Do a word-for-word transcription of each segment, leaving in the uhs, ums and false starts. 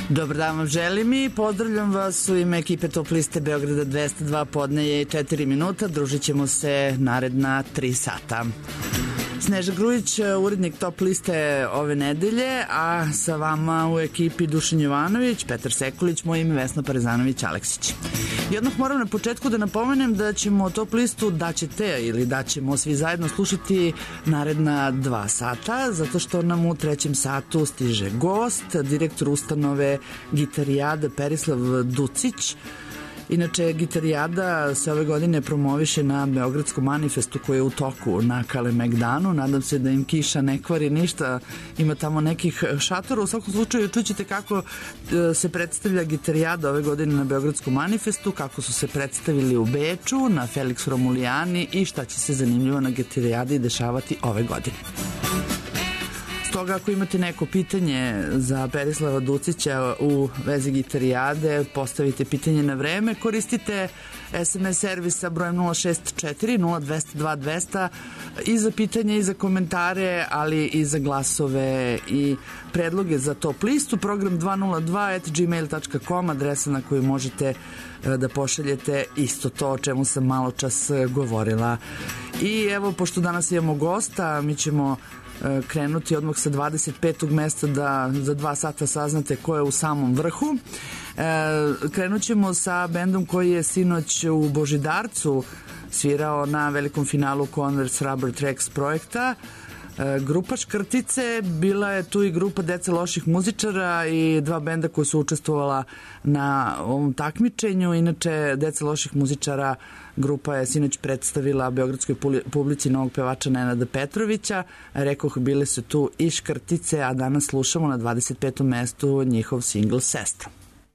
Dobar dan vam želim i pozdravljam vas u ime ekipe Top liste Beograda dvesta dva, podne je četiri minuta, družit ćemo se naredna tri sata. Sneža Grujić, urednik Top liste ove nedelje, a sa vama u ekipi Dušan Jovanović, Petar Sekulić, moje ime Vesna Parezanović-Aleksić. I odmah moram na početku da napomenem da ćemo Top listu da ćete ili da ćemo svi zajedno slušati naredna dva sata, zato što nam u trećem satu stiže gost, direktor ustanove Gitarijada Perislav Ducić. Inače, Gitarijada se ove godine promoviše na Beogradskom manifestu koji je u toku na Kalemegdanu. Nadam se da im kiša ne kvari ništa. Ima tamo nekih šatora. U svakom slučaju čućete kako se predstavlja Gitarijada ove godine na Beogradskom manifestu, kako su se predstavili u Beču, na Felix Romulijani i šta će se zanimljivo na Gitarijadi dešavati ove godine. Stoga, ako imate neko pitanje za Perislava Ducića u vezi Gitarijade, postavite pitanje na vreme, koristite es em es servis sa brojem nula šest četiri nula dva nula dva dvesta i za pitanje i za komentare, ali i za glasove i predloge za Top listu. Program dva nula dva at gmail dot com, adresa na koju možete da pošaljete isto to o čemu sam malo čas govorila. I evo, pošto danas imamo gosta, mi ćemo krenuti odmah sa dvadeset petog mesta da za dva sata saznate ko je u samom vrhu. E, krenut ćemo sa bendom koji je sinoć u Božidarcu svirao na velikom finalu Converse Rubber Tracks projekta. E, grupa Škrtice, bila je tu i grupa Dece loših muzičara i dva benda koji su učestvovala na ovom takmičenju. Inače, Dece loših muzičara grupa je sinoć predstavila beogradskoj publici novog pevača Nenada Petrovića. Rekoh, bile su tu i Škrtice, a danas slušamo na dvadeset petom mestu njihov singl Sestra.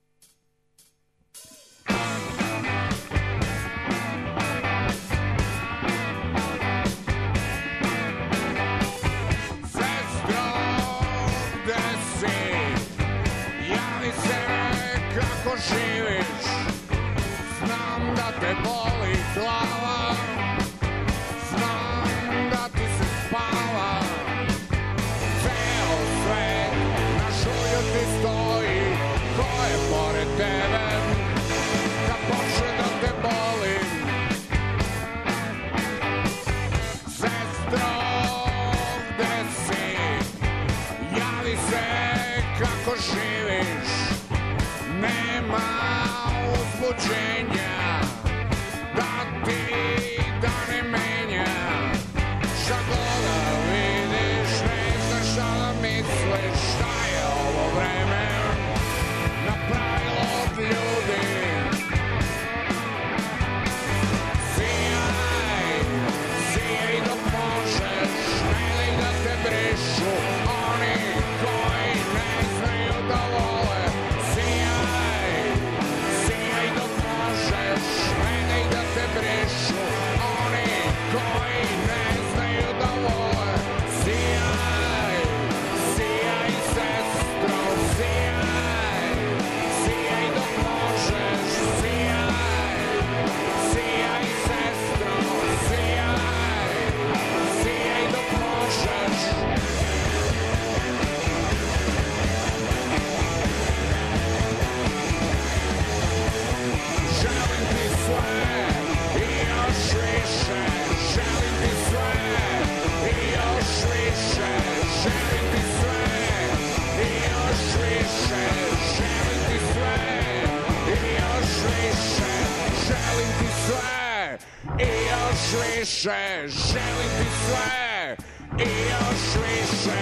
Želim ti sve i još više.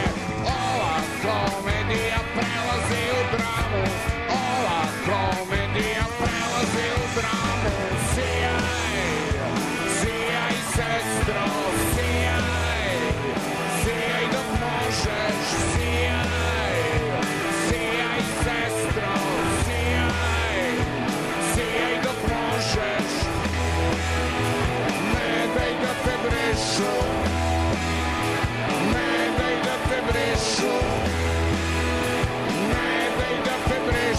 Ova komedija prelazi u dramu. Ova komedija prelazi u dramu. Sijaj, sijaj sestro, sijaj, sijaj dok možeš. Sijaj, sijaj sestro, sijaj, sijaj dok možeš. Ne daj da te brešu, ne daj da te brešu, ne daj da te brešu.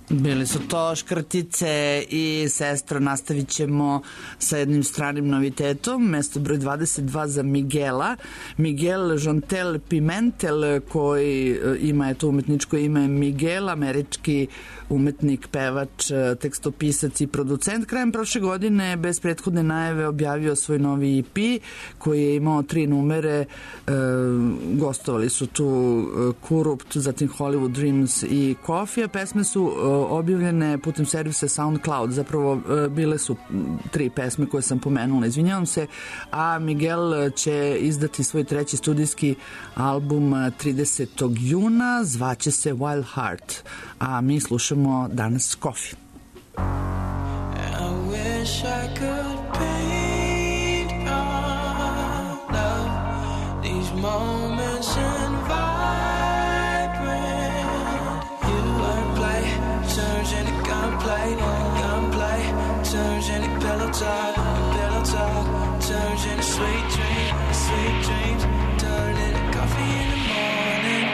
Bili su to Škrtice i sestro, nastavit ćemo sa jednim stranim novitetom. Mesto broj dvadeset dva za Miguela. Miguel Jontel Pimentel, koji ima eto umetničko ime Miguel, američki umetnik, pevač, tekstopisac i producent. Krajem prošle godine bez prethodne najave objavio svoj novi E P koji je imao tri numere. E, gostovali su tu Kurupt, zatim Hollywood Dreams i Coffee. Pesme su objavljene putem servisa SoundCloud, zapravo bile su tri pesme koje sam pomenula, izvinjavam se, a Miguel će izdati svoj treći studijski album tridesetog juna, zvaće se Wild Heart, a mi slušamo danas Coffee. I wish I could paint our love, these moments in turns into gunplay, gunplay, turns into pillow talk, pillow talk, turns into sweet dreams, sweet dreams, turn into coffee in the morning.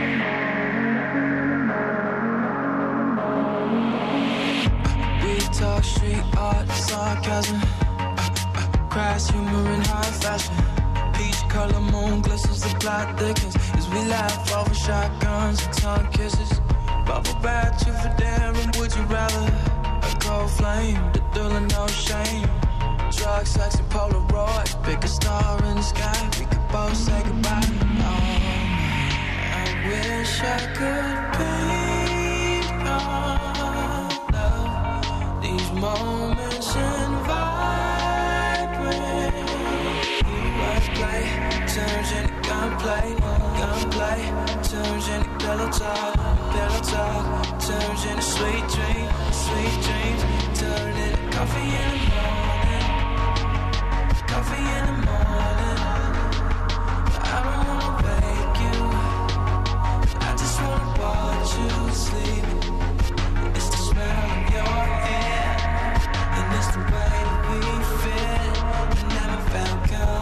We talk street art, sarcasm, crass humor in high fashion. Peach color moon glistens, the plot thickens as we laugh over shotguns and tongue kisses. Bubble bath, you for daring, would you rather? A cold flame, the thrill of no shame. Drugs, sex, and Polaroids. Pick a star in the sky, we could both say goodbye. Oh, I wish I could paint our love, these moments in vibrant. Wordplay turns into gunplay, gunplay turns into pillow talk. Pillow talk turns into sweet dreams, sweet dreams turn into coffee in the morning, coffee in the morning. I don't wanna wake you, I just wanna watch you sleep. It's the smell of your hair, and it's the way that we fit. I never felt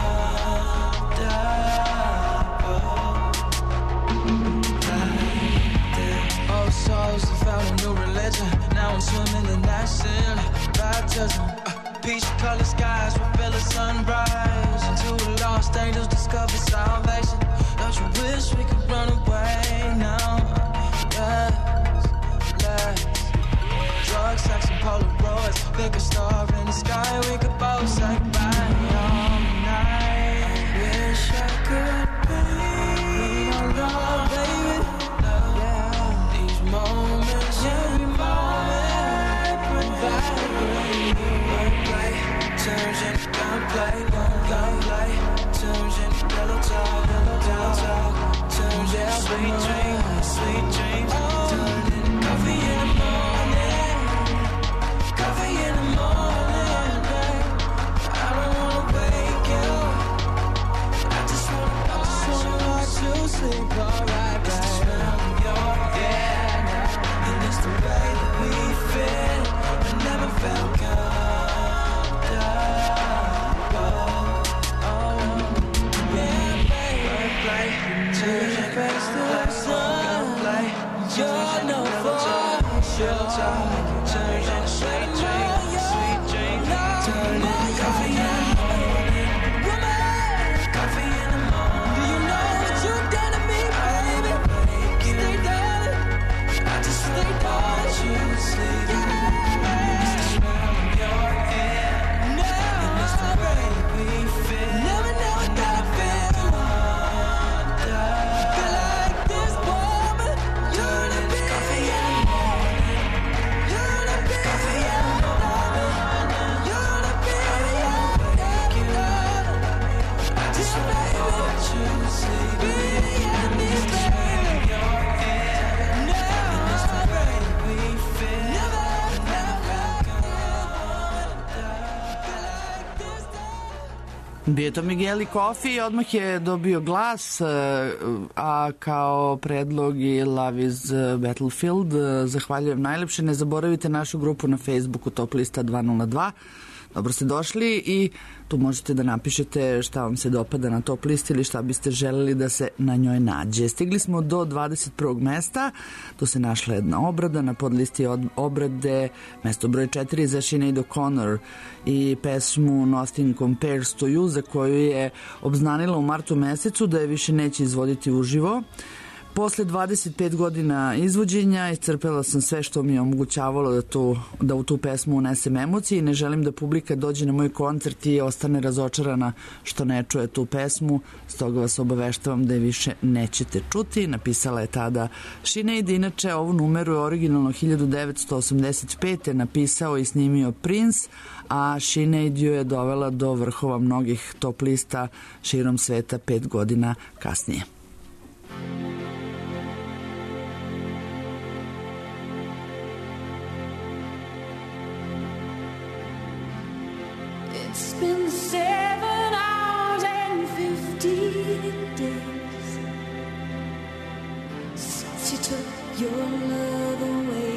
souls have found a new religion. Now I'm swimming in that sin. Baptism, uh, peach colored skies reveal a sunrise. And two lost angels discover salvation. Don't you wish we could run away now? Yes, let's. Drugs, sex, and Polaroids. Pick a star in the sky. We could both say goodbye all night. I wish I could paint our love, baby. Moments, every moment, vibrant. Wordplay turns into gunplay, gunplay turns into pillow talk, pillow talk turns into sweet dreams, sweet dreams turn into coffee in the morning, coffee in the morning. I don't wanna wake you, I just wanna, I just wanna watch you sleep. Alright, it's the smell of your hair. It's the way that we fit. I never felt comfortable. Oh, yeah, baby. Wordplay turns into face to the sun. You're no fun. Pillow talk turns into sweet dreams, sweet dreams turn into coffee in the morning, coffee in the morning. Do you know what you've done to me, baby? Stay down. I just think about you sleep. It's the smell of your hair, and it's the way we fit. Never know that I feel. Feel like this woman. You're the coffee in the morning. You're the coffee in the morning. You're the coffee in the morning. I just want to watch you sleep. And it's the smell of your hair. Bio je to Miguel i Coffee, odmah je dobio glas, a kao predlog i Love is Battlefield. Zahvaljujem najlepše, ne zaboravite našu grupu na Facebooku Top Lista dva nula dva. Dobro ste došli i tu možete da napišete šta vam se dopada na top listi ili šta biste želeli da se na njoj nađe. Stigli smo do dvadeset prvog mesta, tu se našla jedna obrada, na podlisti od obrade mesto broj četiri za Sinead O'Connor i pesmu Nothing Compares to You, za koju je obznanila u martu mesecu da je više neće izvoditi uživo. Posle dvadeset pet godina izvođenja iscrpela sam sve što mi je omogućavalo da, tu, da u tu pesmu unesem emocije i ne želim da publika dođe na moj koncert i ostane razočarana što ne čuje tu pesmu, stoga vas obaveštavam da je više nećete čuti. Napisala je tada Sinead, inače ovu numeru je originalno hiljadu devetsto osamdeset pete napisao i snimio Prince, a Sinead ju je dovela do vrhova mnogih top lista širom sveta pet godina kasnije. It's been seven hours and fifteen days since you took your love away.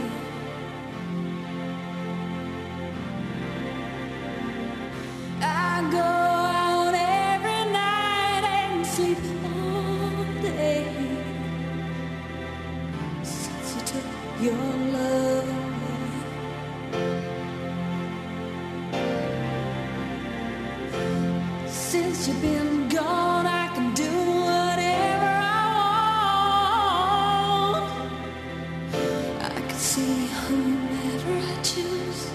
I go out every night and sleep all day since you took your love away. Since you've been gone, I can do whatever I want. I can see whomever I choose.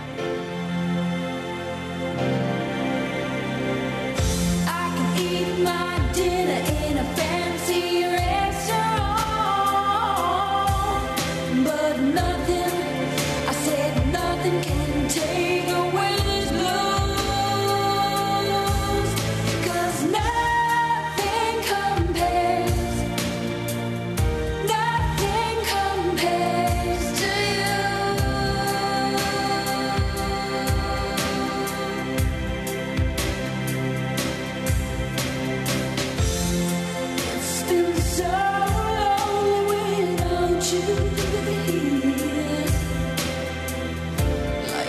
I can eat my dinner in a fancy restaurant, but nothing, I said nothing can take away this love. Like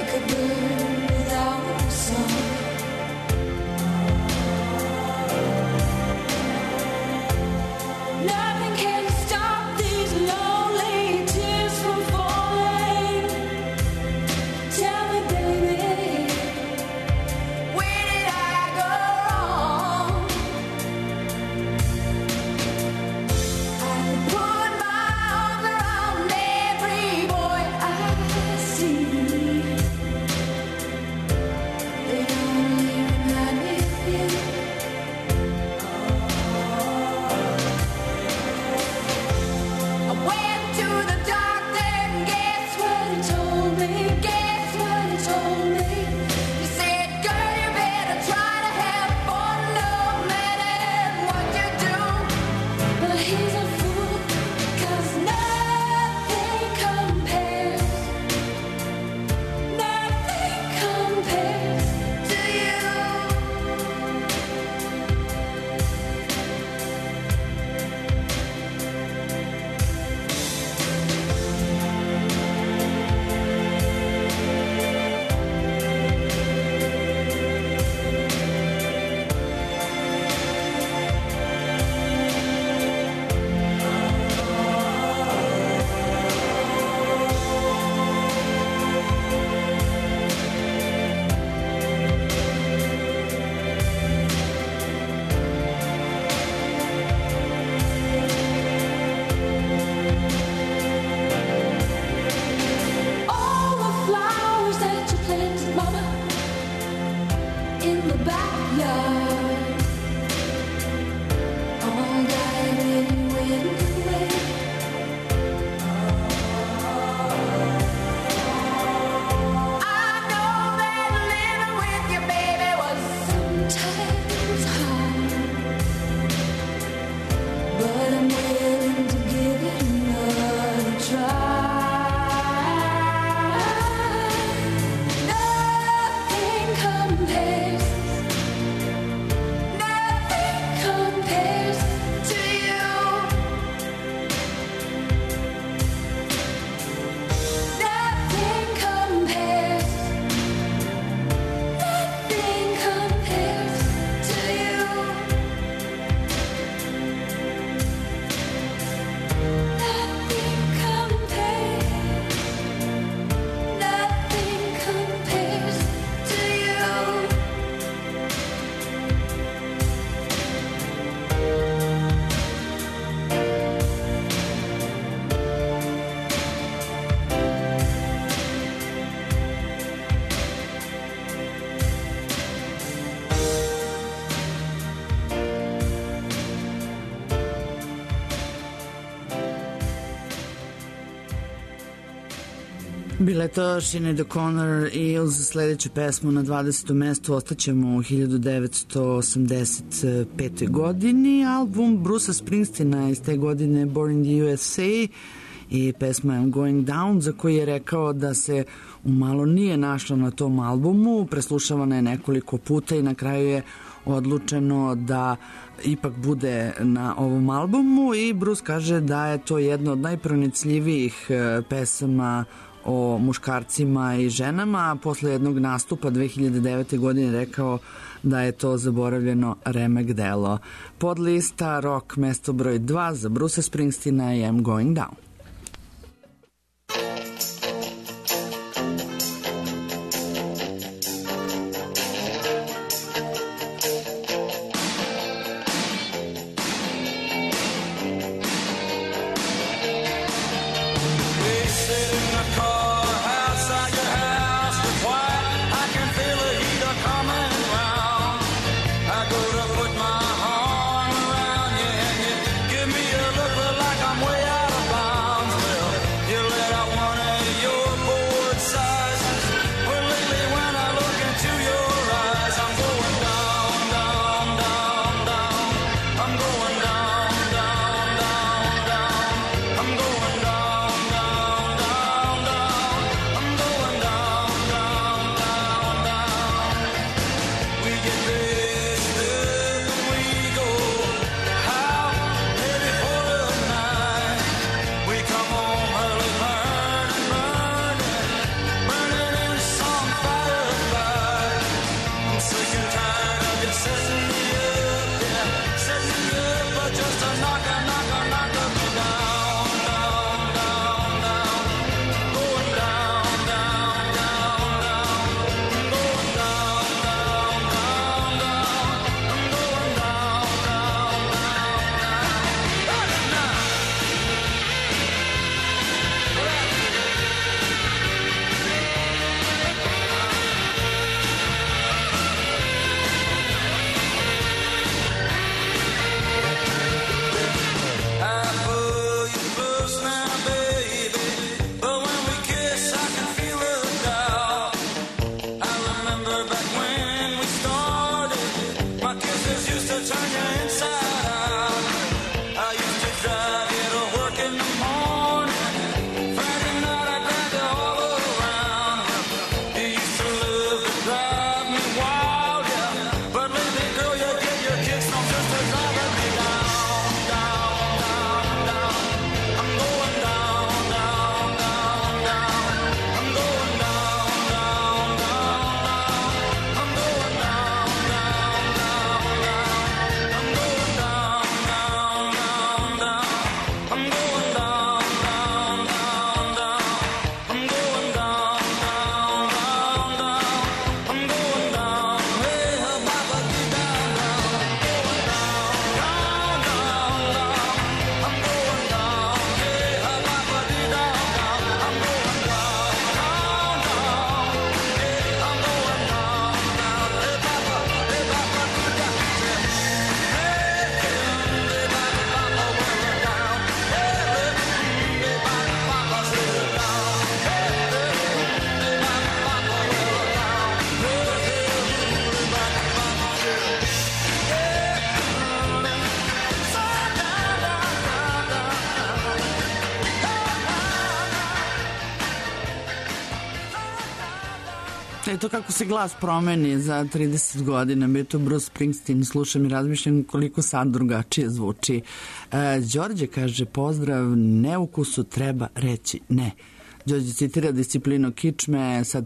Bila je to Sinead O'Connor i uz sledeću pesmu na dvadesetom mestu ostaćemo u hiljadu devetsto osamdeset pete. godini. Album Bruce'a Springsteena iz te godine Born in the U S A i pesma I'm Going Down, za koji je rekao da se umalo nije našla na tom albumu. Preslušavana je nekoliko puta i na kraju je odlučeno da ipak bude na ovom albumu i Bruce kaže da je to jedna od najpronicljivijih pesama o muškarcima i ženama. Posle jednog nastupa dve hiljade devete. godine rekao da je to zaboravljeno remek delo. Podlista rock mesto broj dva za Bruce'a Springsteena i I'm Going Down. Eto kako se glas promeni za trideset godina, bio to Bruce Springsteen, slušam i razmišljam koliko sad drugačije zvuči. E, Đorđe kaže, pozdrav, neukusu treba reći ne. Đorđe citira Disciplinu kičme, sad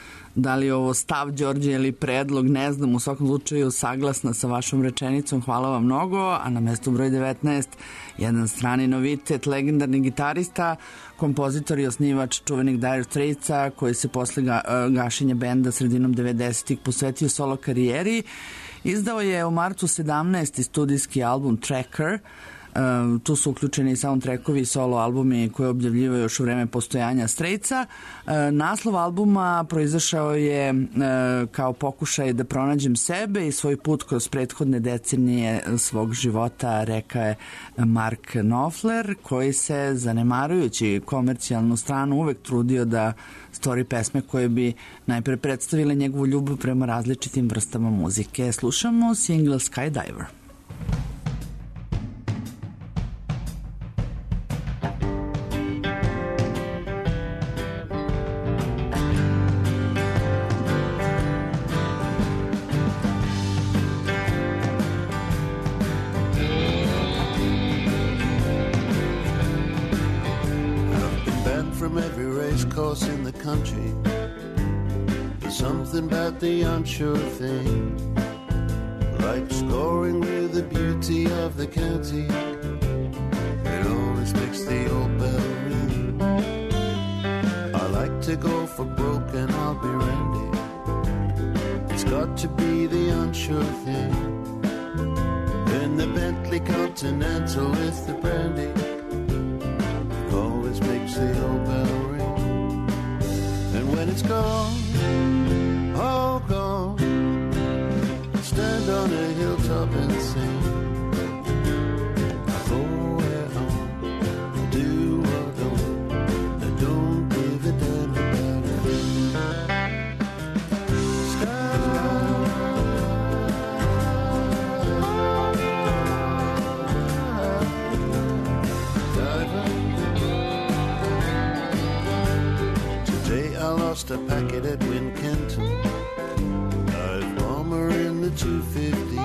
da li je ovo stav Đorđe ili predlog, ne znam, u svakom slučaju saglasna sa vašom rečenicom, hvala vam mnogo. A na mestu broj devetnaest, jedan strani novitet, legendarni gitarista, kompozitor i osnivač čuvenih Dire Straitsa, koji se posle ga, gašenja benda sredinom devedesetih posvetio solo karijeri, izdao je u martu sedamnaesti studijski album Tracker, tu su uključeni i soundtrackovi i solo albumi koje objavljivaju još u vreme postojanja Strejca. Naslov albuma proizašao je kao pokušaj da pronađem sebe i svoj put kroz prethodne decenije svog života, rekao je Mark Knopfler, koji se, zanemarujući komercijalnu stranu, uvek trudio da stvori pesme koje bi najpre predstavile njegovu ljubav prema različitim vrstama muzike. Slušamo single Skydiver. In the country, there's something about the unsure thing, like scoring with the beauty of the county. It always makes the old bell ring. I like to go for broke and I'll be Randy. It's got to be the unsure thing. In the Bentley Continental with the brandy, it always makes the old bell ring. When it's gone, all gone, stand on a hilltop and sing. I go where I want, I do what I want, I don't give a damn about it. I lost a packet at Wincanton, dive bomber in the two fifty,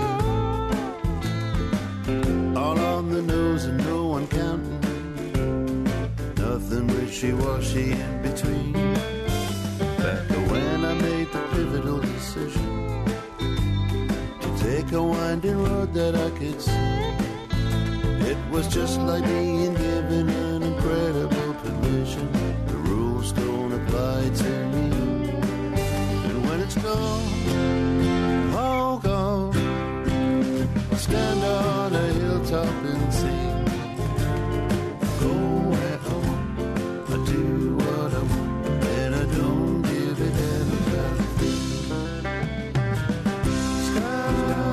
all on the nose and no one counting, nothing wishy-washy in between. Back to when I made the pivotal decision to take a winding road that I could see. It was just like being given an incredible permission. Don't apply to me. And when it's gone, all gone, I stand on a hilltop and sing. Go where I want, I do what I want, and I don't give a damn about a thing. Sky,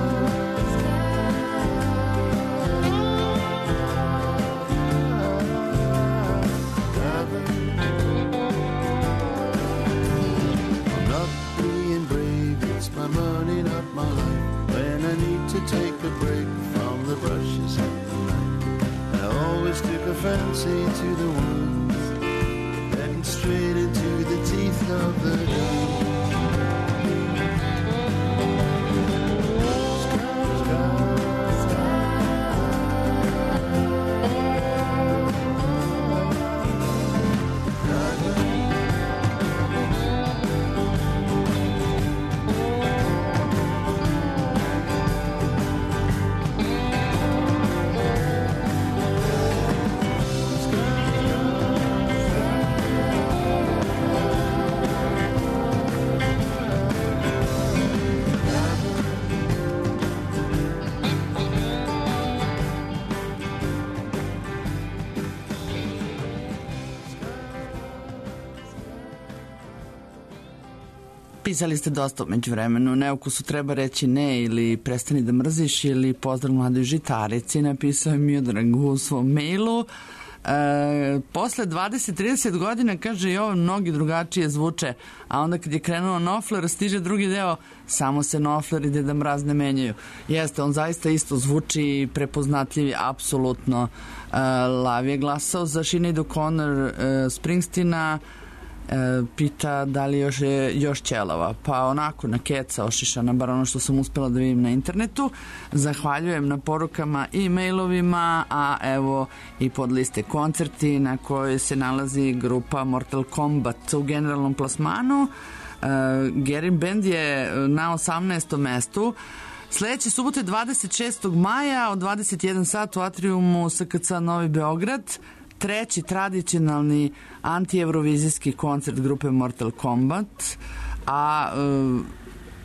my money, not my life. When I need to take a break from the brushes of the night, I always took a fancy to the woods, heading straight into the teeth of the night. Pisali ste dosta umeđu vremenu, Neukusu treba reći ne ili prestani da mrziš ili pozdrav mladoj žitarici, napisao je Miodrag u svom mailu. E, posle dvadeset trideset godina, kaže, i ovo mnogi drugačije zvuče, a onda kad je krenuo Knopfler, stiže drugi deo, samo se Knopfler i Deda Mraz ne menjaju. Jeste, on zaista isto zvuči prepoznatljivi, apsolutno. E, Lav je glasao za Sinead O'Connor, e, Springsteena, E, pita da li još je još ćelava, pa onako na keca ošišana, bar ono što sam uspela da vidim na internetu. Zahvaljujem na porukama i mailovima, a evo i pod liste koncerti na kojoj se nalazi grupa Mortal Kombat u generalnom plasmanu. e, Gary Band je na osamnaestom mestu. Sledeće subote dvadeset šestog maja od dvadeset jedan sat u atriumu S K C Novi Beograd, treći tradicionalni anti-evrovizijski koncert grupe Mortal Kombat, a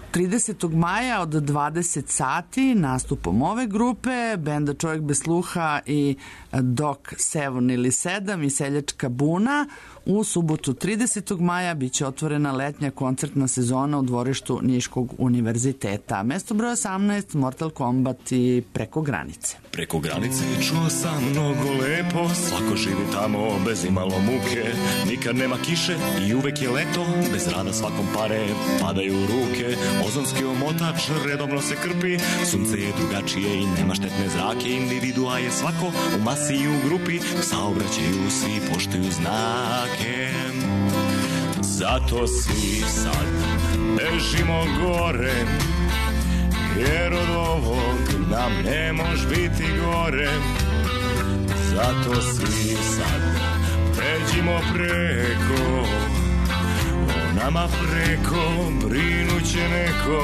tridesetog maja od dvadeset sati nastupom ove grupe, benda Čovjek bez sluha i Doc sedam ili sedam i Seljačka buna. U subotu tridesetog maja biće otvorena letnja koncertna sezona u dvorištu Niškog univerziteta. Mesto broj osamnaest, Mortal Kombat i Preko granice. Preko granice čuo sam mnogo lepo, svako živi tamo bez imalo muke. Nikad nema kiše i uvek je leto, bez rada svakom pare padaju u ruke. Ozonski omotač redovno se krpi, sunce je drugačije i nema štetne zrake. Individua je svako u masi i u grupi, saobraćaju svi, poštuju znake. Zato svi sad bežimo gore, jer od ovog nam ne može biti gore. Zato svi sad pređimo preko, o nama preko brinuće neko.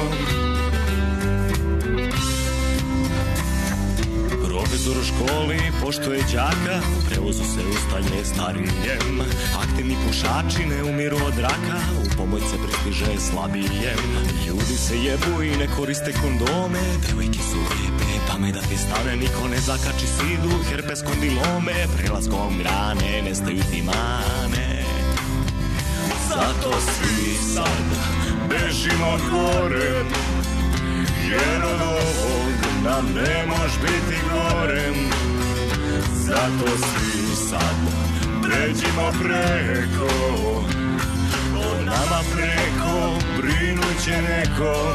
Profesor u školi poštuje đaka, u prevozu se ustaje starijem. Aktivni pušači ne umiru od raka, u pomoć se pristiže slabijem. Ljudi se jebu i ne koriste kondome, devojke su lijepe, pa me da ti stane, niko ne zakači sidu, herpes kondilome, prelaskom grane nestaju ti mane. Zato svi sad bežimo gore, jer od ovog nam ne mož biti gore. Zato svi sad pređimo preko, o nama preko brinuće neko.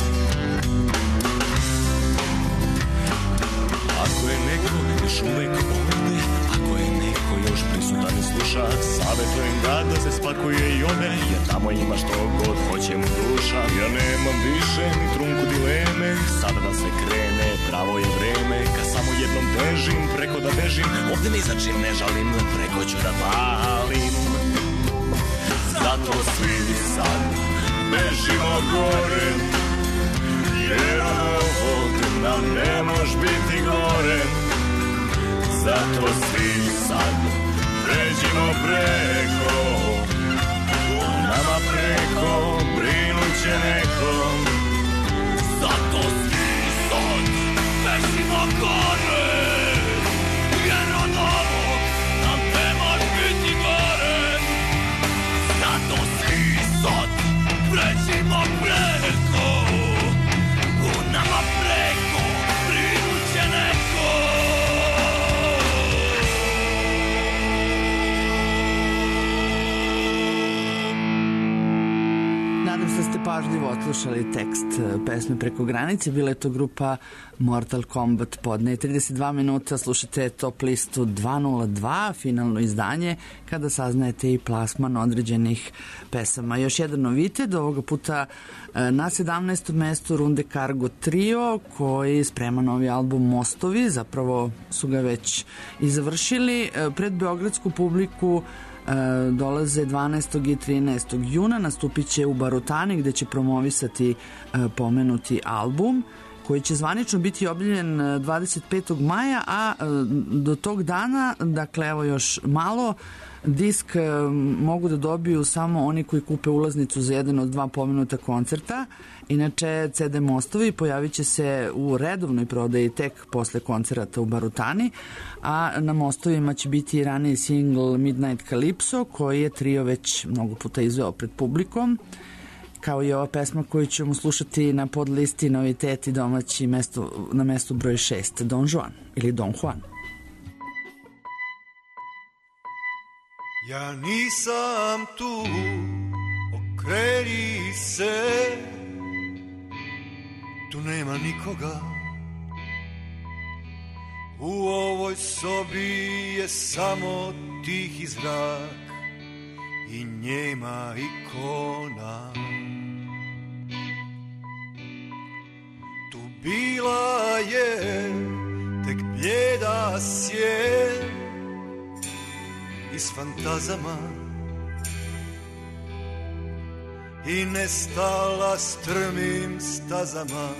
Ako je neko još uvek ovde, ako je neko još prisutan i sluša, savjetujem ga da se spakuje i ode, jer tamo ima što god hoće mu duša. Ja nemam više ni trunku dileme, sada da se krene, pravo je vreme, kad samo jednom težim, preko da bežim, ovde ni za čim ne žalim, preko ću da palim. Zato svi sad bežimo gore, jer od ovog nam ne mož biti gore. Zato svi sad pređimo preko, o nama preko brinuće neko. Zato svi sad bežimo gore, jer od ovog nam ne mož biti gore. Zato svi sad pređimo preko, o nama preko brinuće neko. Nadam se da ste pažljivo odslušali tekst pesme Preko granice. Bila je to grupa Mortal Kombat. Podne je trideset dva minuta, slušate Top listu dvesta dva, finalno izdanje, kada saznajete i plasman određenih pesama. Još jedan novitet, ovoga puta na sedamnaestom mestu Runde Cargo Trio, koji sprema novi album Mostovi, zapravo su ga već i završili. Pred beogradsku publiku dolaze dvanaestog i trinaestog juna, nastupit će u Barutani gde će promovisati pomenuti album koji će zvanično biti objavljen dvadeset petog maja, a do tog dana, dakle evo još malo, disk mogu da dobiju samo oni koji kupe ulaznicu za jedan od dva pomenuta koncerta. Inače, ce de Mostovi pojavit će se u redovnoj prodaji tek posle koncerata u Barutani, a na Mostovima će biti i raniji singl Midnight Calypso, koji je trio već mnogo puta izveo pred publikom, kao i ova pesma koju ćemo slušati na podlisti noviteti domaći mesto, na mestu broj šest, Don Juan ili Don Juan. Ja nisam tu, okreni se, tu nema nikoga. U ovoj sobi je samo tihi zrak i njema ikona. Tu bila je tek bljeda sjen iz fantazama i nestala strmim stazama.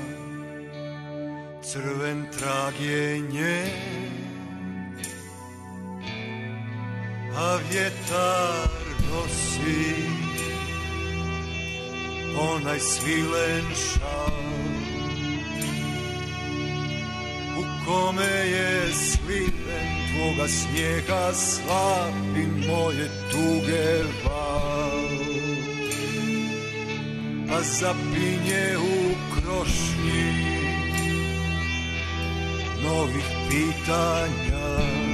Crven trag je njen, a vjetar nosi onaj svilen šal u kome je sliven tvoga smijeha slabi moje tuge val, pa zapinje u krošnji novih pitanja.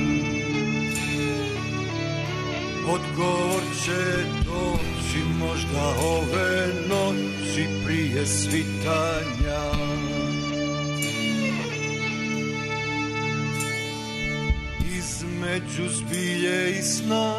Odgovor će doći možda ove noći prije svitanja. Između zbilje i sna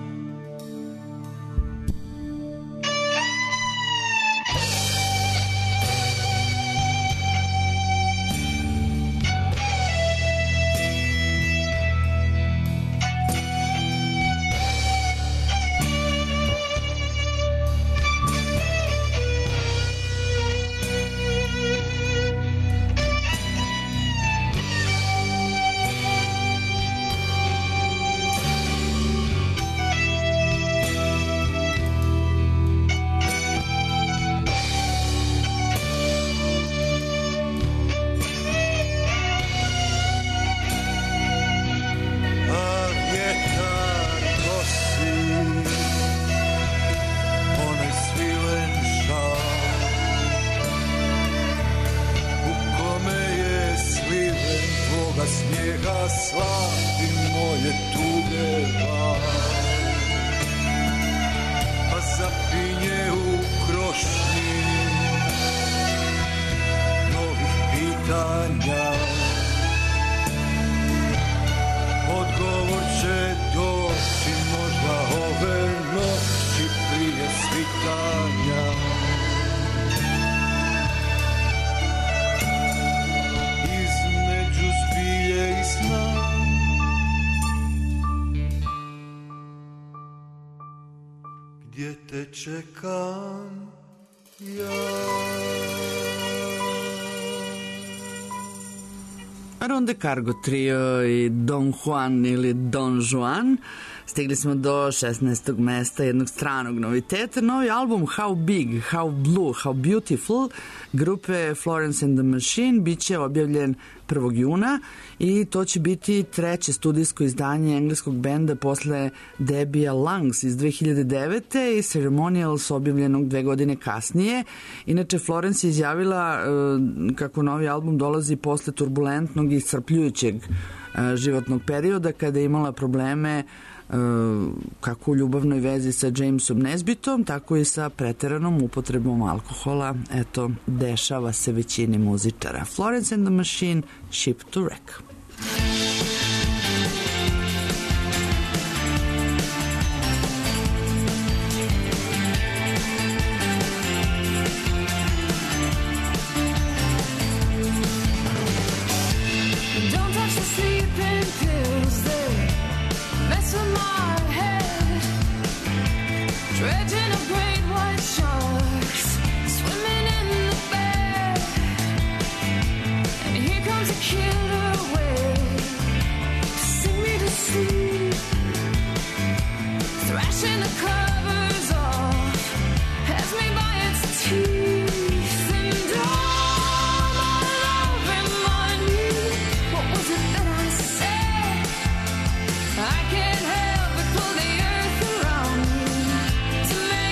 čekam ja. Ronde Cargo trio i Don Juan ili Don Juan. Stigli smo do šesnaestog mesta jednog stranog noviteta. Novi album How Big, How Blue, How Beautiful grupe Florence and the Machine biće objavljen prvog juna i to će biti treće studijsko izdanje engleskog benda posle debija Lungs iz dve hiljade devete i Ceremonials objavljenog dve godine kasnije. Inače, Florence je izjavila uh, kako novi album dolazi posle turbulentnog i iscrpljujućeg uh, životnog perioda kada je imala probleme kako u ljubavnoj vezi sa Jamesom Nesbitom, tako i sa preteranom upotrebom alkohola. Eto, dešava se većini muzičara. Florence and the Machine, Ship to Wreck. I can't help but pull the earth around me to make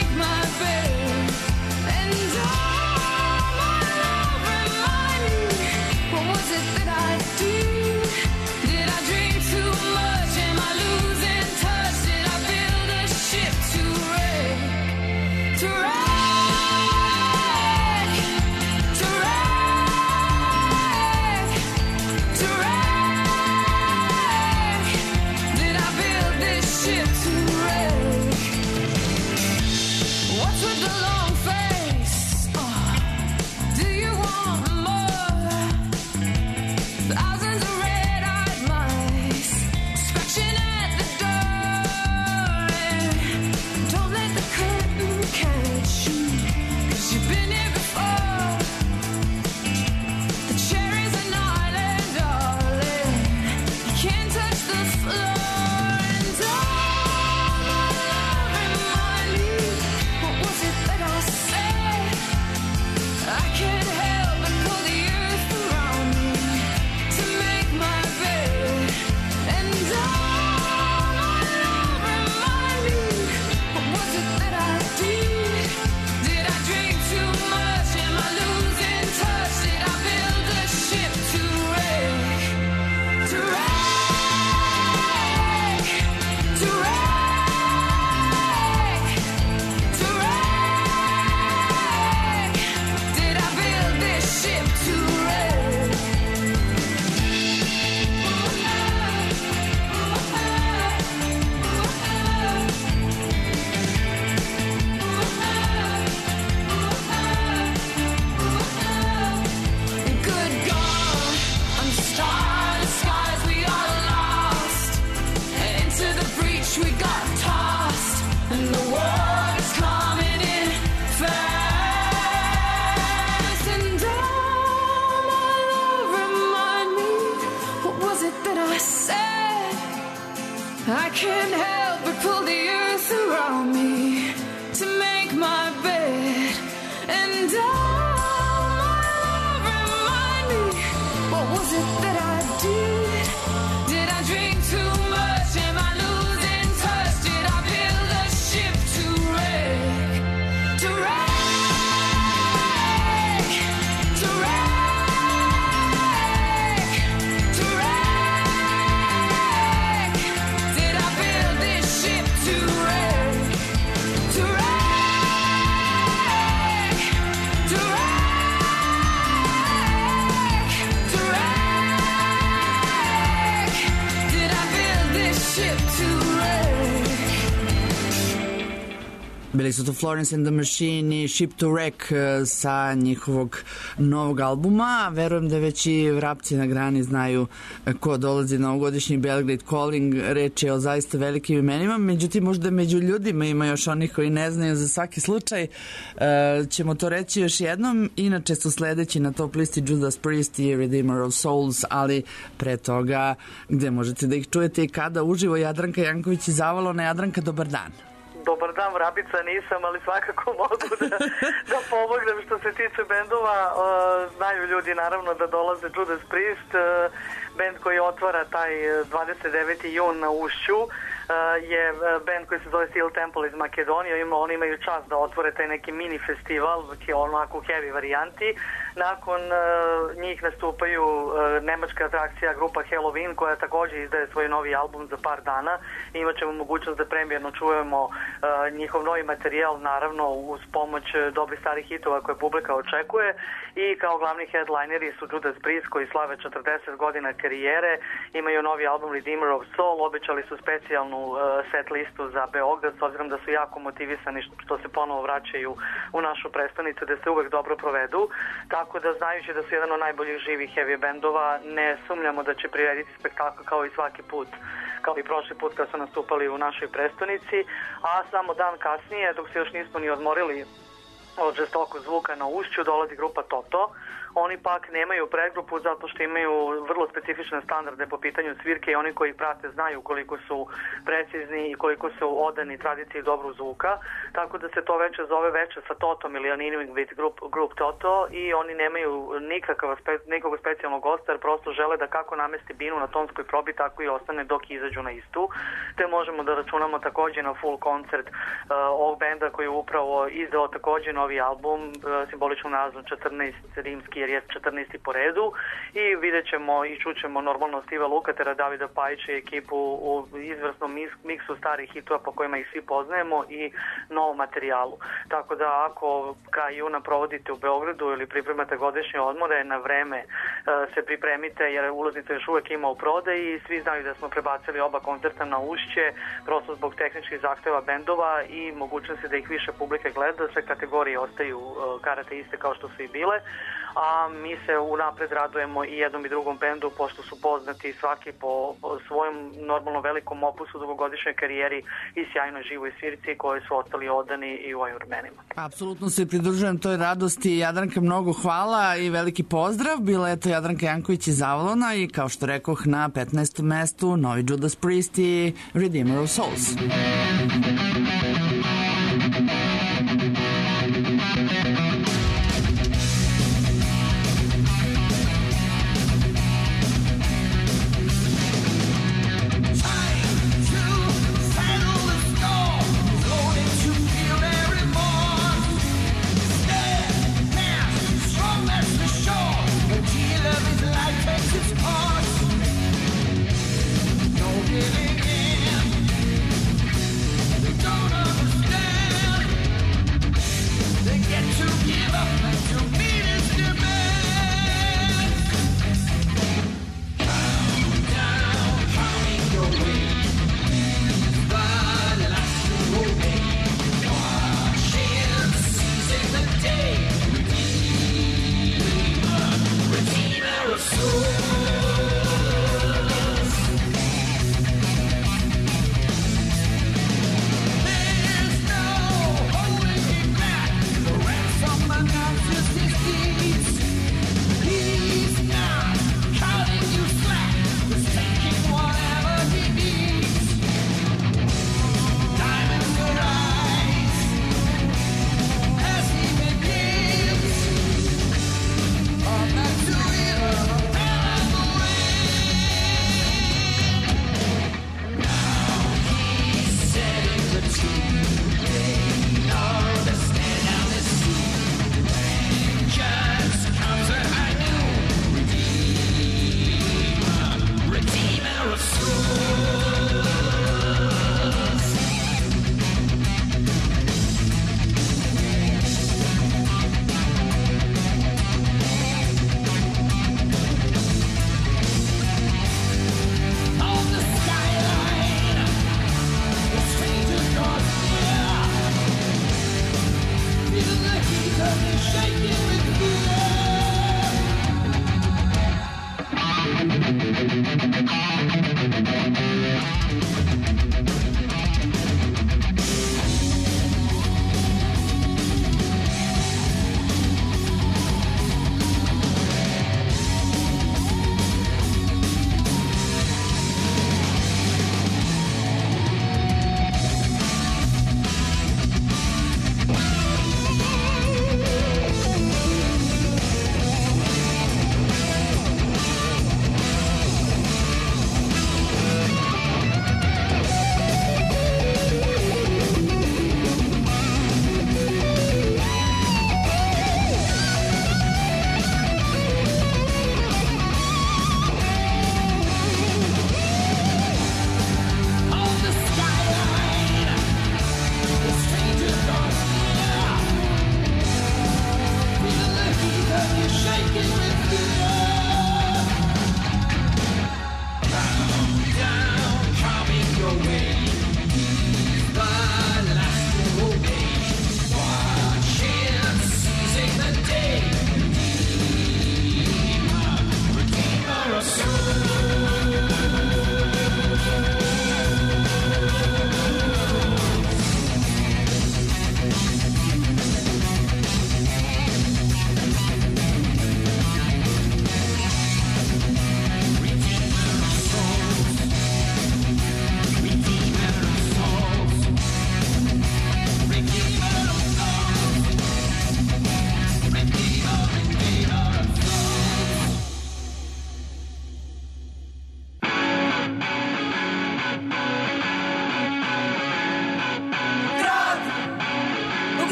and the water's coming in fast. And oh, my love, remind me, what was it that I said? I can't help but pull the earth around me to make my bed. And oh, my love, remind me, what was it that I did? Did I drink too much? Am I losing touch? Did I build a ship to wreck? To wreck? To wreck? To wreck? Did I build this ship to wreck? To wreck? To wreck? To wreck? Did I build this ship to wreck? Bili su to Florence and the Machine i Ship to Wreck eh, sa njihovog novog albuma. Verujem da već i vrapci na grani znaju eh, ko dolazi na ovogodišnji Belgrade Calling. Reč je o zaista velikim imenima, međutim možda među ljudima ima još onih koji ne znaju. Za svaki slučaj eh, ćemo to reći još jednom. Inače su sledeći na top listi Judas Priest i Redeemer of Souls, ali pre toga gde možete da ih čujete i kada uživo Jadranka Janković iz Avalona. Jadranka, dobar dan. Dobar dan, vrabica nisam, ali svakako mogu da, da pomognem što se tiče bendova. Uh, znaju ljudi naravno da dolaze Judas Priest, uh, bend koji otvara taj dvadeset deveti jun na Ušću. Uh, je bend koji se zove Steel Temple iz Makedonije. Ima, oni imaju čast da otvore taj neki mini festival, onako u heavy varijanti. Nakon uh, njih nastupaju uh, nemačka atrakcija grupa Halloween, koja takođe izdaje svoj novi album za par dana. Imat ćemo mogućnost da premijerno čujemo uh, njihov novi materijal, naravno uz pomoć dobrih starih hitova koje publika očekuje. I kao glavni headlineri su Judas Priest koji slave četrdeset godina karijere. Imaju novi album Redeemer of Soul, obećali su specijalnu uh, set listu za Beograd, s obzirom da su jako motivisani što se ponovo vraćaju u našu prestonicu, da se uvek dobro provedu. Tako da, znajući da su jedan od najboljih živih heavy bendova, ne sumnjamo da će prirediti spektakl kao i svaki put, kao i prošli put kad su nastupali u našoj prestonici. A samo dan kasnije, dok se još nismo ni odmorili od žestokog zvuka na Ušću, dolazi grupa Toto. Oni pak nemaju predgrupu zato što imaju vrlo specifične standarde po pitanju svirke i oni koji ih prate znaju koliko su precizni i koliko su odani tradiciji dobrog zvuka. Tako da se to veče zove veče sa Totom ili Animing with Group, Group Toto i oni nemaju nikakav, nikog specijalnog gosta jer prosto žele da kako namesti binu na tonskoj probi tako i ostane dok izađu na istu. Te možemo da računamo takođe na full koncert uh, ovog benda koji je upravo izdao takođe novi album, uh, simbolično nazvan četrnaest rimski jer je četrnaesti po redu i vidjet ćemo i čućemo normalno Steva Lukatera, Davida Pajića i ekipu u izvrsnom miksu starih hitova po kojima ih svi poznajemo i novom materijalu. Tako da ako kraj juna provodite u Beogradu ili pripremate godišnje odmore, na vreme uh, se pripremite jer ulaznica još uvek ima u prodaji i svi znaju da smo prebacili oba koncerta na Ušće, prosto zbog tehničkih zahteva bendova i mogućnosti da ih više publike gleda, sve kategorije ostaju uh, karate iste kao što su i bile. A mi se unapred radujemo i jednom i drugom bendu pošto su poznati svaki po, po svojom normalno velikom opusu, dugogodišnjoj karijeri i sjajnoj živoj svirci koji su ostali odani i u ovim vremenima. Apsolutno se pridružujem toj radosti. Jadranka, mnogo hvala i veliki pozdrav. Bila je to Jadranka Janković iz Avalona i kao što rekoh na petnaestom mestu novi Judas Priest i Redeemer of Souls. No giving in.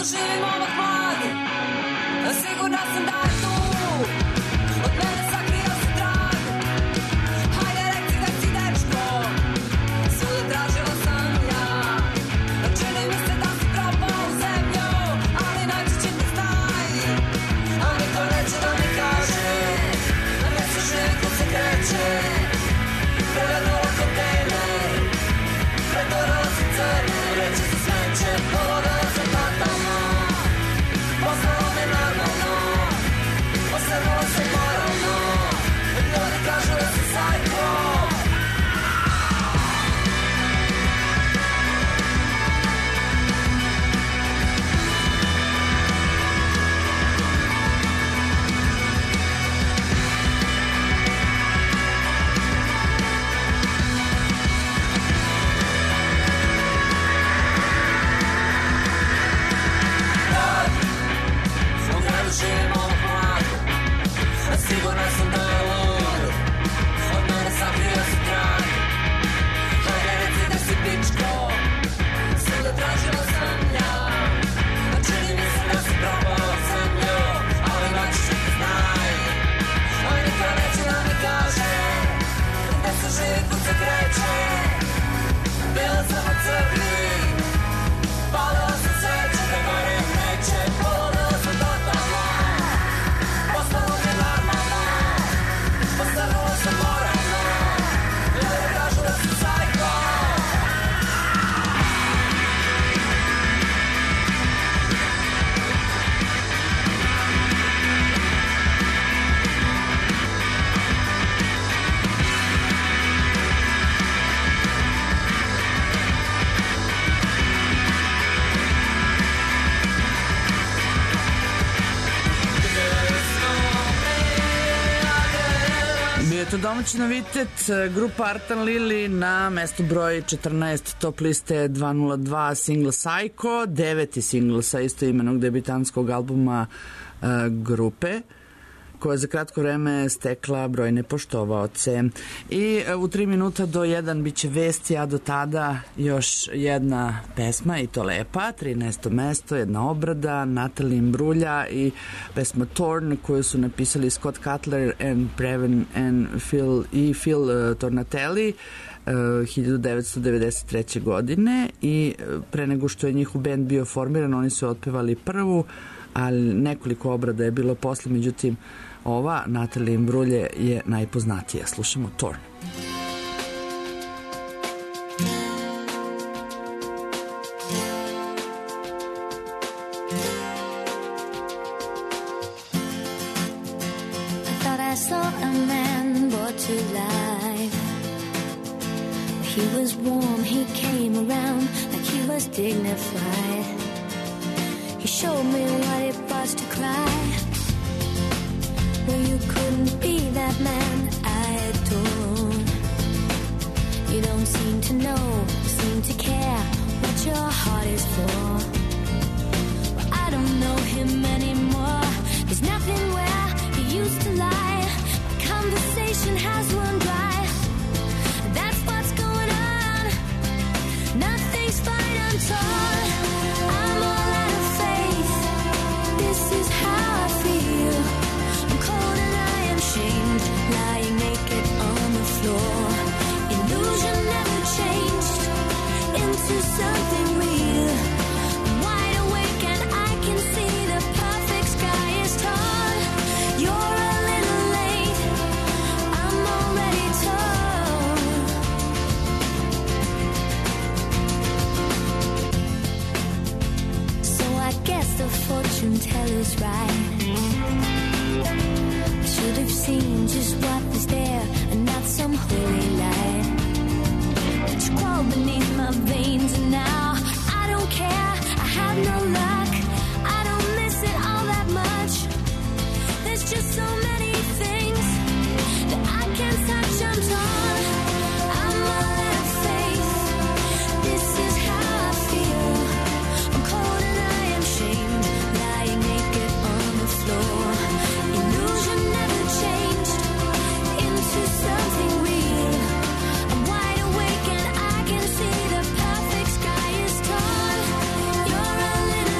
živim ovak mlad, sigurna sam da je tu, od mene sakrio se trag. Hajde reci da si dečko, svuda tražila sam ja. Čini mi se da si propao u zemlju, ali naći će te znaj. A niko neće da mi kaže, da ne se živi kud se kreće. Prevednula kontejner, pretvorila se crne, reći se smeće, polovila se fatalno. Postalo mi normalno, osebila se moralno, ljudi kažu da si sajko. Živim ovak mlad, sigurna sam da je lud, od mene sakrio se trag. Hajde reci da si pičko, svuda tražila sam ja. Čini mi se da si probao zemlju, ali naći će te znaj. A niko neće da mi kaže, gde se živi kud se kreće. Bila sam u crkvi, palila sam sveće, da gorim neće, polovila sam totalno. Postalo mi normalno, postavila sam moralno, ljudi kažu da si sajko. Bio je to domaći novitet, grupa Artan Lili na mestu broj četrnaest top liste dvesta dva single Psycho, deveti single sa istoimenog debitanskog albuma uh, grupe, koja je za kratko vreme stekla brojne poštovaoce. I u tri minuta do jedan biće vesti, a do tada još jedna pesma, i to lepa, trinaesto mesto, jedna obrada, Natalie Imbruglia i pesma Torn, koju su napisali Scott Cutler and Previn and Phil, i Phil uh, Tornatelli uh, hiljadu devetsto devedeset treće. godine, i pre nego što je njihov bend bio formiran, oni su otpevali prvu, ali nekoliko obrada je bilo posle, međutim ova Natalie Imbruglia je najpoznatija. Slušamo Torn. I thought I saw a man brought to life. He was warm, he came around like he was dignified. He showed me what it was to cry. Well, you couldn't be that man I adore. You don't seem to know, seem to care what your heart is for. Well, I don't know him anymore. There's nothing where he used to lie. My conversation has run dry. That's what's going on. Nothing's fine, I'm torn. I'm all out of faith. This is how I feel. I'm cold and I am shamed, lying naked on the floor. Illusion never changed into something real. I'm wide awake and I can see the perfect sky is torn. You're a little late, I'm already torn. So I guess the fortune teller's right. Should have seen just what was there and not some holy light. But you crawl beneath my veins and now I don't care, I have no luck. I don't miss it all that much. There's just so many things that I can't touch, I'm torn. I'm all out of faith. This is how I feel. I'm cold and I am shamed, lying naked on the floor. Illusion never changed into something real. I'm wide awake and I can see the perfect sky is torn. You're a little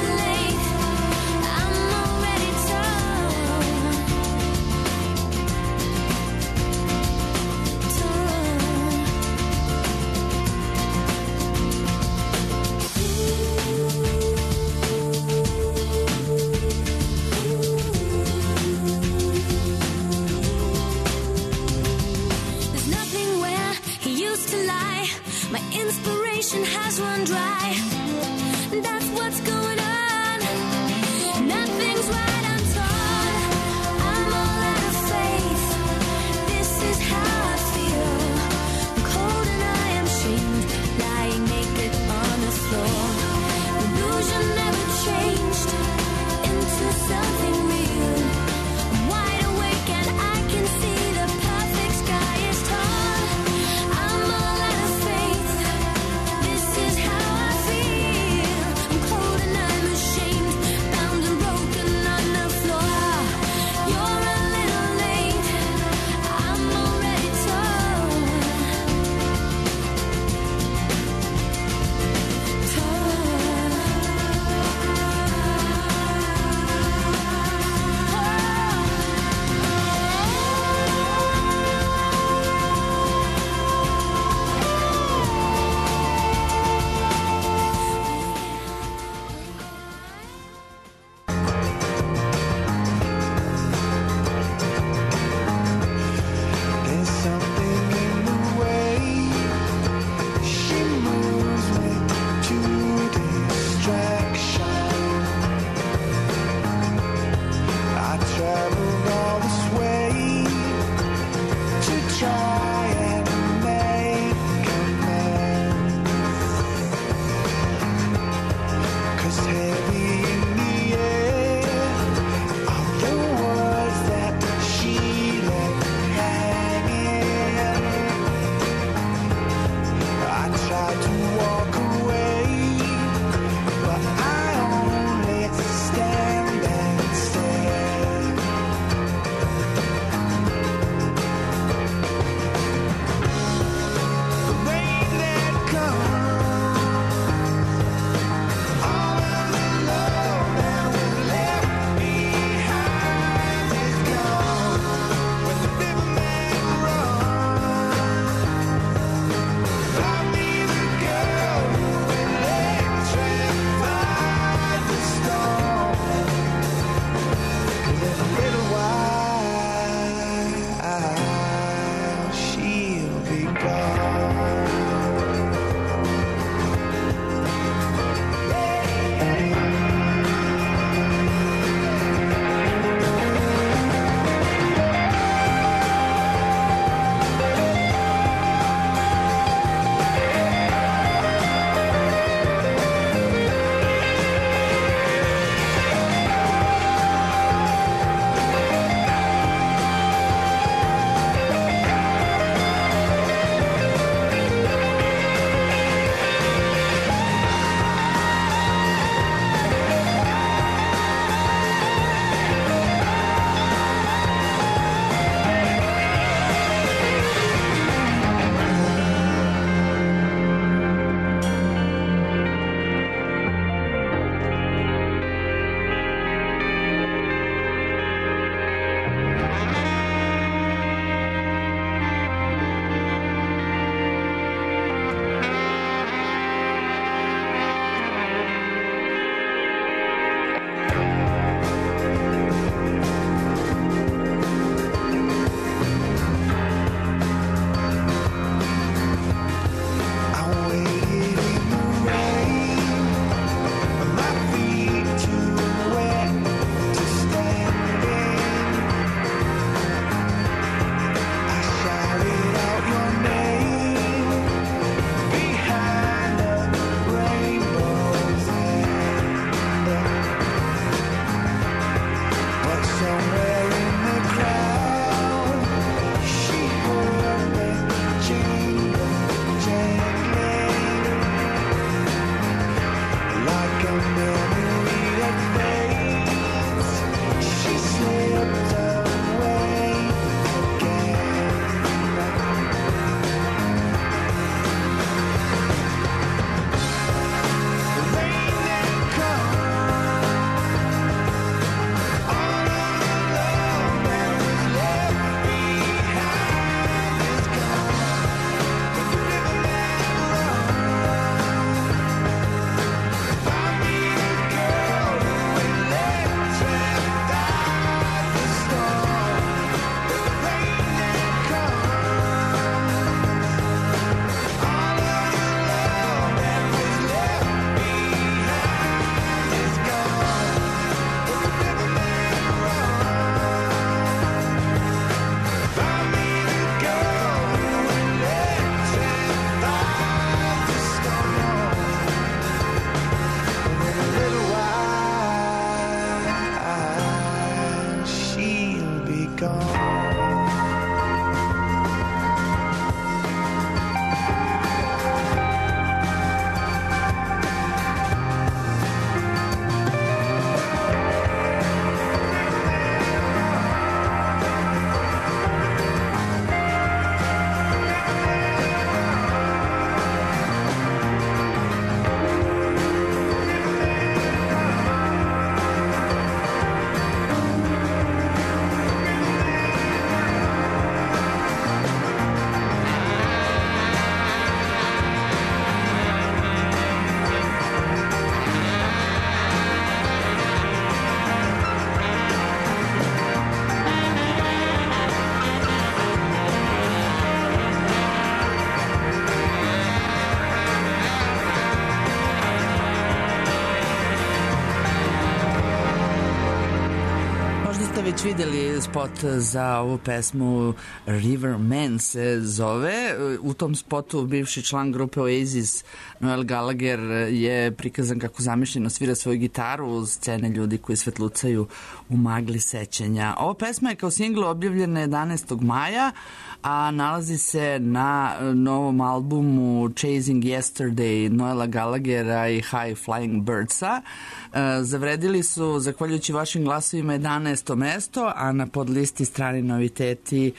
već vidjeli spot za ovu pesmu River Man se zove. U tom spotu bivši član grupe Oasis Noel Gallagher je prikazan kako zamišljeno svira svoju gitaru uz scene ljudi koji svetlucaju u magli sećanja. Ova pesma je kao singl objavljena jedanaestog maja, a nalazi se na novom albumu Chasing Yesterday Noela Gallaghera i High Flying Birdsa. Zavredili su, zahvaljujući vašim glasovima, jedanaesto mesto, a na podlisti strani noviteti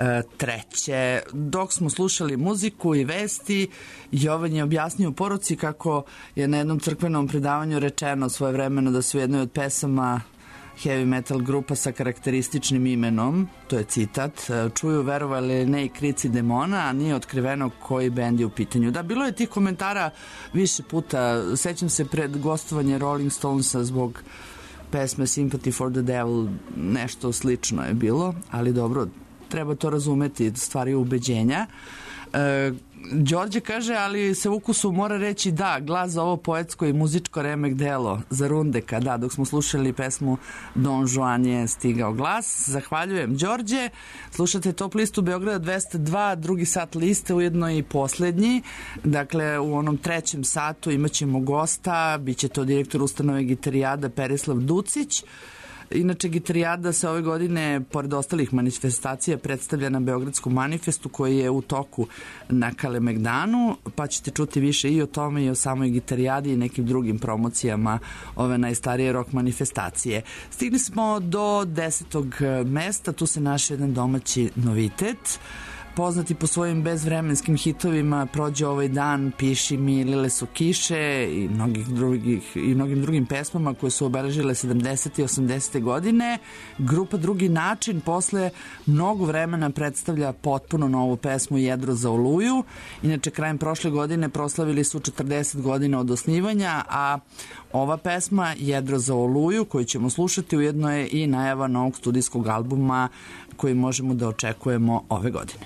treće. Dok smo slušali muziku i vesti, Jovan je objasnio u poruci kako je na jednom crkvenom predavanju rečeno svojevremeno da su u jednoj od pesama heavy metal grupa sa karakterističnim imenom, to je citat, čuju verovali ili ne i krici demona, a nije otkriveno koji bend je u pitanju. Da, bilo je tih komentara više puta. Sećam se pred gostovanje Rolling Stonesa zbog pesme Sympathy for the Devil, nešto slično je bilo, ali dobro, treba to razumeti, stvari ubeđenja. E, Đorđe kaže, ali se ukusu mora reći da, glas za ovo poetsko i muzičko remek delo za Rundeka, da, dok smo slušali pesmu Don Juan je stigao glas. Zahvaljujem, Đorđe. Slušate Top listu Beograda dvesta dva, drugi sat liste, ujedno i poslednji. Dakle, u onom trećem satu imat ćemo gosta, bit će to direktor ustanove Gitarijada Perislav Ducić. Inače, Gitarijada se ove godine, pored ostalih manifestacija, predstavlja na Beogradskom manifestu koji je u toku na Kalemegdanu, pa ćete čuti više i o tome i o samoj Gitarijadi i nekim drugim promocijama ove najstarije rock manifestacije. Stigli smo do desetog mesta, tu se naš jedan domaći novitet. Poznati po svojim bezvremenskim hitovima Prođe ovaj dan, Piši mi, Lile su kiše i, mnogih drugih, i mnogim drugim pesmama koje su obeležile sedamdesete i osamdesete godine, grupa Drugi način posle mnogo vremena predstavlja potpuno novu pesmu Jedro za oluju. Inače, krajem prošle godine proslavili su četrdeset godina od osnivanja, a ova pesma Jedro za oluju koju ćemo slušati ujedno je i najava novog studijskog albuma koji možemo da očekujemo ove godine.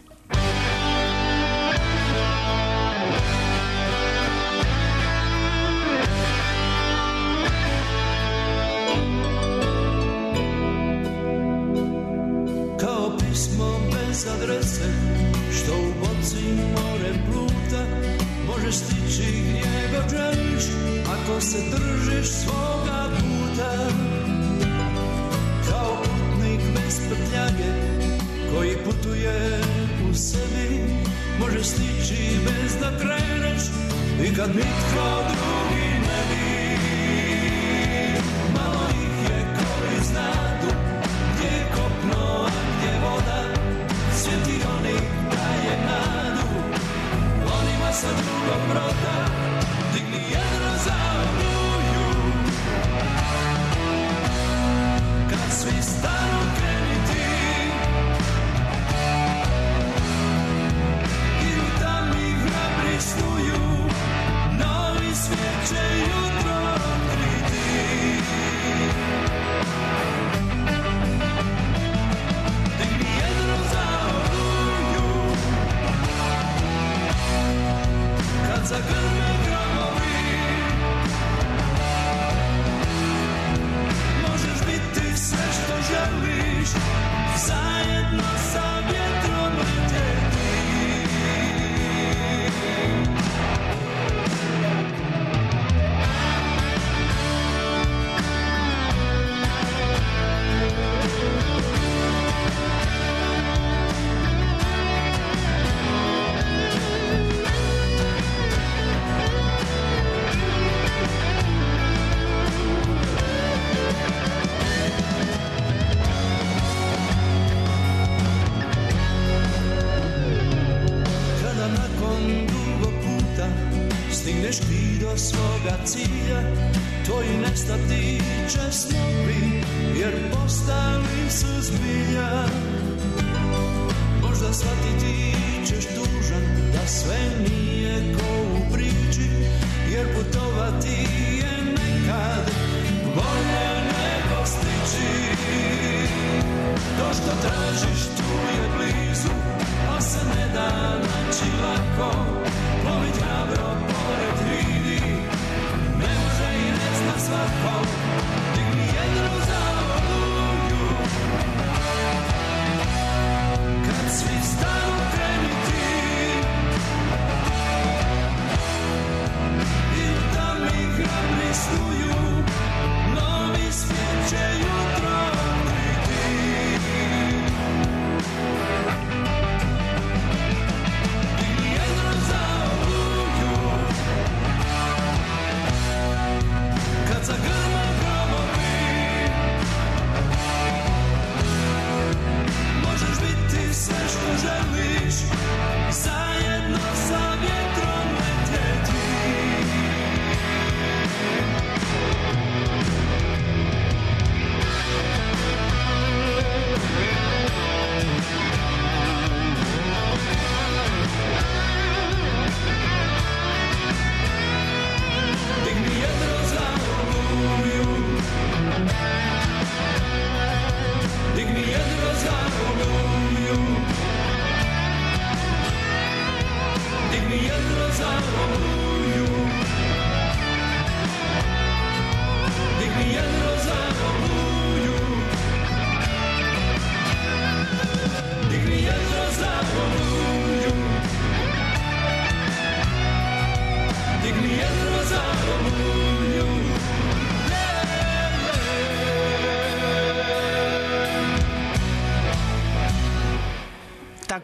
Adrese, što u boci more pluta, možeš stići gdje god želiš, ako se držiš svoga puta. Kao putnik bez prtljage, koji putuje u sebi, možeš stići bez da kreneš, i kad nitko drugi ne bi. Malo ih je koji znadu, gdje je kopno, a gdje voda, svijeti oni daje nadu, onima sa drugog broda, digni jedro za oluju. Kad svi stanu kreni ti, i u tamni hrabri snuju, novi svijet će jutro otkriti. Digni jedro za kad zagrme gromovi, možeš biti sve što želiš, zajedno sa vjetrom letjeti. Stigneš ti do svoga cilja, tvoji nestati će snovi, jer postali su zbilja. Možda shvatiti ćeš tužan da sve nije ko u priči, jer putovati je nekad bolje nego stići. To što tražiš tu je blizu, a se ne da naći lako, plovit hrabro pored vidi, ne može i ne zna svako. Digni jedro za oluju,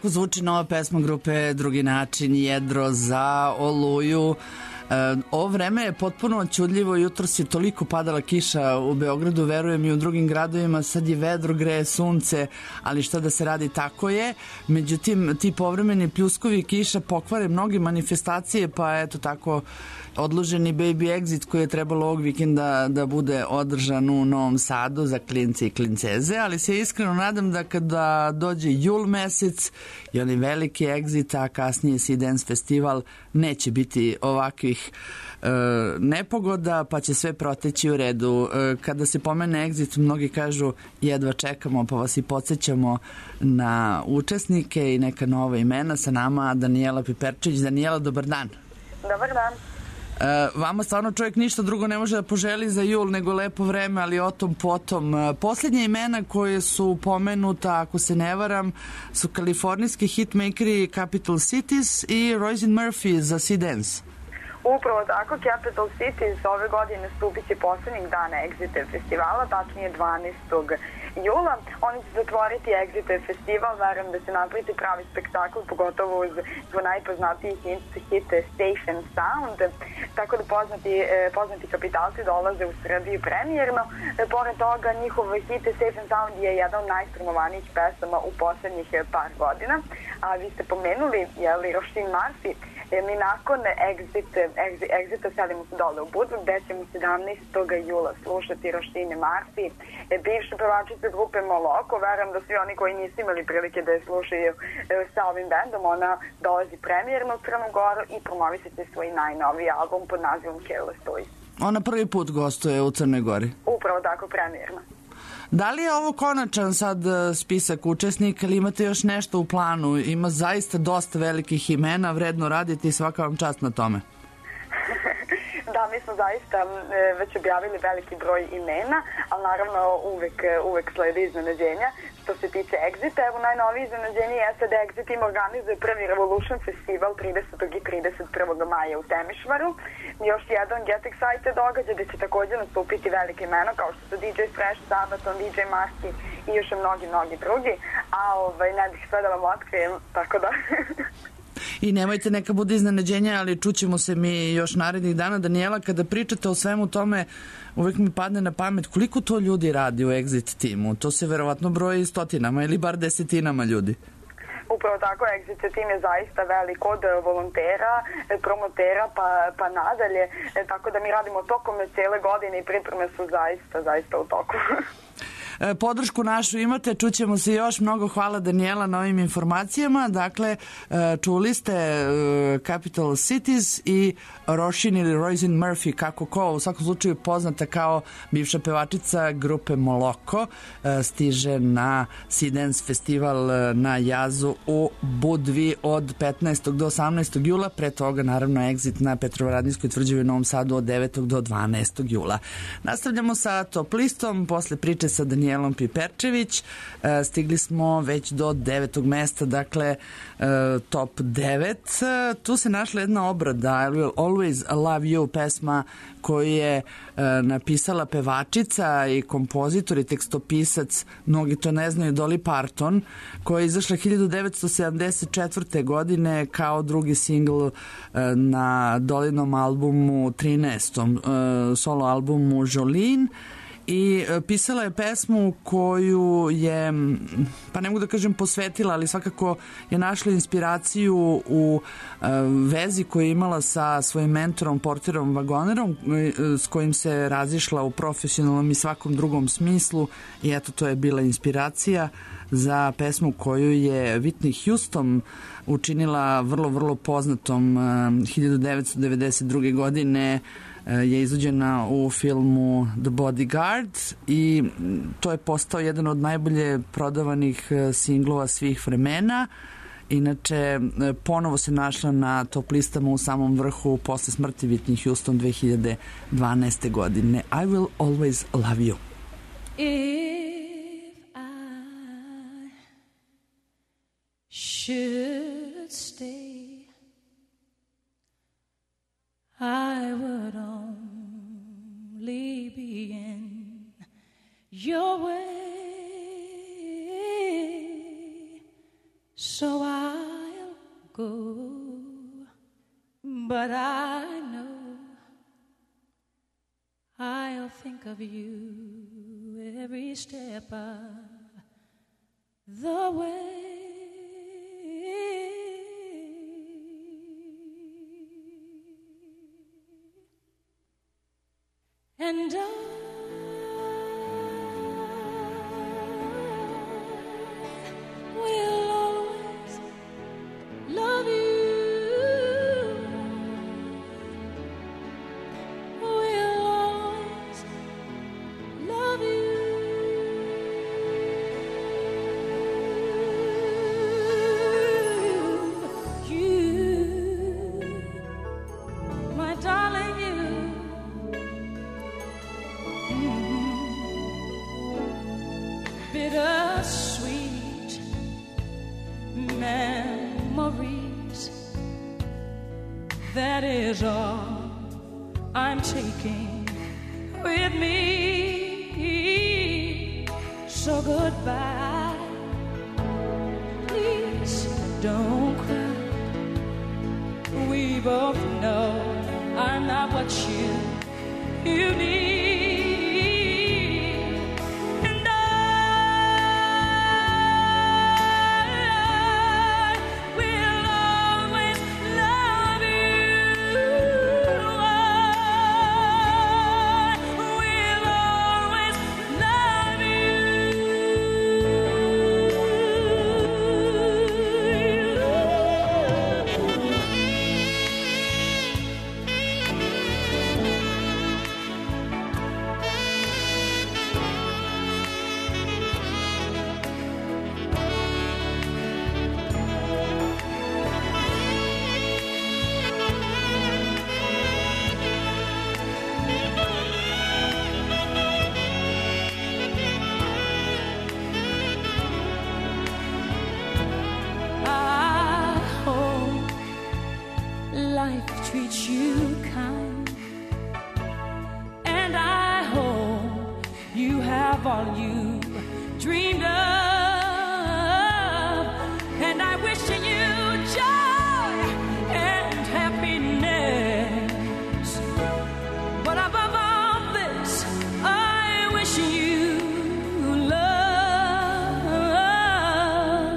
Tako zvuči nova pesma grupe Drugi način, Jedro za Oluju. E, ovo vreme je potpuno čudljivo, jutros je toliko padala kiša u Beogradu, verujem i u drugim gradovima, sad je vedro, greje sunce, ali šta da se radi, tako je. Međutim, ti povremeni pljuskovi i kiša pokvare mnoge manifestacije, pa eto tako odloženi Baby Exit koji je trebalo ovog vikenda da bude održan u Novom Sadu za klince i klinceze, ali se iskreno nadam da kada dođe jul mesec i onaj veliki Exit, a kasnije Sea Dance festival, neće biti ovakvih e, nepogoda, pa će sve proteći u redu. E, kada se pomene Exit, mnogi kažu jedva čekamo, pa vas i podsjećamo na učesnike i neka nova imena. Sa nama Danijela Piperčević. Danijela, dobar dan. Dobar dan. Uh, vama stvarno čovjek ništa drugo ne može da poželi za jul nego lepo vreme, ali o tom potom. Uh, posljednje imena koje su pomenuta, ako se ne varam, su kalifornijski hitmakeri Capital Cities i Roisin Murphy za Sea Dance. Upravo tako, Capital Cities ove godine stupit će posljednjeg dana Exit festivala, tačnije dvanaestog jula. Oni će zatvoriti Exit festival, verujem da će napraviti pravi spektakl, pogotovo uz svoj najpoznatiji hit, hit Station Sound. Tako da poznati, poznati kapitalci dolaze u Srbiju premijerno. Pored toga, njihov hit Station Sound je jedan od najstrumovanijih pesama u posljednjih par godina. A vi ste pomenuli, je li, Roisin Murphy. Mi nakon Exit, Exit, Exita selimo se dole u Budvu, gde ćemo sedamnaestog jula slušati Roisin Murphy, bivša pevačica grupe Moloko. Verujem da svi oni koji nisu imali prilike da je slušaju sa ovim bendom, ona dolazi premijerno u Crnu Goru i promovisat će svoj najnoviji album pod nazivom Careless Toys. Ona prvi put gostuje u Crnoj Gori. Upravo tako, premijerno. Da li je ovo konačan sad spisak učesnika ili imate još nešto u planu? Ima zaista dosta velikih imena, vredno raditi i svaka vam čast na tome. Da, mi smo zaista već objavili veliki broj imena, ali naravno uvek, uvek slede iznenađenja. Što se tiče Exita, evo najnoviji iznenađenje jeste da Exit im organizuje prvi Revolution festival tridesetog i trideset prvog maja u Temišvaru. Još jedan Get Excited događaj gde će također nastupiti velike imena kao što su D J Fresh, Sabaton, D J Marki i još mnogi, mnogi drugi. A ovaj, ne bih sve da vam otkrijem, tako da... I nemojte, neka bude iznenađenja, ali čućemo se mi još narednih dana. Danijela, kada pričate o svemu tome, uvek mi padne na pamet koliko to ljudi radi u Exit timu. To se verovatno broji stotinama ili bar desetinama ljudi. Upravo tako, Exit tim je zaista velik od volontera, promotera pa, pa nadalje, tako da mi radimo tokom cijele godine i pripreme su zaista, zaista u toku. Podršku našu imate, čućemo se još. Mnogo hvala, Danijela, na ovim informacijama. Dakle, čuli ste Capital Cities i Roisin ili Roisin Murphy, kako ko, u svakom slučaju poznata kao bivša pevačica grupe Moloko, stiže na Sea Dance festival na Jazu u Budvi od petnaestog do osamnaestog jula. Pre toga, naravno, Exit na Petrovaradinskoj tvrđavi u Novom Sadu od devetog do dvanaestog jula. Nastavljamo sa Top listom, posle priče sa Danijelom Danijelom Piperčević. E, stigli smo već do devetog mesta, dakle e, top devet. E, tu se našla jedna obrada, I Will Always Love You, pesma koju je e, napisala pevačica i kompozitor i tekstopisac, mnogi to ne znaju, Dolly Parton, koja je izašla hiljadu devetsto sedamdeset četvrte. godine kao drugi singl e, na Dolinom albumu trinaestom e, solo albumu Jolene. I pisala je pesmu koju je, pa ne mogu da kažem posvetila, ali svakako je našla inspiraciju u vezi koju je imala sa svojim mentorom Porterom Wagonerom, s kojim se razišla u profesionalnom i svakom drugom smislu, i eto, to je bila inspiracija za pesmu koju je Whitney Houston učinila vrlo, vrlo poznatom hiljadu devetsto devedeset druge. godine. Je izvođena u filmu The Bodyguard i to je postao jedan od najbolje prodavanih singlova svih vremena. Inače, ponovo se našla na top listama u samom vrhu posle smrti Whitney Houston dve hiljade dvanaeste. godine. I Will Always Love You. If I should stay, I would only be in your way, so I but I know I'll think of you every step of the way. And I will always love you. Will always love you. You, my darling, you. Bittersweet memories, that is all I'm taking with me. So goodbye, please don't cry. We both know I'm not what you, you need. Treat you kind, and I hope you have all you dreamed of, and I wish you joy and happiness, but above all this I wish you love.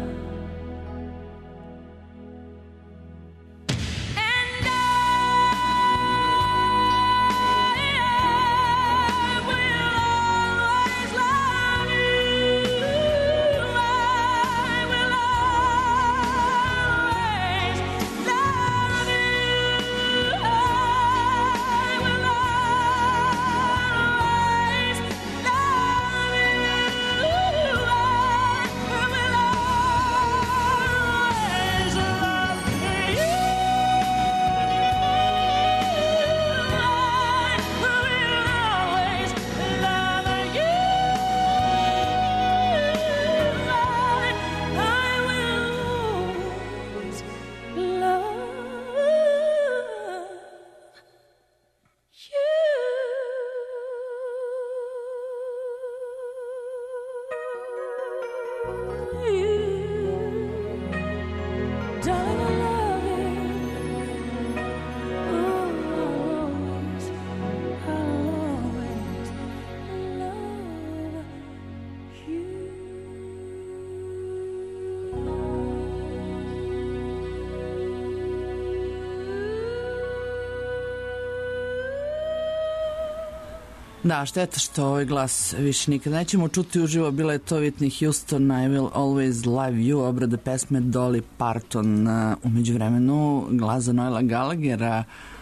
Da, šteta što ovaj glas više nikad nećemo čuti uživo. Bila je to Whitney Houston, I Will Always Love You, obrada pesme Dolly Parton. U međuvremenu glas za Noela Gallaghera,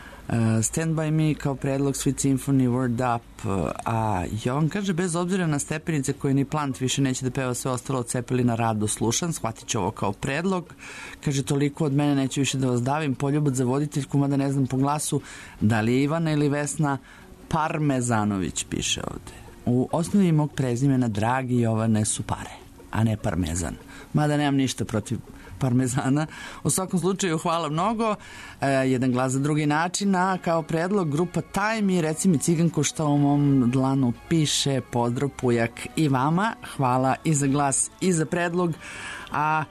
Stand By Me kao predlog, Sweet Symphony, Word Up, a Jovan kaže, bez obzira na stepenice koje ni Plant više neće da peva, sve ostalo od Cepelina rado slušam, shvatit ću ovo kao predlog. Kaže, toliko od mene, neću više da vas davim, poljubac za voditeljku, mada ne znam po glasu da li je Ivana ili Vesna Parmezanović, piše ovde. U osnovi mog prezimena dragi Jovane su pare, a ne parmezan. Mada nemam ništa protiv parmezana. U svakom slučaju, hvala mnogo. E, jedan glas za drugi način, a kao predlog grupa Time i reci mi ciganko šta u mom dlanu piše. Pozdrav Pujak i vama. Hvala i za glas i za predlog. A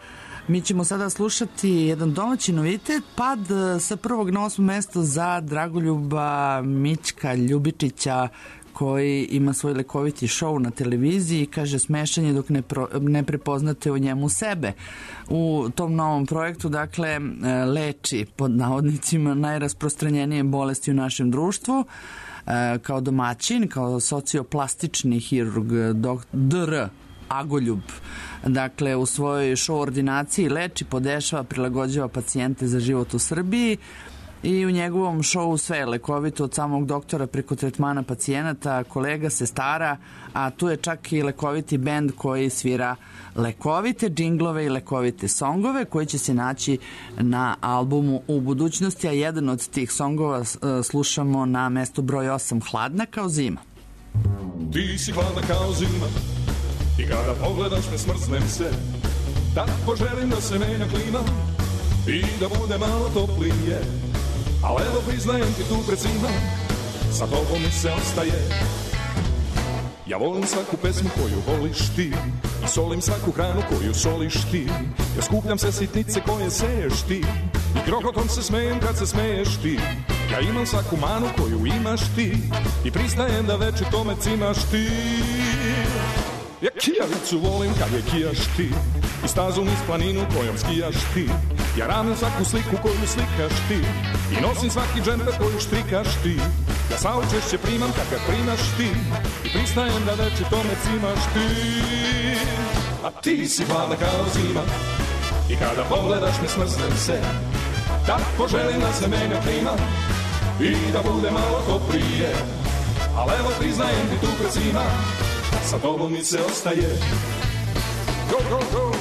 Mi ćemo sada slušati jedan domaći novitet, pad sa prvog na osmo mesto za Dragoljuba Mićka Ljubičića, koji ima svoj lekoviti show na televiziji i kaže smešanje dok ne, pro, ne prepoznate u njemu sebe. U tom novom projektu, dakle, leči pod navodnicima najrasprostranjenije bolesti u našem društvu. Kao domaćin, kao socioplastični hirurg dr. Agoljub, dakle, u svojoj show ordinaciji leči, podešava, prilagođava pacijente za život u Srbiji i u njegovom showu sve je lekovito, od samog doktora preko tretmana pacijenata, kolega, sestara, a tu je čak i lekoviti bend koji svira lekovite džinglove i lekovite songove koji će se naći na albumu u budućnosti, a jedan od tih songova slušamo na mesto broj osam, Hladna kao zima. Ti si hladna kao zima i kada pogledaš me smrznem se, da poželim da se menja klima i da bude malo toplije, ali evo priznajem ti tu pred svima, sa tobom mi se ostaje. Ja volim svaku pesmu koju voliš ti i solim svaku hranu koju soliš ti. Ja skupljam se sitnice koje seješ ti i grohotom se smejem kad se smeješ ti. Ja imam svaku manu koju imaš ti i priznajem da večito me cimaš ti. Ja kijavicu volim kad je kijaš ti i stazu niz planinu kojom skijaš ti. Ja ravnim svaku sliku koju slikaš ti i nosim svaki džemper koju štrikaš ti. Ja saučešće primam kad ga primaš ti i priznajem da večito me cimaš ti. A ti si hladna kao zima i kada pogledaš me smrznem se, da poželim da se menja klima i da bude malo toplije, ali evo priznajem ti tu pred svima, sa tobom mi se ostaje. Go, go, go!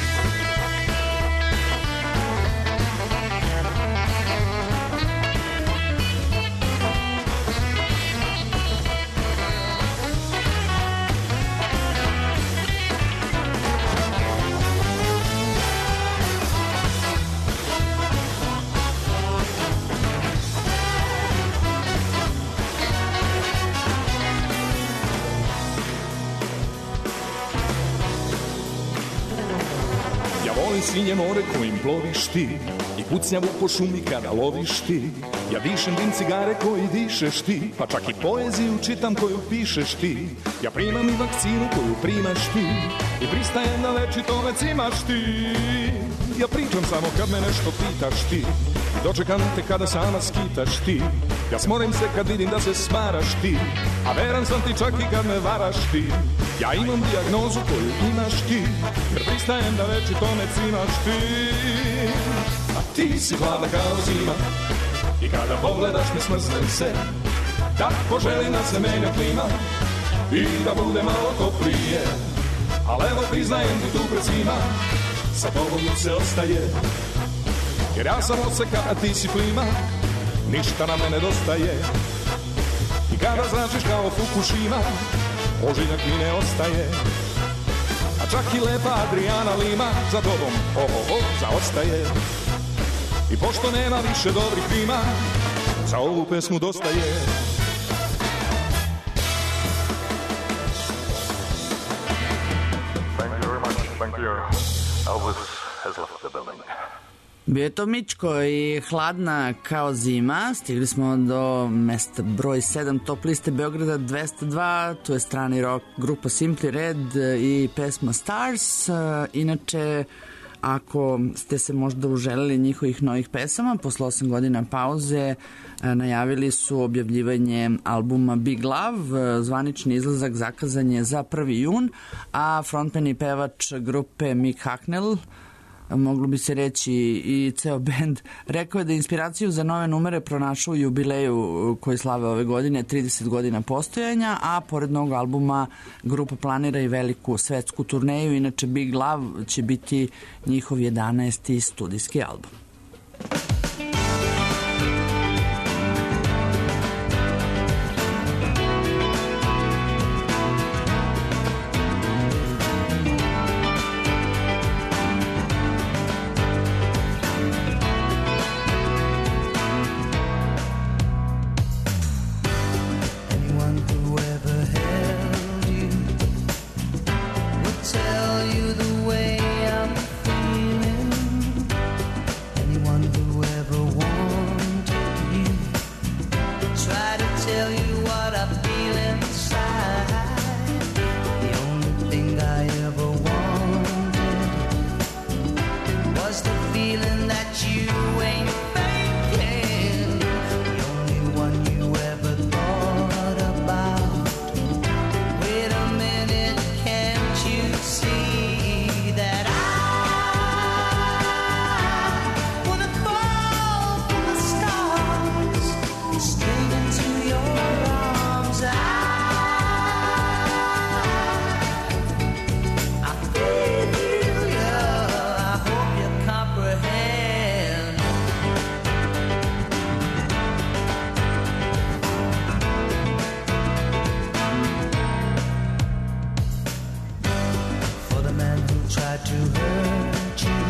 Svinje more kojim ploviš ti i pucnjavu po šumi kada loviš ti. Ja dišem dim cigare koji dišeš ti, pa čak i poeziju čitam koju pišeš ti. Ja primam i vakcinu koju primaš ti i pristajem da večito me cimaš ti. Ja pričam samo kad me nešto pitaš ti i dočekam te kada sama skitaš ti. Ja smorim se kad vidim da se smaraš ti, a veran sam ti čak i kad me varaš ti. Ja imam dijagnozu koju imaš ti, jer pristajem da večito me cimaš ti. A ti si hladna kao zima i kada pogledaš me smrznem se, da poželim da se menja klima i da bude malo toplije, ali evo priznajem ti tu pred svima, sa tobom mi se ostaje. Jer ja sam oseka, a ti si plima, ništa nam ne nedostaje. I kada zračiš kao Fukushima, ožiljak mi ne ostaje. A čak i lepa Adriana Lima za tobom, oh, oh, oh, zaostaje. I pošto nema više dobrih klima, za ovu pesmu dosta je. Thank you very much. Thank you. Elvis has left the building. Bio je to Mićko i Hladna kao zima. Stigli smo do mesta broj sedam top liste Beograda dvesta dva. Tu je strani rock grupa Simply Red i pesma Stars. Inače, ako ste se možda uželeli njihovih novih pesama, posle osam godina pauze najavili su objavljivanje albuma Big Love. Zvanični izlazak zakazan je za prvi jun, a frontman i pevač grupe Mick Hucknall, moglo bi se reći i ceo bend, rekao je da inspiraciju za nove numere pronašao u jubileju koji slave ove godine, trideset godina postojanja, a pored novog albuma grupa planira i veliku svetsku turneju. Inače, Big Love će biti njihov jedanaesti studijski album. Tell you the way I'm feeling. tried to hurt you.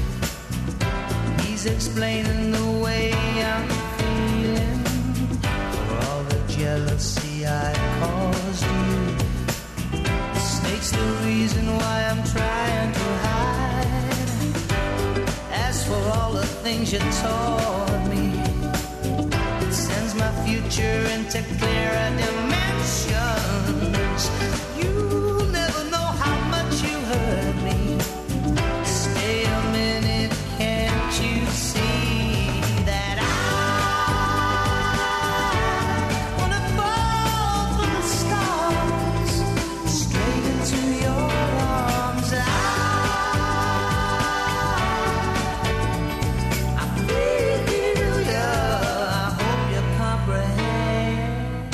He's explaining the way I'm feeling for all the jealousy I caused you. The snake's the reason why I'm trying to hide. As for all the things you taught me, it sends my future into clearer dimensions. You never know how much you hurt me. Stay a minute, can't you see that I wanna fall from the stars straight into your arms? I, I feel ya, I hope you comprehend.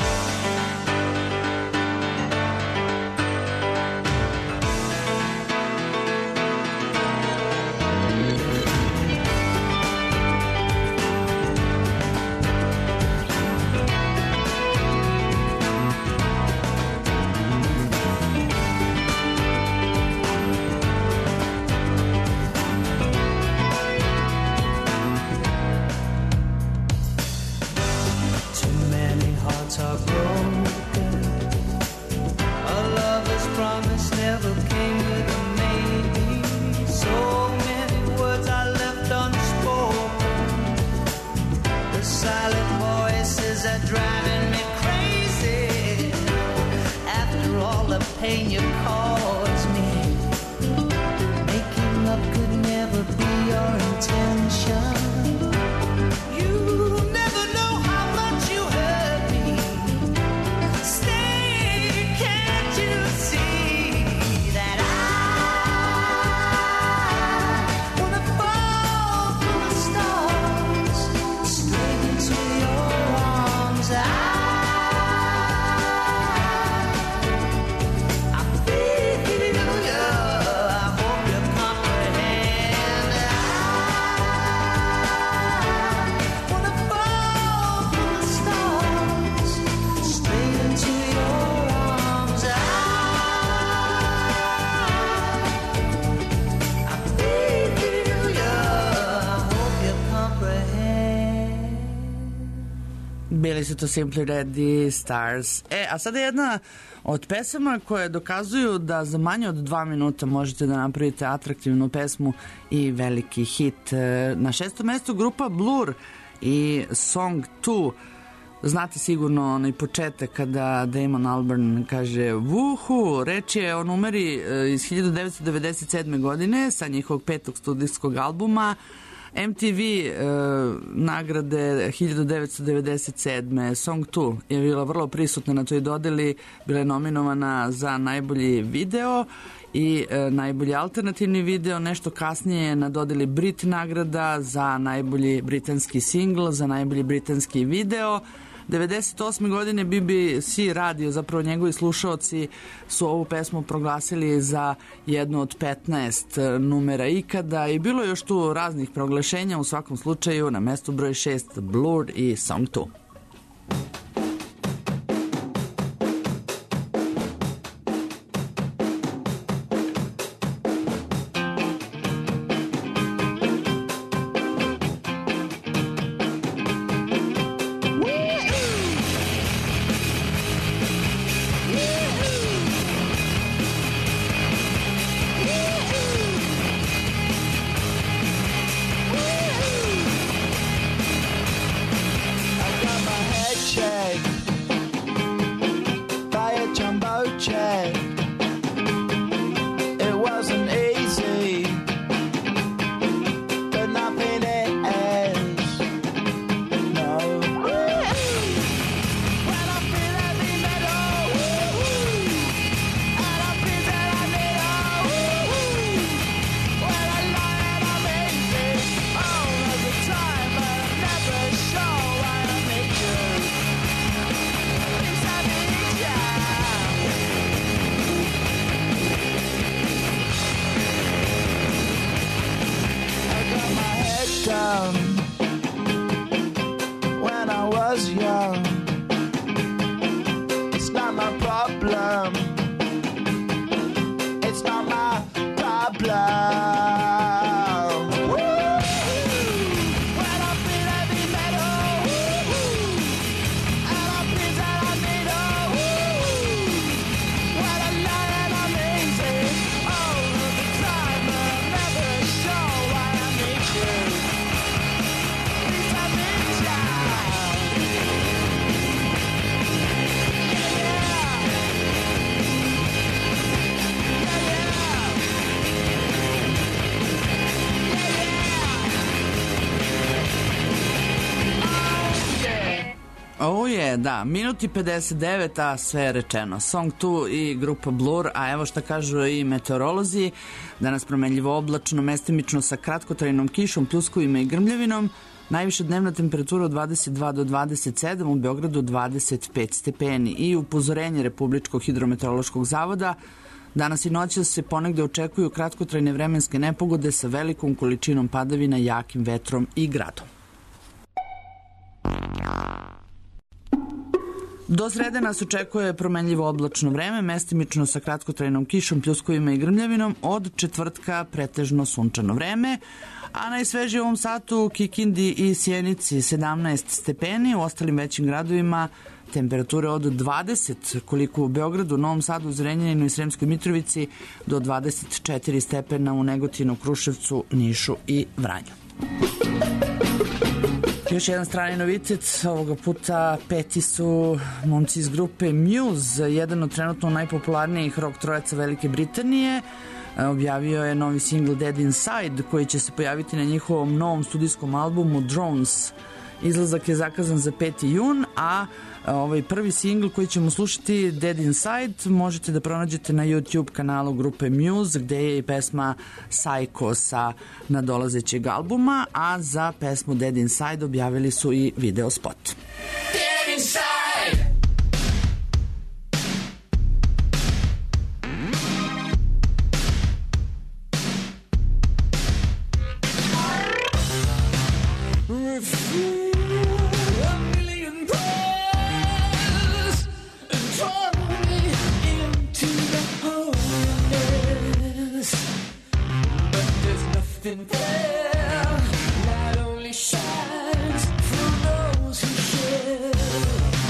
Too many hearts are broken. A lover's promise never came with a maybe. So many words I left unspoken. The silent voices are driving me crazy. After all the pain you caused me, making up could never be your intention. You never know how much you hurt me. Stay, can't you see that I wanna fall from the stars straight into your arms? I, I feel ya, I hope you comprehend. I wanna fall from the stars straight into your arms. I, I feel ya, I hope you comprehend. Bili su to Simply Red i Stars. E, a sada jedna od pesama koje dokazuju da za manje od dva minuta možete da napravite atraktivnu pesmu i veliki hit. E, Na šestom mestu grupa Blur i Song two. Znate sigurno onaj početak kada Damon Albarn kaže vuhu, reč je o numeri e, iz hiljadu devetsto devedeset sedme. godine sa njihovog petog studijskog albuma. M T V e, nagrade hiljadu devetsto devedeset sedme. Song two je bila vrlo prisutna na toj dodeli, bila je nominovana za najbolji video i e, najbolji alternativni video. Nešto kasnije na dodeli Brit nagrada za najbolji britanski singl, za najbolji britanski video. devedeset osme. godine B B C radio, zapravo njegovi slušaoci su ovu pesmu proglasili za jednu od petnaest numera ikada i bilo je još tu raznih proglašenja. U svakom slučaju na mestu broj šest Blur i Song two. I got my Ovo je, da, minuti pedeset devet, a sve je rečeno. Song dva i grupa Blur, a evo šta kažu i meteorolozi. Danas promenljivo oblačno, mestimično sa kratkotrajnom kišom, pljuskovima i grmljavinom. Najviša dnevna temperatura od dvadeset dva do dvadeset sedam, u Beogradu dvadeset pet stepeni. I upozorenje Republičkog hidrometeorološkog zavoda, danas i noćas se ponegde očekuju kratkotrajne vremenske nepogode sa velikom količinom padavina, jakim vetrom i gradom. Do srede nas očekuje promenljivo oblačno vreme, mestimično sa kratkotrajnom kišom, pljuskovima i grmljavinom, od četvrtka pretežno sunčano vreme, a najsvežije u ovom satu u Kikindi i Sjenici sedamnaest stepeni, u ostalim većim gradovima temperature od dvadeset, koliko u Beogradu, Novom Sadu, Zrenjaninu i Sremskoj Mitrovici, do dvadeset četiri stepena u Negotinu, Kruševcu, Nišu i Vranju. Još jedan strani novitet, ovoga puta peti su momci iz grupe Muse, jedan od trenutno najpopularnijih rock trojaca Velike Britanije. Objavio je novi single Dead Inside, koji će se pojaviti na njihovom novom studijskom albumu Drones. Izlazak je zakazan za peti jun, a ovaj prvi singl koji ćemo slušati, Dead Inside, možete da pronađete na YouTube kanalu grupe Muse, gde je i pesma Psycho sa nadolazećeg albuma, a za pesmu Dead Inside objavili su i video spot. Dead Inside! Nothing there, light only shines for those who share.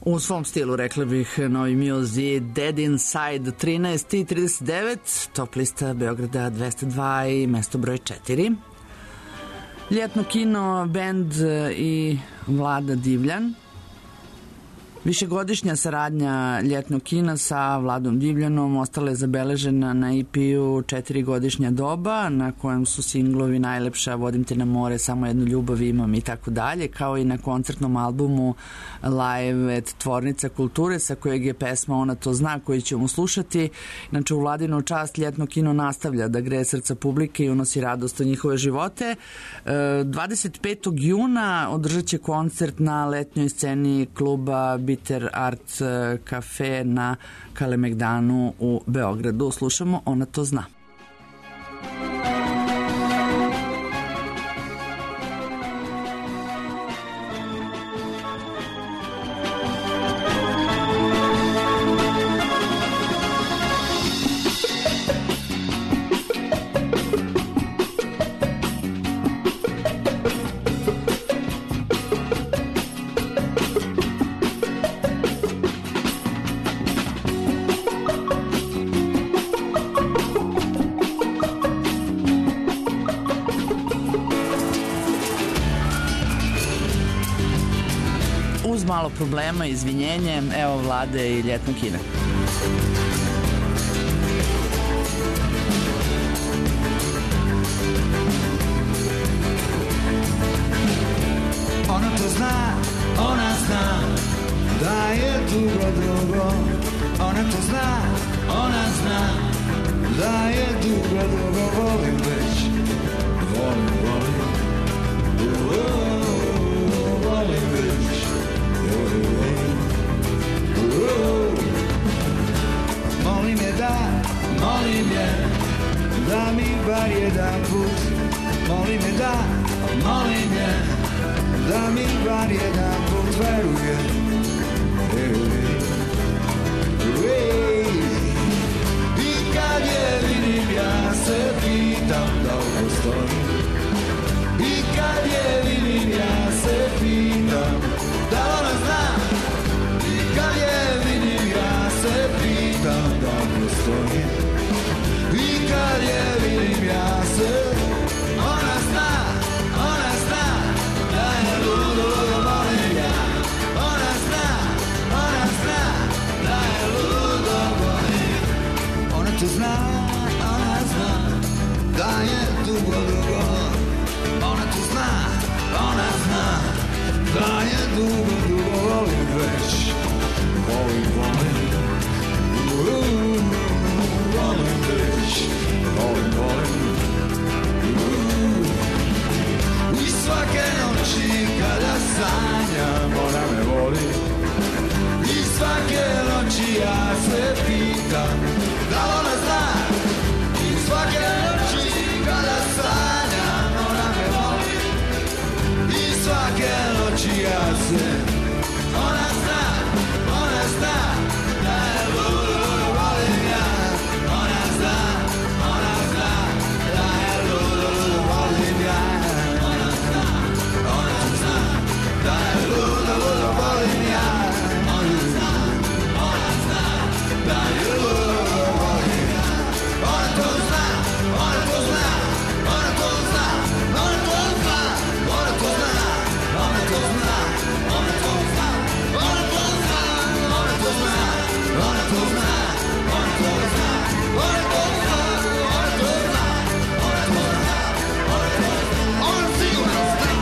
U svom stilu, rekla bih, novi Muse, Dead Inside, trinaest i trideset devet, top lista Beograda dvesta dva i mesto broj četiri. Ljetno kino, bend i Vlada Divljan. Višegodišnja saradnja Ljetnog kina sa Vladom Divljanom ostala je zabeležena na E P-u Četirigodišnja doba, na kojem su singlovi Najlepša, Vodim te na more, Samo jednu ljubav imam i tako dalje, kao i na koncertnom albumu Live at Tvornica kulture, sa kojeg je pesma Ona to zna, koju ćemo slušati. Inače, u Vladinu čast Ljetno kino nastavlja da greje srca publike i unosi radost u njihove živote. dvadeset petog juna održat će koncert na letnjoj sceni kluba Bitter Art Cafe na Kalemegdanu u Beogradu. Slušamo Ona to zna. Malo problema, izvinjenje, evo Vlade i Ljetnog kina. Ona to zna, ona zna da je dugo, dugo. Ona to zna, ona zna da je dugo, dugo. Volim već, volim, volim, oh, volim već. Molim je da, molim je da mi bar jedan put. Molim je da, molim je da mi bar jedan put veruje. I kad je vidim ja se pitam da li postoji. I kad je vidim ja se pitam da ona zna. I kad je vidim ja se pitam da postoji. I kad je vidim ja se, ona zna, ona zna da je ludo, ludo volim ja. Ona zna, ona zna da je ludo volim. Ona to zna, ona zna da je dugo, dugo. Ona to zna, ona zna da je dugo, dugo. Volim već, volim, volim, uh, volim već, volim, volim, uh. I svake noći kada sanjam ona me voli. I svake noći ja se pitam da ona zna. I svake noći kada sanjam ona me voli. I svake noći ja se, ona zna, ona zna da je ludo, ludo volim ja. Ona zna, ona zna da je ludo, ludo volim ja. Ona zna, ona zna da je ludo, ludo volim ja. Ona zna, ona zna da je ludo, ludo volim ja. Ona to zna, ona to zna, ona to zna, ona to zna, ona to zna, ona to zna, ona to zna. Ona to zna, ona to zna, ona to zna, ona to zna, ona to zna, ona to zna, ona to zna, ona to zna, ona sigurno zna.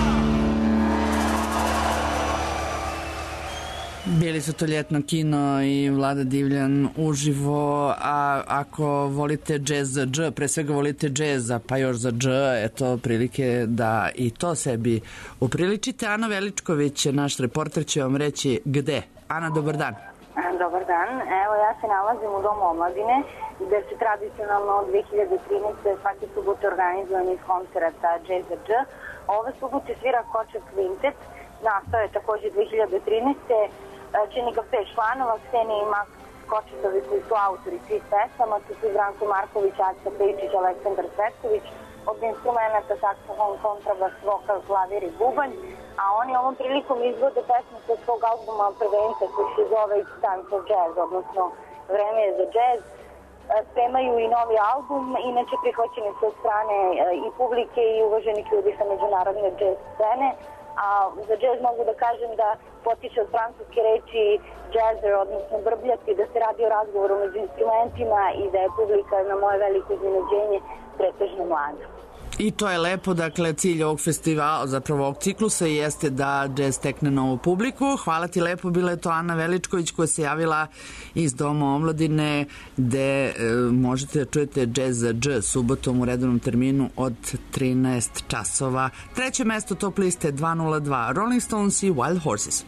Bili su to Ljetno kino i Vlada Divljan uživo, a ako volite džez za dž, pre svega volite džeza, pa još za dž, eto prilike da i to sebi upriličite. Ana Veličković, naš reporter, će vam reći gde. Ana, dobar dan. Dobar dan. Evo, ja se nalazim u Domu omladine, gde se tradicionalno od dve hiljade trinaeste. svake subote organizuje niz koncerata džez za dž. Ove subote svira Kočak Kvintet, nastao je takođe dve hiljade trinaeste. Čini ga pet članova, Ksenija i Maks Kočetovi koji su autori svih pesama, tu su Branko Marković, Aca Pejčić, Aleksandar Cvetković, od instrumenta saksofon, kontrabas, vokal, klavir i bubanj, a oni ovom prilikom izvode pesmu sa svog albuma prvenca koji se zove It's Time for Jazz, odnosno Vreme je za jazz. Spremaju i novi album, inače prihvaćeni su od strane i publike i uvaženih ljudi sa međunarodne jazz scene. A za jazz mogu da kažem da potiče od francuske reči jazzer, odnosno brbljati, da se radi o razgovoru među instrumentima i da je publika na moje veliko iznenađenje pretežno mlada. I to je lepo, dakle cilj ovog festivala, zapravo ovog ciklusa jeste da jazz stekne novu publiku. Hvala ti lepo, bila je to Ana Veličković koja se javila iz Doma omladine gde e, možete da čujete jazz za dž subotom u redovnom terminu od trinaest časova. Treće mesto top liste dva nula dva Rolling Stones i Wild Horses.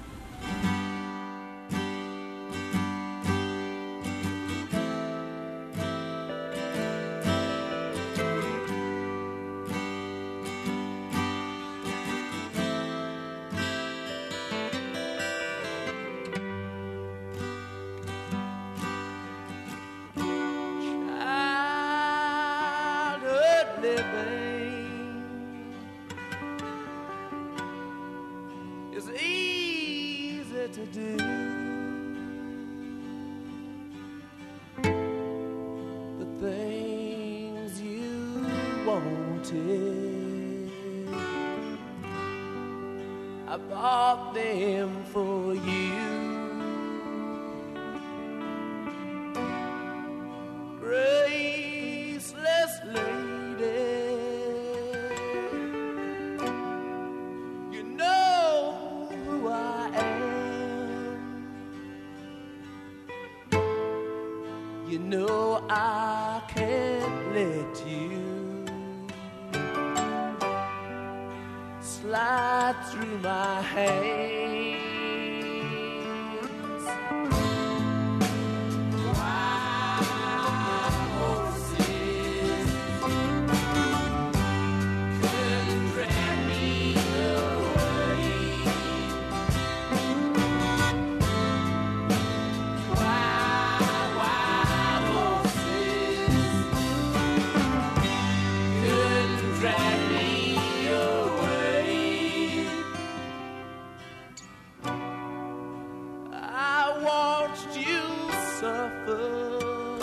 I bought them for you. Graceless lady, you know who I am. You know I can't let you slide through my hands. Wild horses couldn't drag me away. Wild, wild horses couldn't drag me away. I watched you suffer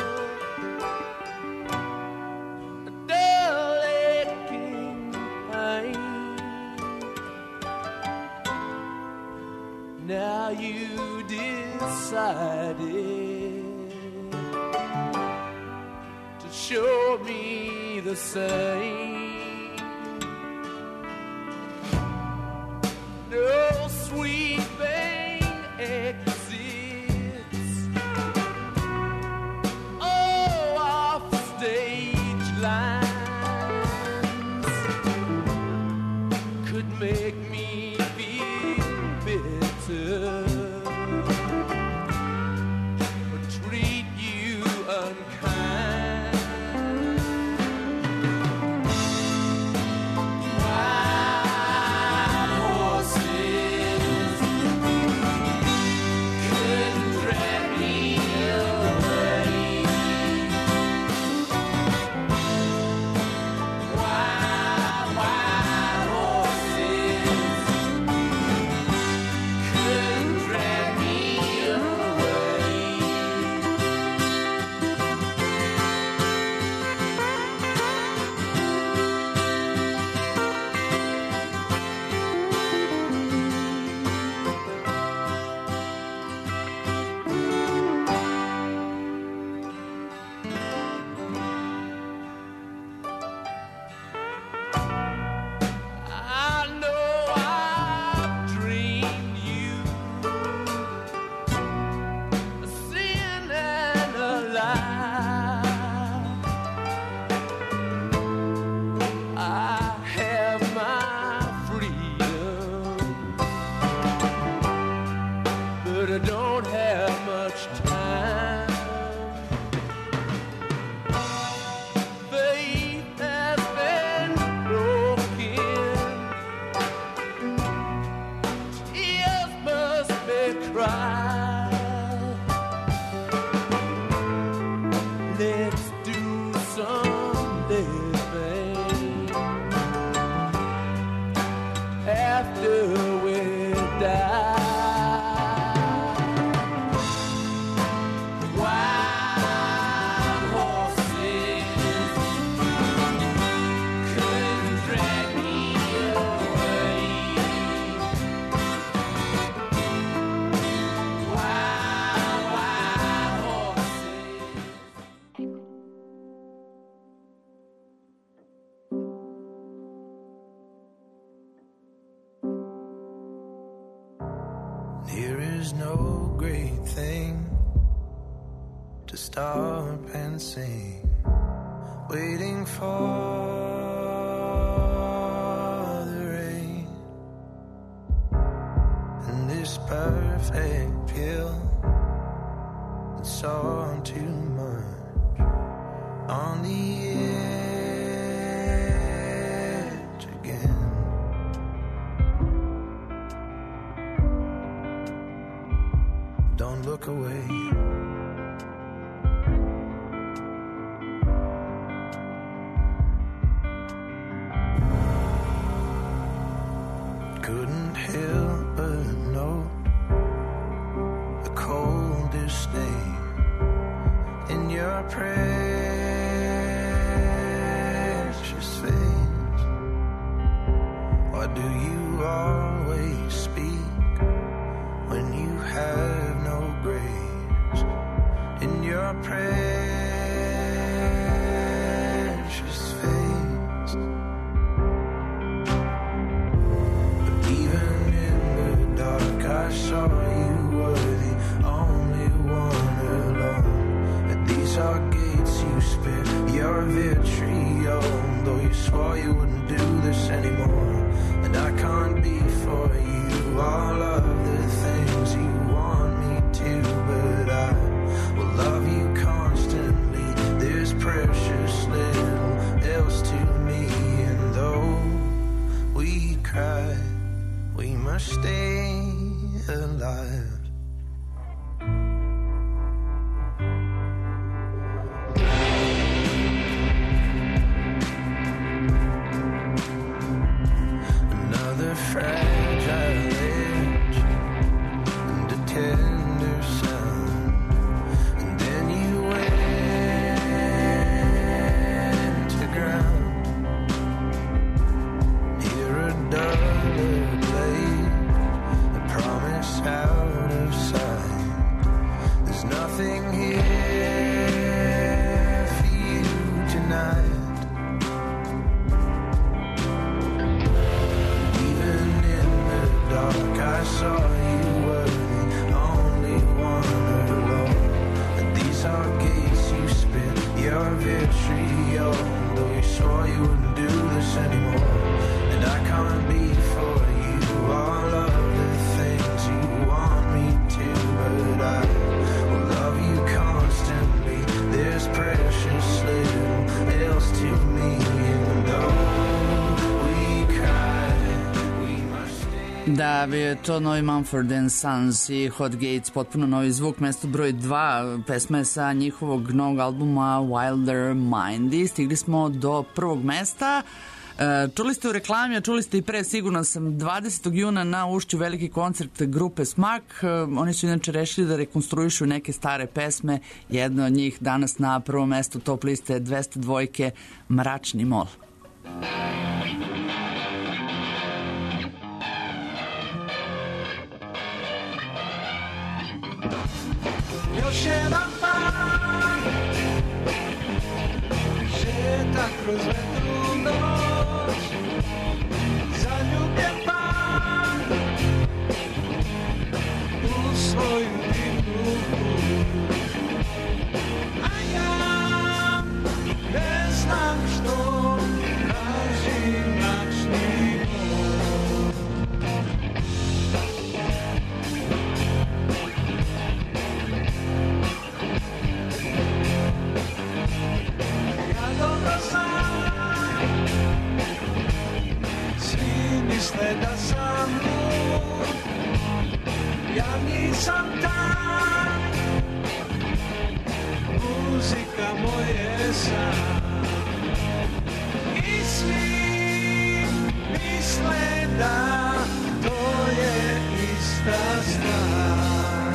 a dull aching pain. Now you decided to show me the same. No sweeping exits. Oh, off stage lines could make me feel bitter or treat you unkind. is no great thing to stop and sing, waiting for the rain. And this perfect pill, it's all too much on the edge again. Don't look away. Couldn't help but note the cold disdain in your precious face. Why do you always speak when you have no grace in your precious face? But even in the dark I saw you were the only one alone. At these are gates you spit your vitriol, though you swore you wouldn't do this anymore. And I can't be for you all of the things you want me to, but I will love you constantly. There's precious little else to me, and though we cry, we must stay alive. Another fragile edge and a tender sound, and then you went to ground. Hear a duller blade, a promise out of sight. There's nothing here for you tonight. Dark, I saw you were the only one alone. And these are gates you spit your vitriol, though you swore you wouldn't do this anymore. And I can't be for you all of the things you want me to, but I will love you constantly. There's precious little else to me, and though we cry, Da, bio je to novi Mumford and Sons i Hot Gates, potpuno novi zvuk, mesto broj dva, pesma je sa njihovog novog albuma Wilder Mind. I stigli smo do prvog mesta. Čuli ste u reklami, a čuli ste i pre, sigurno sam, dvadesetog juna na Ušću veliki koncert grupe Smak. Oni su inače rešili da rekonstruišu neke stare pesme. Jedna od njih danas na prvom mestu top liste dvesta dva Mračni mol. Još jedan dan šeta kroz vedru noć, zaljubljen pan u svoju divnu kuć. A ja ne znam što traži mračni mol. Misle da sam lud, ja nisam tam, muzika moje sam. I svi misle da to je ista stvar.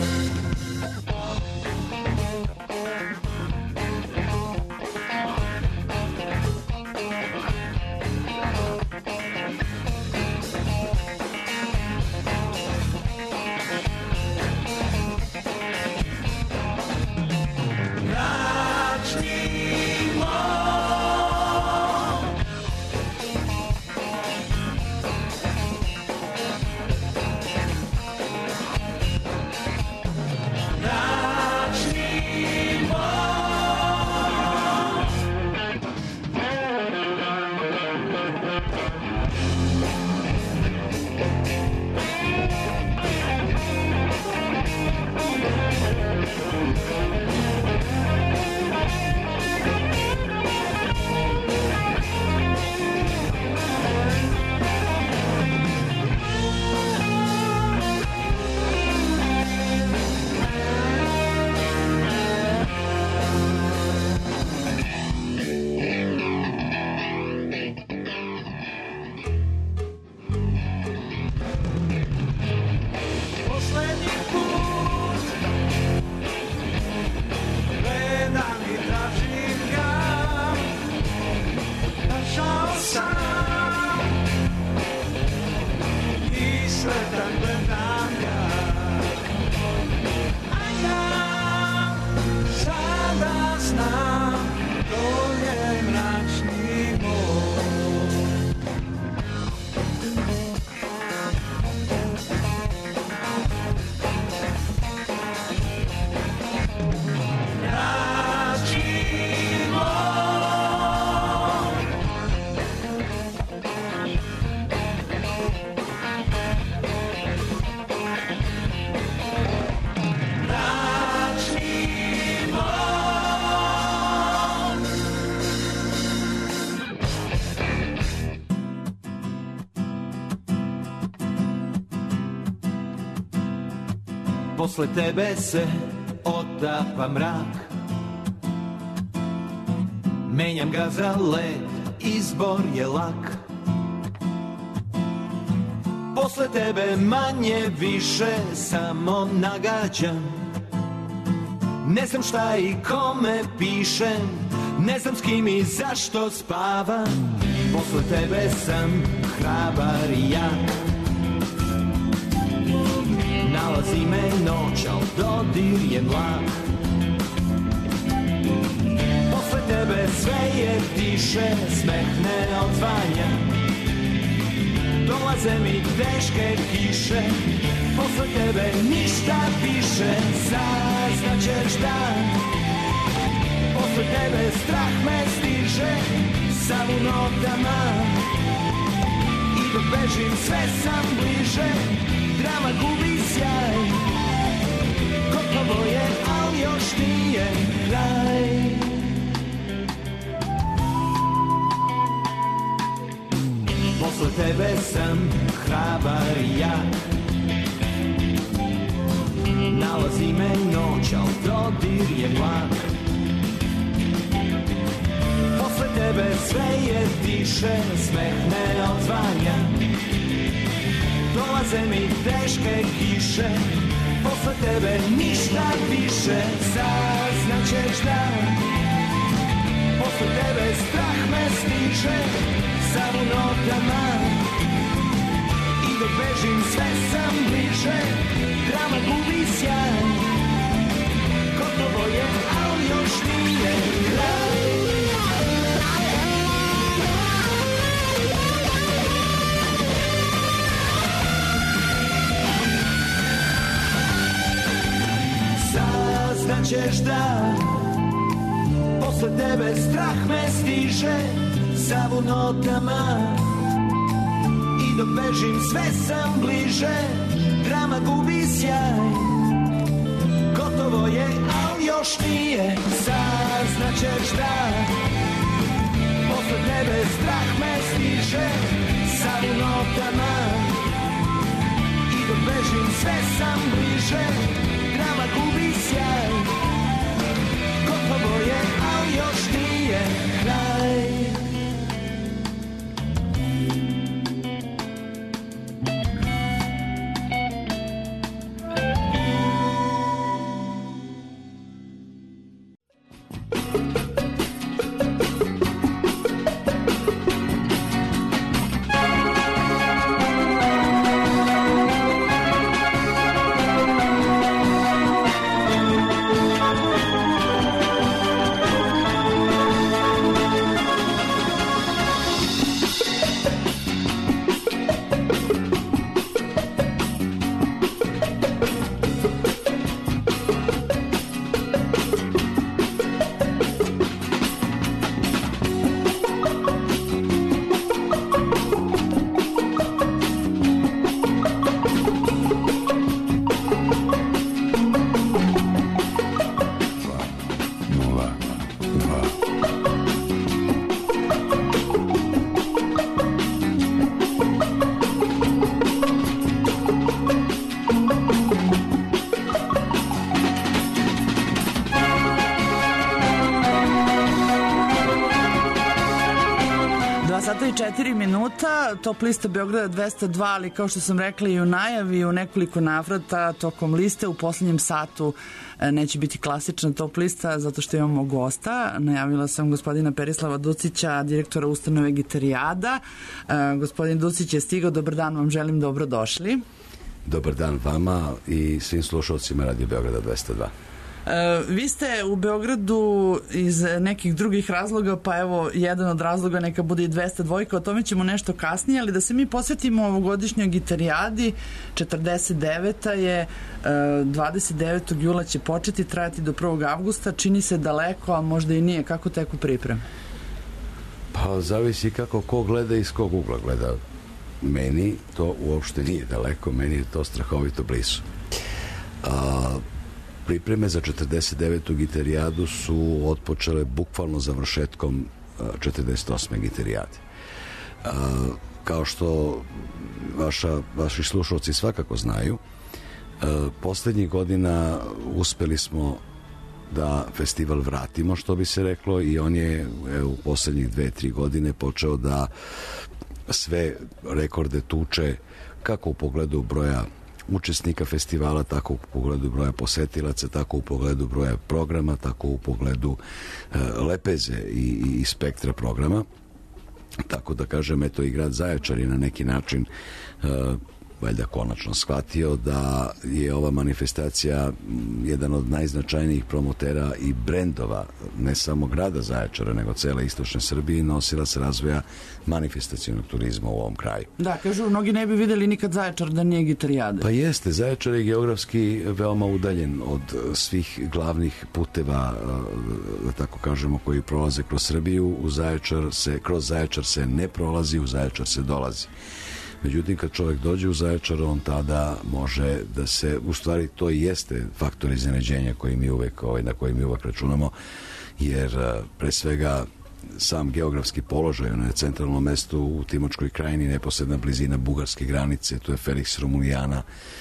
Posle tebe se otapa mrak, menjam ga za led, izbor je lak. Posle tebe manje više samo nagađam. Ne znam šta i kome pišem, ne znam s kim i zašto spavam. Posle tebe sam hrabar i jak. Nalazi me noć, al dodir je mlak. Posle tebe sve je tiše, smeh ne odzvanja. Dolaze mi teške kiše, posle tebe ništa više. Saznaćeš da posle tebe strah me stiže, sam u notama i dok bežim sve sam bliže. Drama gubi sjaj, gotovo je, al još nije kraj. Posle tebe sam hrabar i jak. Nalazi me noć, al dodir je mlak. Posle tebe sve je tiše, smeh ne odzvanja. Dolaze mi teške kiše, posle tebe ništa više. Saznaćeš da posle tebe strah me stiže, sam u notama i dok bežim sve sam bliže. Drama gubi sjaj, gotovo je, al još nije kraj. Saznaćeš da posle tebe strah me stiže, sav u notama i dok bežim sve sam bliže. Drama gubi sjaj, gotovo je, al još nije. Saznaćeš da posle tebe strah me stiže, sav u notama i dok bežim sve sam bliže. Drama gubi sjaj, gotovo je, al još nije kraj. četiri minuta, top lista Beograda dvesta dva, ali kao što sam rekla i u najavi u nekoliko navrata tokom liste u poslednjem satu neće biti klasična top lista zato što imamo gosta. Najavila sam gospodina Perislava Ducića, direktora ustanove Gitarijada. Gospodin Ducić je stigao, dobar dan vam želim, dobrodošli. Dobar dan vama i svim slušalcima Radio Beograda dvesta dva. Vi ste u Beogradu iz nekih drugih razloga, pa evo jedan od razloga neka bude i dvesta dva, o tome ćemo nešto kasnije, ali da se mi posvetimo ovogodišnjoj Gitarijadi. četrdeset deveta je, dvadeset devetog jula će početi, trajati do prvog avgusta, čini se daleko, a možda i nije. Kako teku pripreme? Pa zavisi kako ko gleda i s kog ugla gleda. Meni to uopšte nije daleko, meni je to strahovito blizu. A pripreme za četrdeset devetu Gitarijadu su otpočele bukvalno završetkom četrdeset osme Gitarijade. Kao što vaša, vaši slušalci svakako znaju, Poslednjih godina uspeli smo da festival vratimo, što bi se reklo, i on je evo, u poslednjih dve, tri godine počeo da sve rekorde tuče, kako u pogledu broja učesnika festivala, tako u pogledu broja posetilaca, tako u pogledu broja programa, tako u pogledu e, lepeze i, i spektra programa. Tako da kažem, eto i grad Zaječar je na neki način e, valjda konačno shvatio da je ova manifestacija jedan od najznačajnijih promotera i brendova ne samo grada Zaječara, nego cele istočne Srbije, nosila se razvoja manifestacionog turizma u ovom kraju. Da, kažu, mnogi ne bi videli nikad Zaječar da nije gitarijade. Pa jeste, Zaječar je geografski veoma udaljen od svih glavnih puteva, da tako kažemo, koji prolaze kroz Srbiju. U Zaječar se, kroz Zaječar se ne prolazi, u Zaječar se dolazi. Međutim, kad čovjek dođe u Zaječar, on tada može da se, u stvari to i jeste faktor iznenađenja koji mi uvek, ovaj, na koji mi uvek računamo, jer pre svega sam geografski položaj, ono je centralno mesto u Timočkoj krajini, neposredna blizina bugarske granice, to je Felix Romulijana,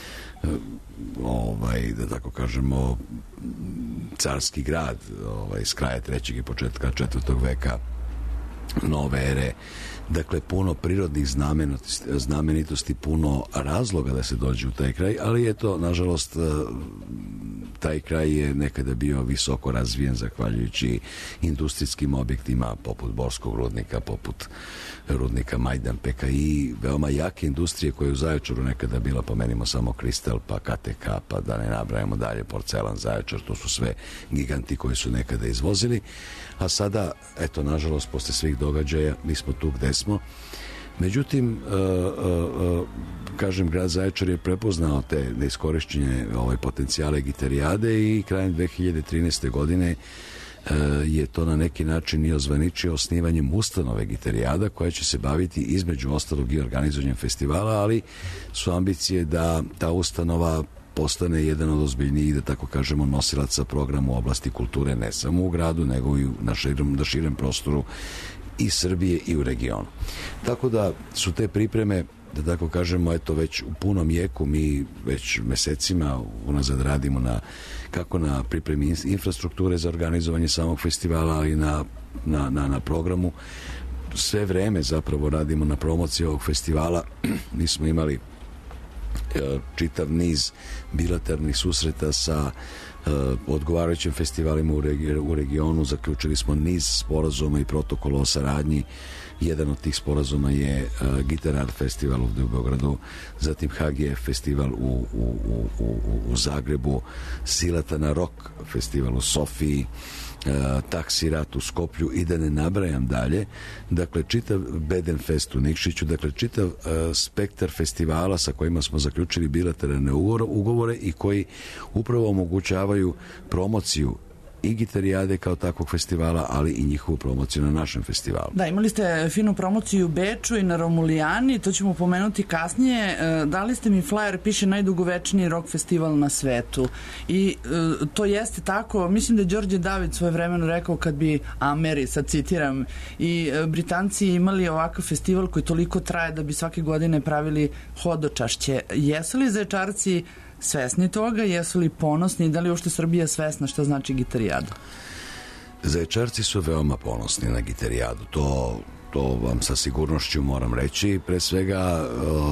ovaj, da tako kažemo, carski grad, ovaj, iz kraja trećeg i početka četvrtog veka nove ere. Dakle, puno prirodnih znamenitosti, znamenitosti, puno razloga da se dođe u taj kraj, ali eto, nažalost, taj kraj je nekada bio visoko razvijen zahvaljujući industrijskim objektima poput Borskog rudnika, poput rudnika Majdan P K I, veoma jake industrije koje u Zaječaru nekada bila, pomenimo samo Kristal, pa K T K, pa da ne nabrajamo dalje, Porcelan, Zaječar, to su sve giganti koji su nekada izvozili, a sada, eto, nažalost, posle svih događaja, mi smo tu gde smo. Međutim, uh, uh, uh, kažem, grad Zaječar je prepoznao te neiskorišćene ovaj, potencijale gitarijade i krajem dve hiljade trinaeste. godine uh, je to na neki način i ozvaničio osnivanjem ustanove gitarijada koja će se baviti između ostalog i organizovanjem festivala, ali su ambicije da ta ustanova postane jedan od ozbiljnijih, da tako kažemo, nosilaca programa u oblasti kulture, ne samo u gradu, nego i na širem, na širem prostoru i Srbije i u regionu. Tako da su te pripreme, da tako kažemo, eto već u punom jeku, mi već mesecima unazad radimo na, kako na pripremi infrastrukture za organizovanje samog festivala, ali na, na, na, na programu. Sve vreme zapravo radimo na promociji ovog festivala. Mi smo imali čitav niz bilateralnih susreta sa uh, odgovarajućim festivalima u, regi u regionu. Zaključili smo niz sporazuma i protokola o saradnji. Jedan od tih sporazuma je uh, Guitar Art Festival ovde u Beogradu, zatim H G F festival u, u, u, u, u Zagrebu, Silatana Rock festival u Sofiji, Taksirat u Skoplju i da ne nabrajam dalje. Dakle, čitav Bedenfest u Nikšiću, dakle, čitav uh, spektar festivala sa kojima smo zaključili bilateralne ugovore i koji upravo omogućavaju promociju i gitarijade kao takvog festivala, ali i njihovu promociju na našem festivalu. Da, imali ste finu promociju u Beču i na Romulijani, to ćemo pomenuti kasnije. Dali ste mi flyer, piše najdugovečniji rock festival na svetu. I to jeste tako. Mislim da je Đorđe David svoje vremeno rekao kad bi Ameri, sad citiram, i Britanci imali ovakav festival koji toliko traje da bi svake godine pravili hodočašće. Jesu li Zaječarci svesni toga, jesu li ponosni i da li uopšte Srbija svesna šta znači gitarijada? Zaječarci su veoma ponosni na gitarijadu, to, to vam sa sigurnošću moram reći. Pre svega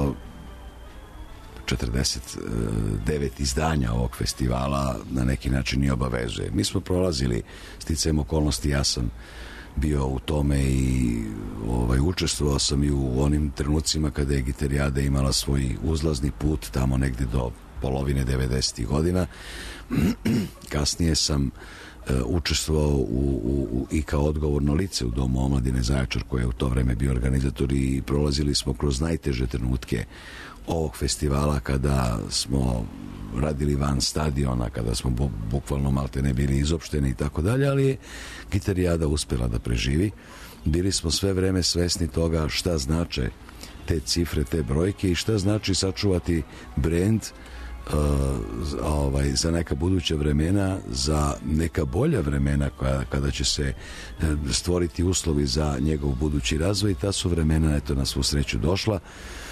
četrdeset devet izdanja ovog festivala na neki način i obavezuje. Mi smo prolazili sticajem okolnosti, ja sam bio u tome i ovaj, učestvovao sam i u onim trenucima kada je gitarijada imala svoj uzlazni put tamo negde do polovine devedesetih godina. Kasnije sam uh, učestvovao u, u, u, i kao odgovorno lice u Domu omladine Zaječar, koji je u to vreme bio organizator, i prolazili smo kroz najteže trenutke ovog festivala kada smo radili van stadiona, kada smo bu, bukvalno malte ne bili izopšteni i tako dalje, ali je gitarijada uspela da preživi. Bili smo sve vreme svesni toga šta znače te cifre, te brojke i šta znači sačuvati brend Uh, ovaj, za neka buduća vremena, za neka bolja vremena koja, kada će se uh, stvoriti uslovi za njegov budući razvoj. I ta su vremena, eto, na svu sreću došla.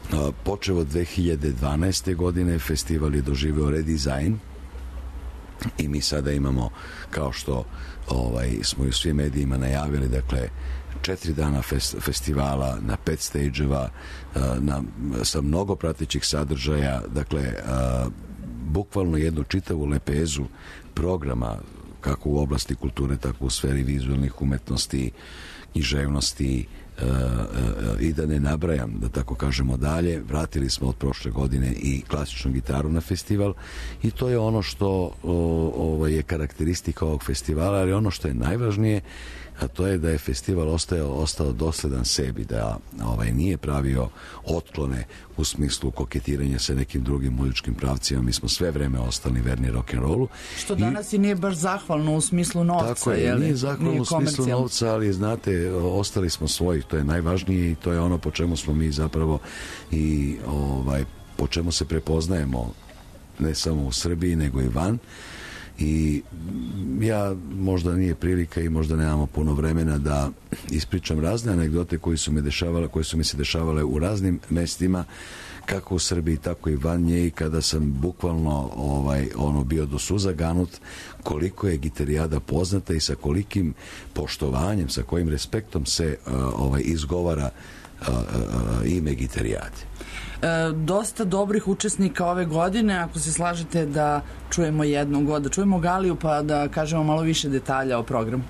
Počeo od dve hiljade dvanaeste. godine festival je doživeo redizajn i mi sada imamo, kao što ovaj, smo i u svim medijima najavili, dakle četiri dana fest, festivala na pet stage-eva na, sa mnogo pratećih sadržaja, dakle a, bukvalno jednu čitavu lepezu programa kako u oblasti kulture, tako u sferi vizualnih umetnosti, književnosti, Uh, uh, i da ne nabrajam, da tako kažemo dalje. Vratili smo od prošle godine i klasičnu gitaru na festival i to je ono što uh, ovo je karakteristika ovog festivala, ali ono što je najvažnije, a to je da je festival ostao, ostao dosledan sebi, da ovaj, nije pravio otklone u smislu koketiranja sa nekim drugim muzičkim pravcima. Mi smo sve vreme ostali verni rock'n'rollu. Što danas i, i nije baš zahvalno u smislu novca. Tako je, jeli? Nije zahvalno nije u smislu novca, ali znate, ostali smo svoji, to je najvažnije i to je ono po čemu smo mi zapravo i ovaj, po čemu se prepoznajemo ne samo u Srbiji, nego i van. I ja, možda nije prilika i možda nemamo puno vremena da ispričam razne anegdote koje su, me dešavale, koje su mi se dešavale u raznim mestima, kako u Srbiji, tako i van nje, i kada sam bukvalno ovaj, ono bio do suza ganut koliko je gitarijada poznata i sa kolikim poštovanjem, sa kojim respektom se uh, ovaj, izgovara uh, uh, ime gitarijade. E, dosta dobrih učesnika ove godine, ako se slažete da čujemo jednog, da čujemo Galiju pa da kažemo malo više detalja o programu.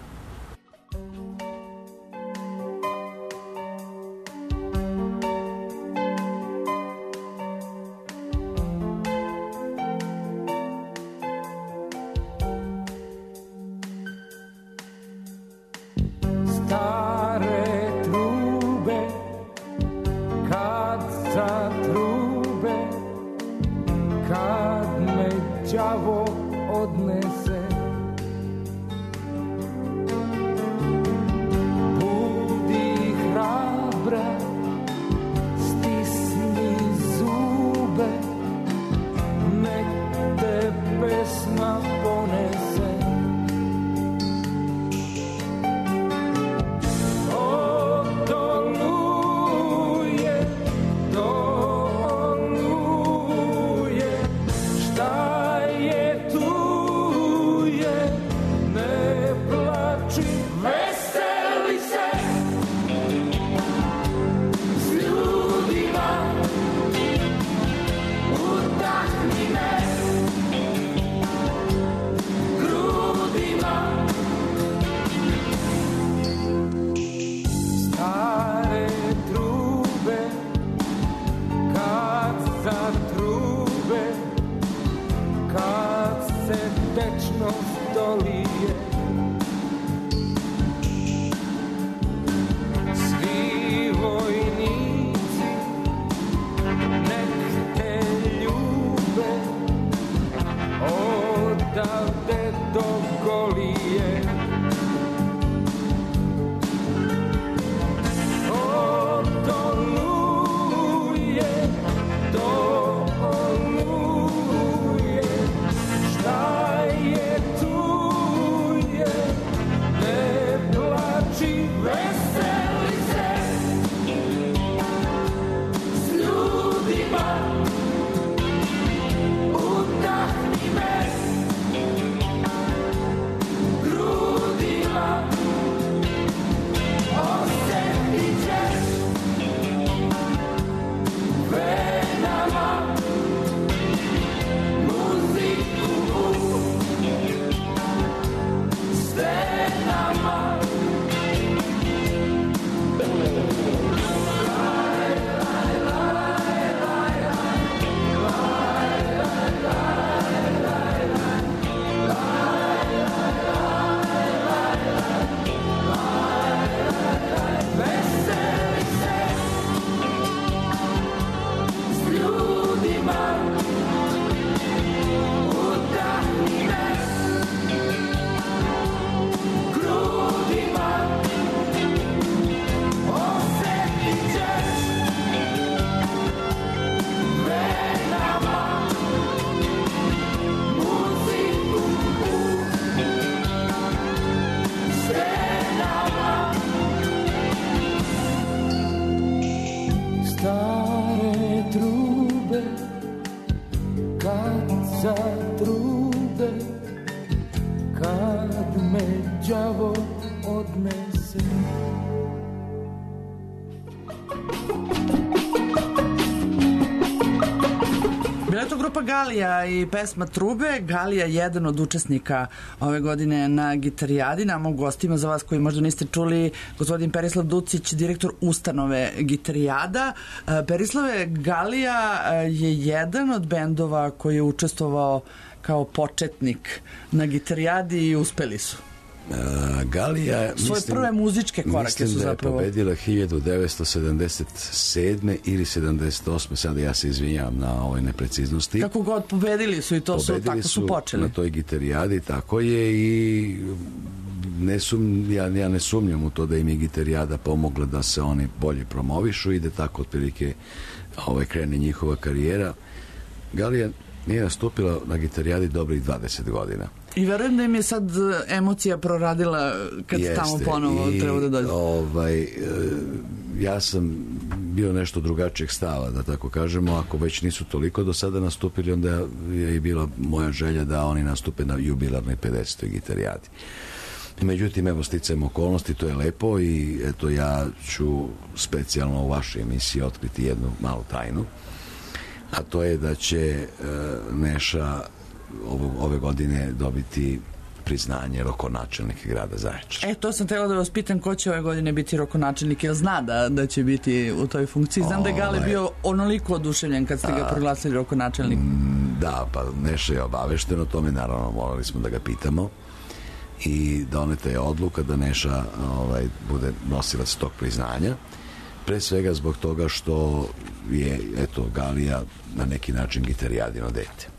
grupa Galija i pesma Trube. Galija je jedan od učesnika ove godine na Gitarijadi. Nama u gostima, za vas koji možda niste čuli, gospodin Perislav Ducić, direktor ustanove Gitarijada. Perislave, Galija je jedan od bendova koji je učestvovao kao početnik na Gitarijadi i uspeli su. Uh, Galija, svoje mislim, prve muzičke korake su zapravo. Mislim da je pobedila hiljadu devetsto sedamdeset sedme ili sedamdeset osme sada ja se izvinjam na ovoj nepreciznosti. Kako god, pobedili su i to pobedili su, tako su, su počeli. Na toj Gitarijadi, tako je, i ne sum, ja, ja ne sumnjam u to da im je Gitarijada pomogla da se oni bolje promovišu i da tako otprilike ovaj, krene njihova karijera. Galija nije nastupila na Gitarijadi dobrih dvadeset godina. I verujem da im je sad emocija proradila kad Jeste, tamo ponovo i, treba da dođe. Ovaj, ja sam bio nešto drugačijeg stava, da tako kažemo. Ako već nisu toliko do sada nastupili, onda je i bila moja želja da oni nastupe na jubilarnoj pedesetoj Gitarijadi. Međutim, evo, sticajem okolnosti, to je lepo i eto, ja ću specijalno u vašoj emisiji otkriti jednu malu tajnu, a to je da će e, Neša ove godine dobiti priznanje rokonačelnika grada Zaječara. E, to sam htjela da vas pitam ko će ove godine biti rokonačelnik, jer zna da, da će biti u toj funkciji. Znam da je Gale bio onoliko oduševljen kad ste ga proglasili rokonačelnik. Da, pa Neša je obavešten o tome, naravno morali smo da ga pitamo i doneta je odluka da Neša ovaj, bude nosilac tog priznanja. Pre svega zbog toga što je, eto, Galija na neki način Gitarijadino dete.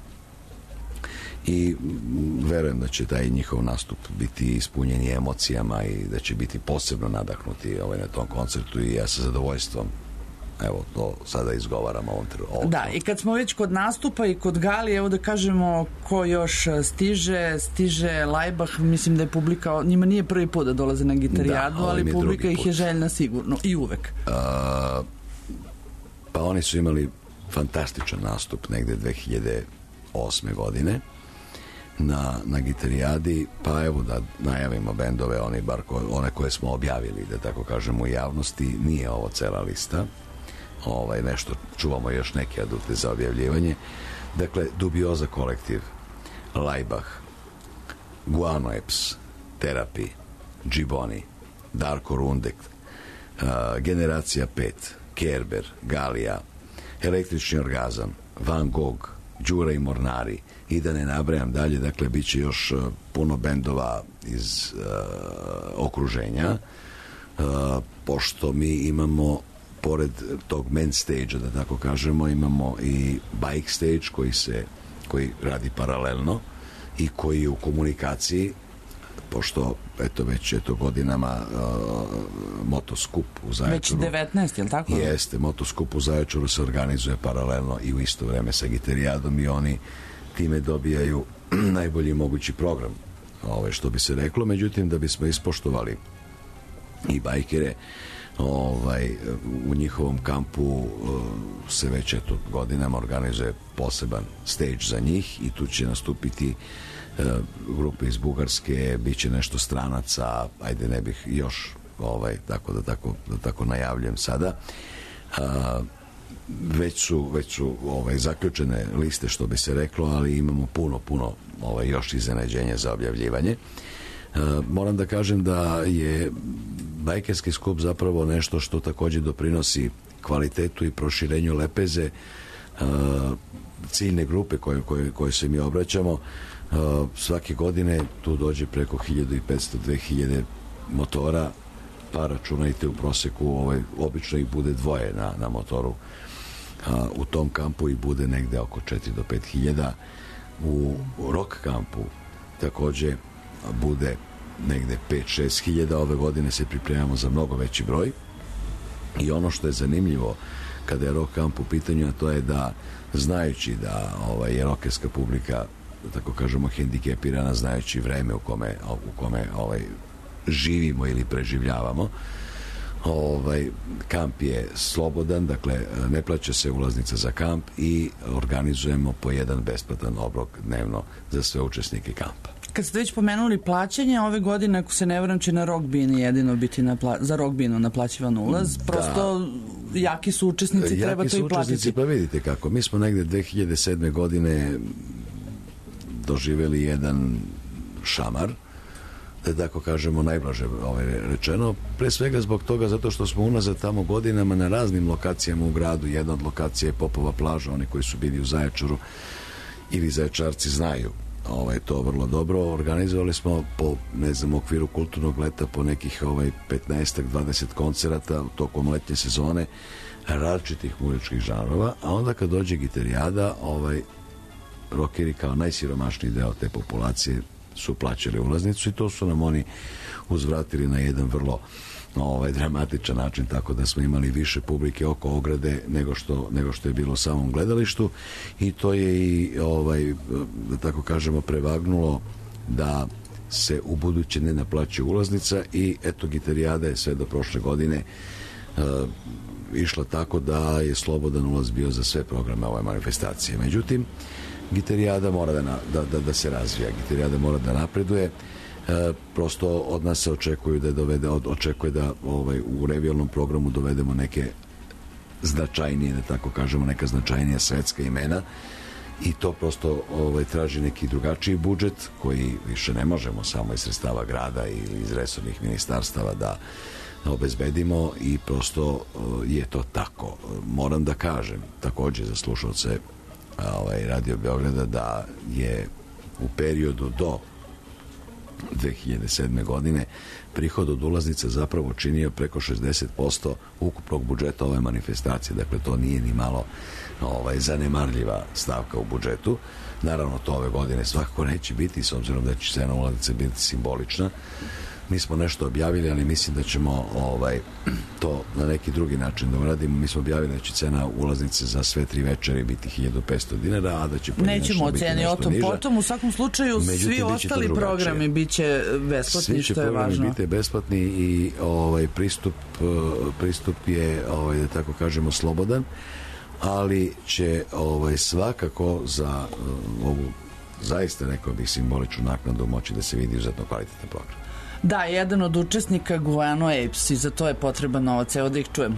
I verujem da će taj njihov nastup biti ispunjen i emocijama i da će biti posebno nadahnuti ovaj, na tom koncertu i ja sa zadovoljstvom evo to sada izgovaram ovom trenutku. Da, i kad smo već kod nastupa i kod Gali, evo da kažemo ko još stiže, stiže Lajbah, mislim da je publika, njima nije prvi put da dolaze na Gitarijadu, da, ali publika ih je željna sigurno i uvek. A, pa oni su imali fantastičan nastup negde dve hiljade osme godine na, na Gitarijadi, pa evo da najavimo bendove, oni bar ko, one koje smo objavili, da tako kažemo, u javnosti. Nije ovo cela lista, ovaj, nešto, čuvamo još neke adute za objavljivanje. Dakle, Dubioza kolektiv, Lajbah, Guano Apes, Therapy, Džiboni, Darko Rundek, uh, Generacija pet, Kerber, Galija, Električni orgazam, Van Gogh, Đura i Mornari, i da ne nabrajam dalje. Dakle, bit će još uh, puno bendova iz uh, okruženja, uh, pošto mi imamo pored tog main stage-a, da tako kažemo, imamo i bike stage koji se koji radi paralelno i koji je u komunikaciji, pošto eto već eto godinama uh, motoskup u Zaječaru. Već devetnaest, je li tako? Jeste, motoskup u Zaječaru se organizuje paralelno i u isto vreme sa Gitarijadom i oni time dobijaju najbolji mogući program, ove, što bi se reklo. Međutim, da bismo ispoštovali i bajkere, ovaj, u njihovom kampu uh, se već eto godinama organizuje poseban stage za njih i tu će nastupiti uh, grupe iz Bugarske, bit će nešto stranaca, ajde ne bih još ovaj, tako da tako, da tako najavljujem sada. Uh, već su, već su ovaj, zaključene liste, što bi se reklo, ali imamo puno, puno ovaj, još iznenađenja za objavljivanje. Uh, moram da kažem da je bajkerski skup zapravo nešto što također doprinosi kvalitetu i proširenju lepeze uh, ciljne grupe koje, koje, koje se mi obraćamo. Uh, svake godine tu dođe preko hiljadu petsto do dve hiljade motora, pa računajte u proseku, ovaj, obično ih bude dvoje na, na motoru. Uh, u tom kampu i bude negde oko četiri do pet hiljada. U rock kampu također bude negde pet do šest hiljada. Ove godine se pripremamo za mnogo veći broj i ono što je zanimljivo kada je rock kamp u pitanju, a to je da, znajući da ovaj, je rockerska publika, da tako kažemo, hendikepirana, znajući vreme u kome, u kome ovaj, živimo ili preživljavamo, ovaj, kamp je slobodan, dakle ne plaća se ulaznica za kamp i organizujemo po jedan besplatan obrok dnevno za sve učesnike kampa. Kad ste već pomenuli plaćanje, ove godine, ako se ne varam, će na Rock Bini jedino biti napla- za Rock Binu naplaćivan ulaz. Prosto jaki su učesnici, jaki treba to su i platiti. učesnici, pa vidite kako. Mi smo negde dve hiljade sedme godine doživjeli jedan šamar, da tako kažemo najblaže ovaj, rečeno, pre svega zbog toga zato što smo unazad tamo godinama na raznim lokacijama u gradu, jedna od lokacija je Popova plaža, oni koji su bili u Zaječaru ili Zaječarci znaju ovaj, to vrlo dobro, organizovali smo po, ne znam, u okviru kulturnog leta po nekih ovaj, petnaest do dvadeset koncerata tokom letnje sezone različitih muzičkih žanrova, a onda kad dođe gitarijada, ovaj, rokeri kao najsiromašniji deo te populacije su plaćali ulaznicu i to su nam oni uzvratili na jedan vrlo ovaj, dramatičan način, tako da smo imali više publike oko ograde nego što, nego što je bilo u samom gledalištu i to je i ovaj, da tako kažemo prevagnulo da se u buduće ne naplaćuje ulaznica i eto gitarijada je sve do prošle godine uh, išla tako da je slobodan ulaz bio za sve programe ove manifestacije. Međutim, gitarijada mora da, na, da, da, da se razvija, gitarijada mora da napreduje, e, prosto od nas se očekuju da dovede, od, očekuje da ovaj, u revijalnom programu dovedemo neke značajnije, da tako kažemo, neka značajnija svetska imena i to prosto ovaj, traži neki drugačiji budžet koji više ne možemo samo iz sredstava grada ili iz resornih ministarstava da obezbedimo i prosto je to tako. Moram da kažem takođe za slušalce ovaj, Radio Beograda da je u periodu do dve hiljade sedme godine prihod od ulaznica zapravo činio preko šezdeset posto ukupnog budžeta ove manifestacije, dakle to nije ni malo ovaj, zanemarljiva stavka u budžetu. Naravno to ove godine svakako neće biti, s obzirom da će cena ulaznice biti simbolična. Mi smo nešto objavili, ali mislim da ćemo ovaj, to na neki drugi način da uradimo. Mi smo objavili da će cena ulaznice za sve tri večeri biti hiljadu petsto dinara, a da će nećemo oceni o tom potom. U svakom slučaju međutim, svi ostali programi biće besplatni, što je važno. Svi će programi biti besplatni i ovaj, pristup, pristup je, ovaj, da tako kažemo, slobodan, ali će ovaj, svakako za ovu zaista, rekao bih, simboličnu naknadu moći da se vidi izuzetno kvalitetan program. Da, jedan od učesnika Guano Apes i za to je potreban novac. Evo da ih čujemo.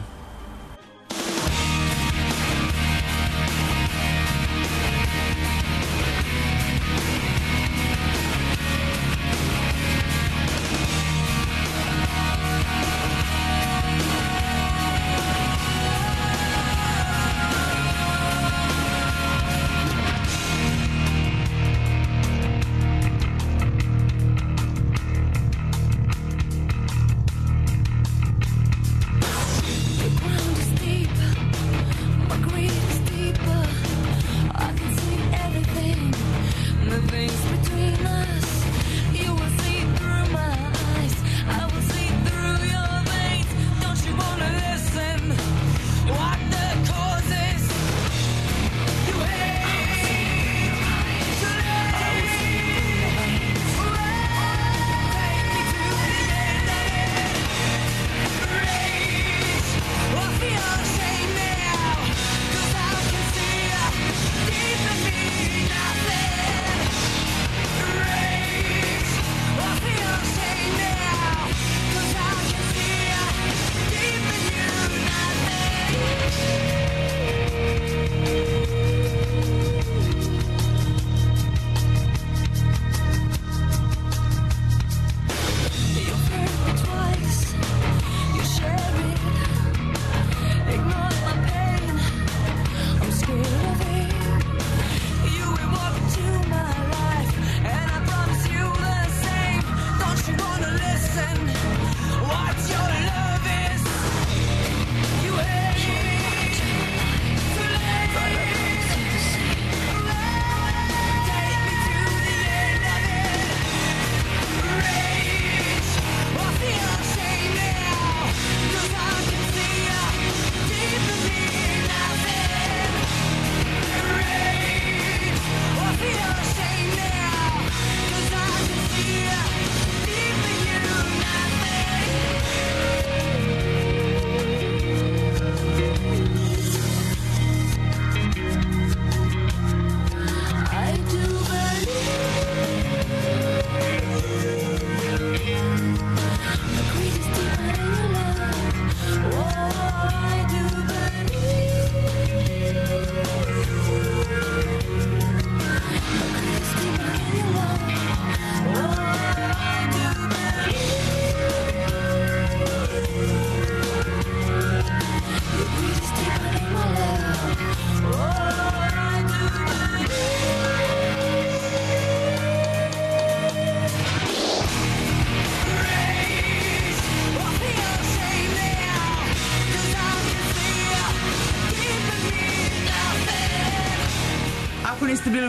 Rain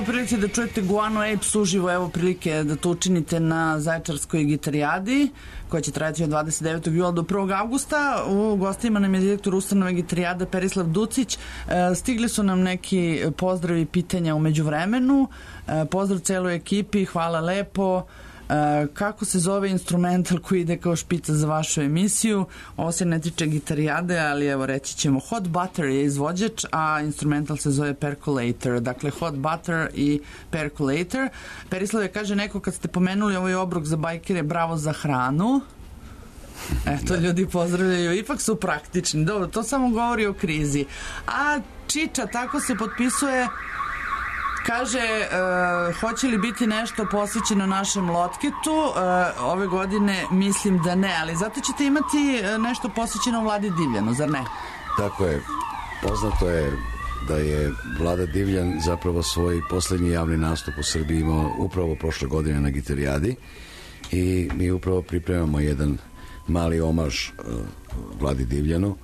u prilici da čujete Guano Apes uživo, evo prilike da to učinite na Zaječarskoj gitarijadi koja će trajati od dvadeset devetog jula do prvog avgusta. U gostima nam je direktor ustanove Gitarijada Perislav Ducić. Stigli su nam neki pozdravi i pitanja u međuvremenu. Pozdrav celoj ekipi, hvala lepo. Kako se zove instrumental koji ide kao špica za vašu emisiju? Ovo se ne tiče Gitarijade, ali evo reći ćemo Hot Butter je izvođač, a instrumental se zove Percolator. Dakle, Hot Butter i Percolator. Perislave kaže neko kad ste pomenuli ovaj obrok za bajkere, bravo za hranu. Eto, ljudi pozdravljaju, ipak su praktični. Dobro, to samo govori o krizi. A Čiča tako se potpisuje. Kaže, uh, hoće li biti nešto posvećeno našem Lotketu? Uh, ove godine mislim da ne, ali zato ćete imati nešto posvećeno Vladi Divljanu, zar ne? Tako je. Poznato je da je Vlada Divljan zapravo svoj posljednji javni nastup u Srbiji imao upravo prošle godine na Gitarijadi i mi upravo pripremamo jedan mali omaž uh, Vladi Divljanu.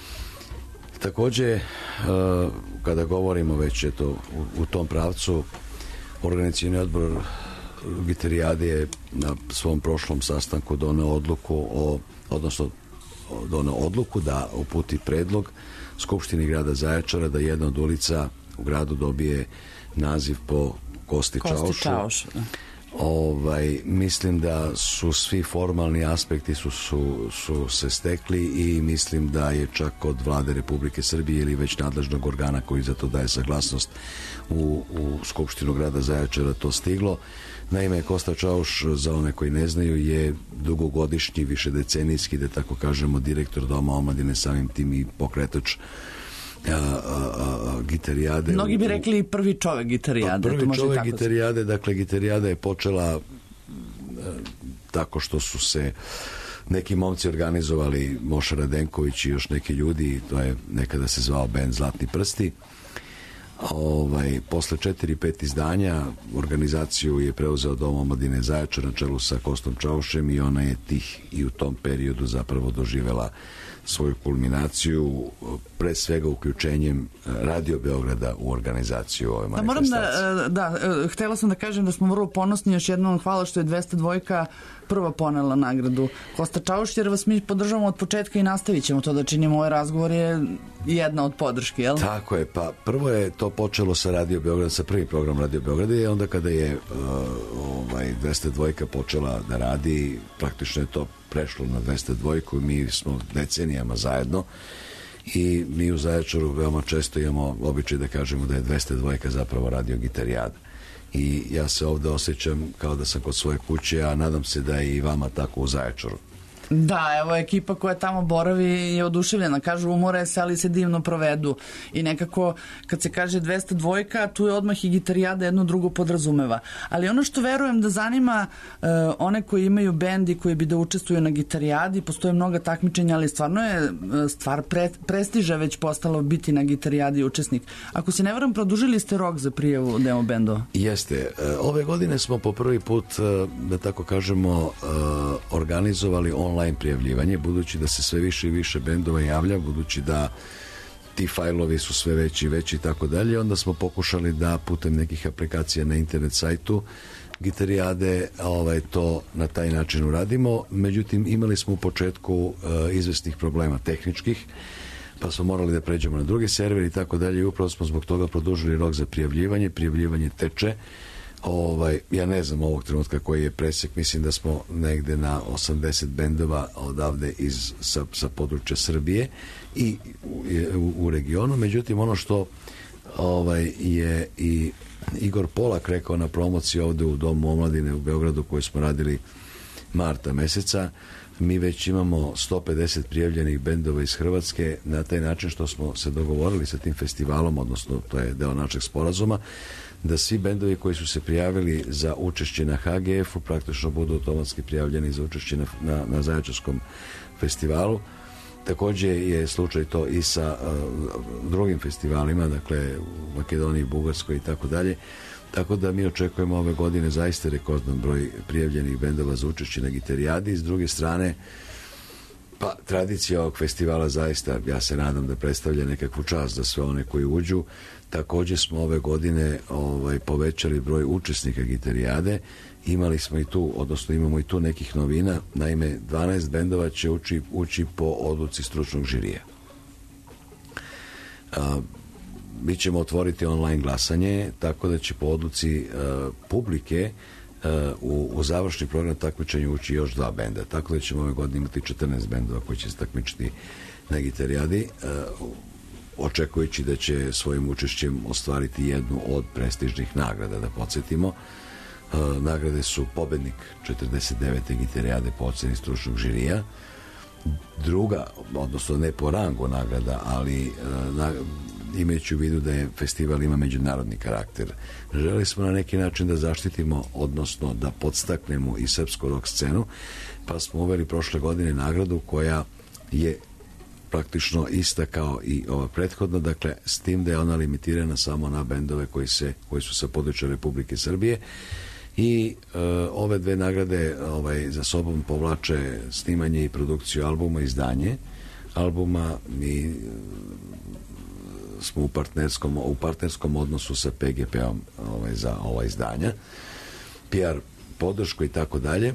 Također, uh, kada govorimo već eto, u, u tom pravcu, organizacioni odbor Gitarijade je na svom prošlom sastanku doneo odluku o, odnosno doneo odluku da uputi predlog Skupštini grada Zaječara da jedna od ulica u gradu dobije naziv po Kosti, Kosti Čaušu. Ovaj, mislim da su svi formalni aspekti su, su, su se stekli i mislim da je čak od Vlade Republike Srbije ili već nadležnog organa koji za to daje saglasnost u, u Skupštinu grada Zaječara to stiglo. Naime, Kosta Čauš, za one koji ne znaju, je dugogodišnji, višedecenijski, da tako kažemo, direktor Doma omladine, samim tim i pokretač A, a, a, Gitarijade. Mnogi bi rekli prvi čovek Gitarijade. Prvi čovek Gitarijade, dakle Gitarijada je počela a, tako što su se neki momci organizovali, Moša Radenković i još neki ljudi, to je nekada se zvao bend Zlatni prsti. Ovaj, posle četiri pet izdanja organizaciju je preuzeo Dom omladine Zaječar na čelu sa Kostom Čaušem i ona je tih i u tom periodu zapravo doživela svoju kulminaciju, pre svega uključenjem Radio Beograda u organizaciju ove manifestacije. Da, moram da, da, htjela sam da kažem da smo vrlo ponosni, još jednom hvala što je dvesta dva prva ponela nagradu Kosta Čauš, jer vas mi podržavamo od početka i nastavit ćemo to da činimo. Ovaj razgovor je jedna od podrški, jel? Tako je, pa prvo je to počelo sa Radio Beograda, sa prvim program Radio Beograda i onda kada je uh, ovaj, dvesta dva počela da radi, praktično je to prešlo na dvesta dva i mi smo decenijama zajedno i mi u Zaječaru veoma često imamo običaj da kažemo da je dvesta dva zapravo Radio Gitarijada. I ja se ovde osjećam kao da sam kod svoje kuće, a nadam se da je i vama tako u Zaječaru. Da, evo ekipa koja tamo boravi je oduševljena, kažu umore se, ali se divno provedu i nekako kad se kaže dvesta dva tu je odmah i Gitarijada jedno drugo podrazumeva, ali ono što verujem da zanima uh, one koji imaju bend i koji bi da učestvuju na Gitarijadi, postoje mnoga takmičenja, ali stvarno je stvar pre, prestiža već postalo biti na Gitarijadi učesnik. Ako se ne varam, produžili ste rok za prijavu demo bendova? Jeste, ove godine smo po prvi put, da tako kažemo, organizovali online prijavljivanje, budući da se sve više i više bendova javlja, budući da ti fajlovi su sve veći i veći i tako dalje, onda smo pokušali da putem nekih aplikacija na internet sajtu Gitarijade ovaj, to na taj način uradimo. Međutim, imali smo u početku uh, izvesnih problema tehničkih, pa smo morali da pređemo na drugi server i tako dalje i upravo smo zbog toga produžili rok za prijavljivanje. Prijavljivanje teče. Ovaj, ja ne znam ovog trenutka koji je presek, mislim da smo negde na osamdeset bendova odavde iz, sa, sa područja Srbije i u, u, u regionu. Međutim, ono što ovaj, je i Igor Polak rekao na promociji ovde u Domu omladine u Beogradu koju smo radili marta meseca, mi već imamo sto pedeset prijavljenih bendova iz Hrvatske na taj način što smo se dogovorili sa tim festivalom, odnosno to je deo našeg sporazuma, da svi bendovi koji su se prijavili za učešće na H G F-u praktično budu automatski prijavljeni za učešće na, na, na Zaječarskom festivalu. Također je slučaj to i sa uh, drugim festivalima, dakle u Makedoniji, Bugarskoj i tako dalje. Tako da mi očekujemo ove godine zaista rekordan broj prijavljenih bendova za učešće na Gitarijadi. S druge strane, Pa, tradicija ovog festivala zaista, ja se nadam da predstavlja nekakvu čast za sve one koji uđu. Također smo ove godine ovaj, povećali broj učesnika Gitarijade. Imali smo i tu, odnosno imamo i tu nekih novina. Naime, dvanaest bendova će ući, ući po odluci stručnog žirija. A, mi ćemo otvoriti online glasanje, tako da će po odluci a, publike a, u, u završni program takmičenja ući još dva benda. Tako da ćemo ove godine imati četrnaest bendova koji će se takmičiti na Gitarijadi, a, očekujući da će svojim učešćem ostvariti jednu od prestižnih nagrada. Da podsjetimo, nagrade su pobednik četrdeset devete Gitarijade po oceni stručnog žirija, druga, odnosno ne po rangu nagrada, ali na, imajući u vidu da je festival ima međunarodni karakter. Želeli smo na neki način da zaštitimo, odnosno da podstaknemo i srpsku rock scenu, pa smo uveli prošle godine nagradu koja je praktično ista kao i ova prethodna, dakle s tim da je ona limitirana samo na bendove koji, se, koji su sa područja Republike Srbije i e, ove dve nagrade ovaj, za sobom povlače snimanje i produkciju albuma i izdanje albuma. Mi e, smo u partnerskom, u partnerskom odnosu sa P G P-om ovaj, za ova izdanja, P R podršku i tako dalje.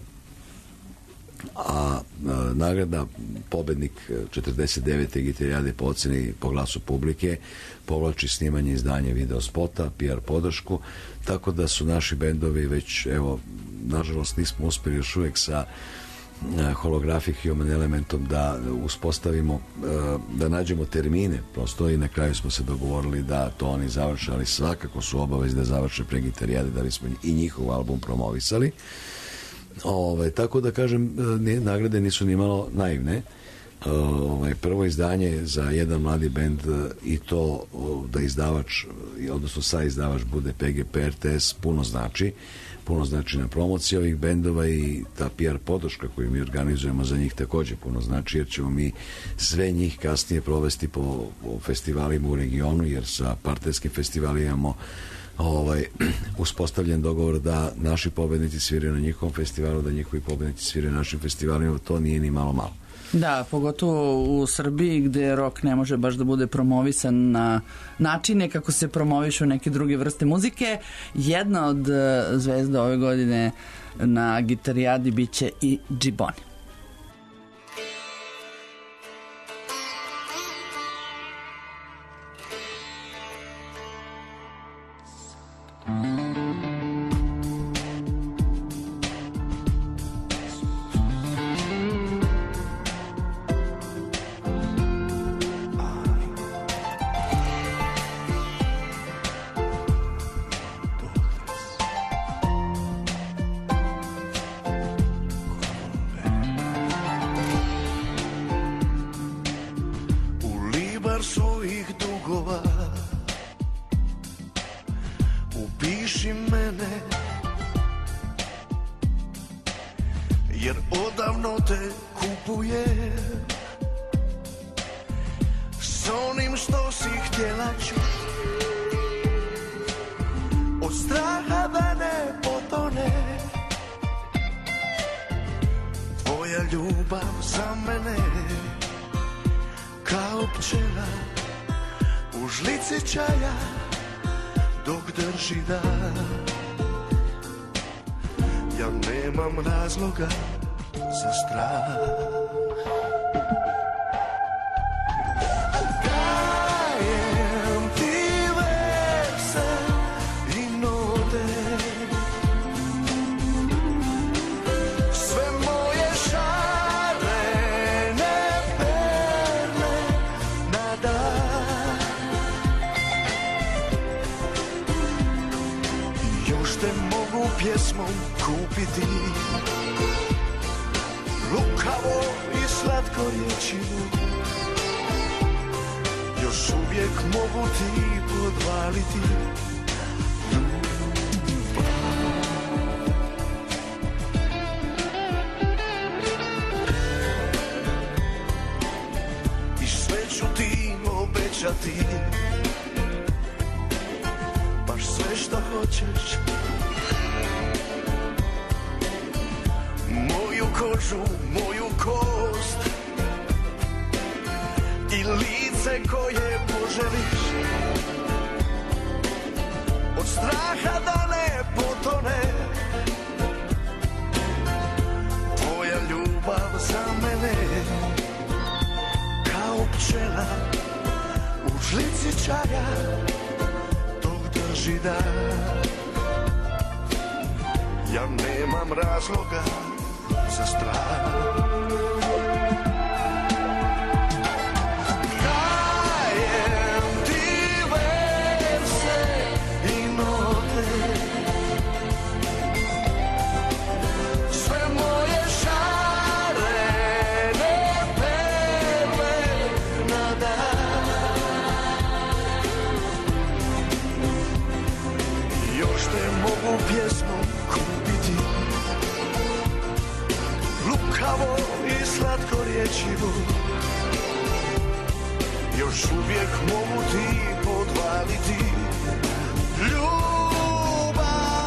A, a nagrada pobednik četrdeset devete Gitarijade po oceni po glasu publike povlači snimanje i izdanje video spota, P R podršku, tako da su naši bendovi već, evo, nažalost nismo uspjeli još uvijek sa Holographic Human Elementom da uspostavimo, da nađemo termine prosto, i na kraju smo se dogovorili da to oni završe, ali svakako su obavezni da završe pre Gitarijade da bismo i njihov album promovisali. Ove, tako da kažem, ne, nagrade nisu ni malo naivne. Ove, prvo izdanje za jedan mladi bend i to da izdavač, odnosno sa izdavač bude P G P R T S, puno znači. Puno znači na promociji ovih bendova i ta P R podrška koju mi organizujemo za njih također puno znači, jer ćemo mi sve njih kasnije provesti po, po festivalima u regionu, jer sa partnerskim festivalima imamo ovaj, uspostavljen dogovor da naši pobednici sviraju na njihovom festivalu, da njihovi pobednici sviraju na našim festivalima. To nije ni malo malo. Da, pogotovo u Srbiji gde rock ne može baš da bude promovisan na načine kako se promovišu neke druge vrste muzike. Jedna od zvezda ove godine na Gitarijadi biće i Džiboni. Svojih dugova upiši mene, jer odavno te kupujem s onim što si htjela čuti, od straha da ne potone tvoja ljubav za mene. Kao pčela u žlici čaja dok drži dan, ja nemam razloga za strah. Dajem ti verse i note, sve moje šarene perle na dan. Još te mogu pjesmom kupiti, lukavo i slatko rječinu, još uvijek mogu ti podvaliti ljubav. I sve ću ti obećati, baš sve što hoćeš, moju kožu, moju kost, lice koje poželiš, od straha da ne potone. Tvoja ljubav za mene kao pčela u žlici čaja, dok drži dan. Ja nemam razloga za strah. Pjesmu kupiti, lukavo i slatko rječivo, još uvijek mogu ti podvaliti ljubav.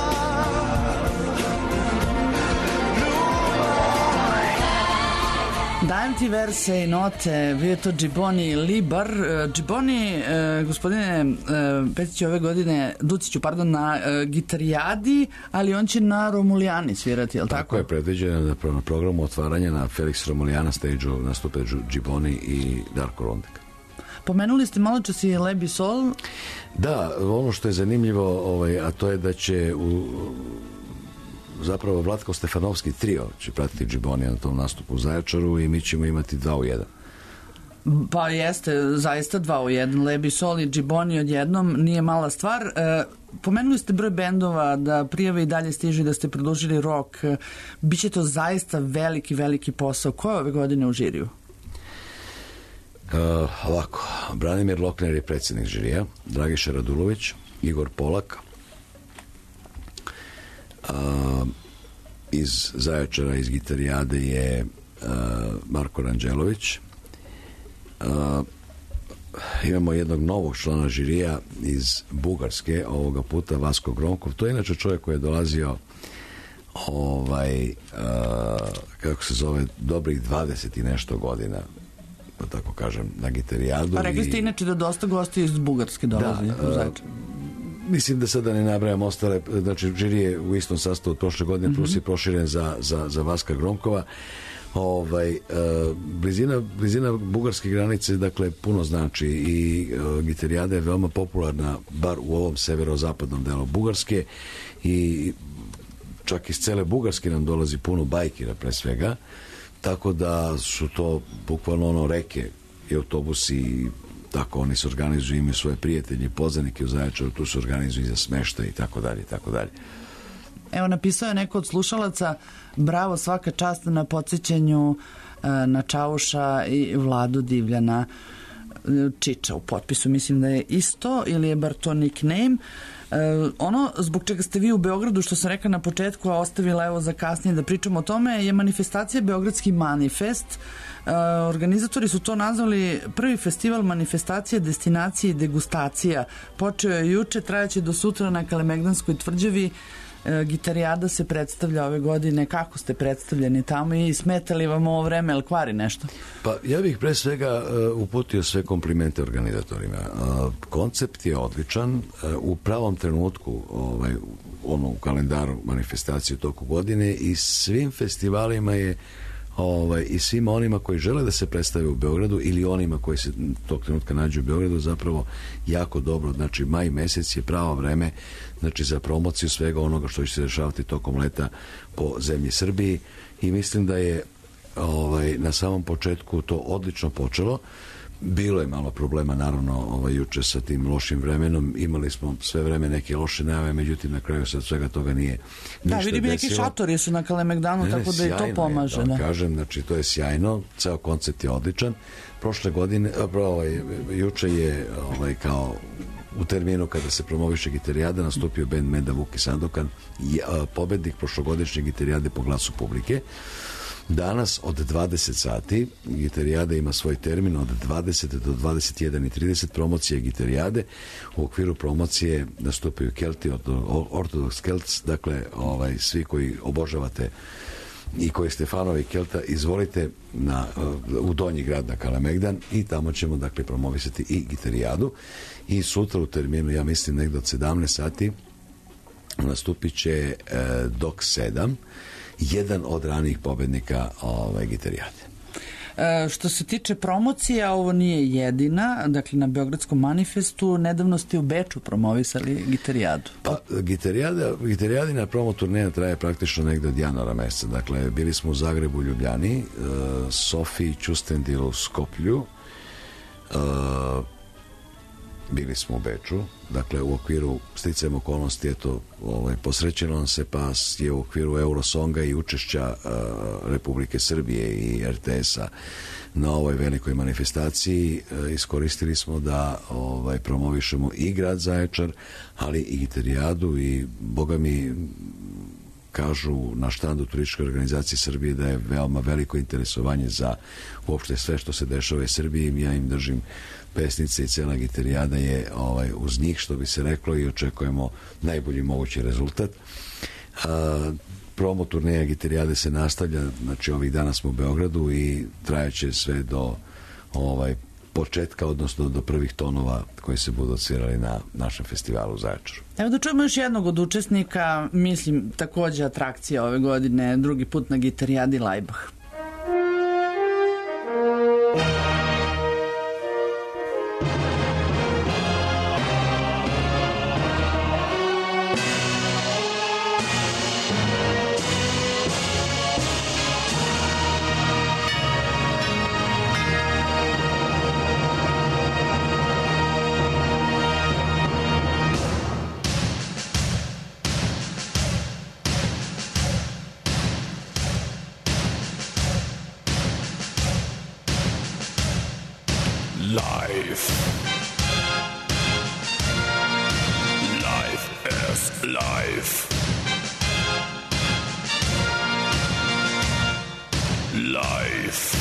Dajem ti verse i note, bio je to Džiboni Libar. Džiboni, eh, gospodine eh, Petiću, ove godine, Duciću, pardon, na eh, gitarijadi, ali on će na Romulijani svirati, je li tako? Tako je predviđeno da na programu otvaranja na Felix Romulijana stage-u nastupe Džiboni i Darko Rondek. Pomenuli ste malo čas i Lebi Sol. Da, ono što je zanimljivo, ovaj, a to je da će u zapravo Vlatko Stefanovski trio će pratiti Džibonija na tom nastupu u Zaječaru i mi ćemo imati dva u jedan. Pa jeste, zaista dva u jedan. Lebi Sol i Džiboni odjednom, nije mala stvar. E, pomenuli ste broj bendova, da prijave i dalje stižu i da ste produžili rok. E, Biće to zaista veliki, veliki posao. Ko je ove godine u žiriju? Uh, ovako, Branimir Lokner je predsjednik žirija, Dragiša Radulović, Igor Polak, uh, iz Zaječara, iz gitarijade je uh, Marko Ranđelović. Uh, imamo jednog novog člana žirija iz Bugarske, ovoga puta Vasko Gronkov. To je inače čovjek koji je dolazio ovaj, uh, kako se zove, dobrih dvadeset i nešto godina, da tako kažem, na gitarijadu. Pa rekli ste i... inače da dosta gosti iz Bugarske dolazi. Da, uh, mislim da sada ne nabrajam ostale, znači žiri je u istom sastavu od prošle godine, mm-hmm. plus je proširen za, za, za Vaska Gronkova. Ovaj, uh, blizina, blizina bugarske granice, dakle, puno znači i uh, gitarijada je veoma popularna, bar u ovom severozapadnom delu Bugarske, i čak iz cele Bugarske nam dolazi puno bajkira pre svega, tako da su to bukvalno ono reke i autobusi i tako, oni se organizuju, imaju svoje prijatelje i poznanike u Zaječaru, tu se organizuju za smeštaj i tako dalje i tako dalje. Evo, napisao je neko od slušalaca: bravo, svaka čast na podsjećanju na Čauša i Vladu Divljana. Čiča u potpisu, mislim da je isto, ili je bar to nickname. Uh, ono zbog čega ste vi u Beogradu, što sam rekla na početku, a ostavila evo za kasnije da pričamo o tome, je manifestacija Beogradski manifest. Uh, organizatori su to nazvali prvi festival manifestacije, destinacije i degustacija. Počeo je juče, trajaće do sutra na Kalemegdanskoj tvrđavi. Uh, gitarijada se predstavlja ove godine. Kako ste predstavljeni tamo i smeta li vam ovo vreme, ili kvari nešto? Pa ja bih pre svega uh, uputio sve komplimente organizatorima. Uh, koncept je odličan, uh, u pravom trenutku, ovaj, ono, u kalendaru manifestacije u toku godine, i svim festivalima je ovaj, i svima onima koji žele da se predstave u Beogradu ili onima koji se tog trenutka nađu u Beogradu zapravo jako dobro. Znači maj mesec je pravo vreme, znači za promociju svega onoga što će se dešavati tokom leta po zemlji Srbiji, i mislim da je ovaj, na samom početku to odlično počelo. Bilo je malo problema, naravno, ovaj, juče sa tim lošim vremenom. Imali smo sve vreme neke loše najave, međutim na kraju se od svega toga nije ništa da, vidim, neki šatori su na Kalemegdanu, ne, tako da i to pomaže. Je, da, da. Kažem, znači to je sjajno, ceo koncept je odličan. Prošle godine, ovaj, juče je ovaj, kao u terminu kada se promoviše gitarijada nastupio bend Meda, Vuk i Sandokan, pobednik prošlogodišnje gitarijade po glasu publike. Danas od dvadeset sati gitarijada ima svoj termin od dvadeset do dvadeset jedan i trideset, promocije gitarijade. U okviru promocije nastupaju Kelti, Orthodox Celts, dakle ovaj, svi koji obožavate i koji ste fanovi Kelta, izvolite na, u Donji grad na Kalemegdan i tamo ćemo dakle promovisati i gitarijadu. I sutra u terminu, ja mislim negdje od sedamnaest sati, nastupit će e, Dok sedam, jedan od ranijih pobednika ove gitarijade. E, što se tiče promocija, ovo nije jedina, dakle na Beogradskom manifestu nedavno ste u Beču promovisali gitarijadu. Pa, gitarijada, gitarijadina promo turneja traje praktično negdje od januara meseca. Dakle, bili smo u Zagrebu, Ljubljani, e, Sofiji, Ćustendilu, Skoplju, e, bili smo u Beču, dakle u okviru sticajem okolnosti, eto, ovaj, posrećeno nam se, pa je u okviru Eurosonga i učešća uh, Republike Srbije i er te es-a na ovoj velikoj manifestaciji uh, iskoristili smo da ovaj, promovišemo i grad Zaječar, ali i gitarijadu i boga mi kažu na štandu turističke organizacije Srbije da je veoma veliko interesovanje za uopšte sve što se dešava u Srbiji. Ja im držim pesnice i cela gitarijada je ovaj, uz njih, što bi se reklo, i očekujemo najbolji mogući rezultat. A, promo turneja gitarijade se nastavlja, znači ovih dana smo u Beogradu i trajaće sve do ovaj, početka, odnosno do prvih tonova koji se budu odsvirali na našem festivalu u Zaječaru. Evo da čujemo još jednog od učesnika, mislim takođe atrakcija ove godine, drugi put na gitarijadi Laibach. Life. Life is life. Life.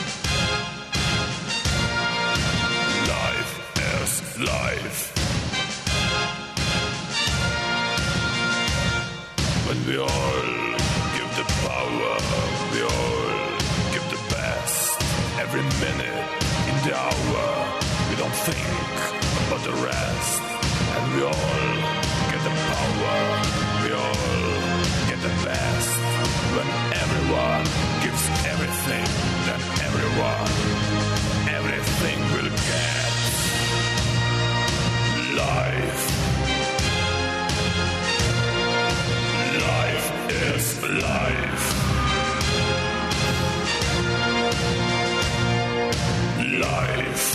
Life is life. When we all give the power, we all give the best every minute. The hour, we don't think about the rest, and we all get the power, we all get the best. When everyone gives everything, then everyone, everything will get. Life. Life is life. Life.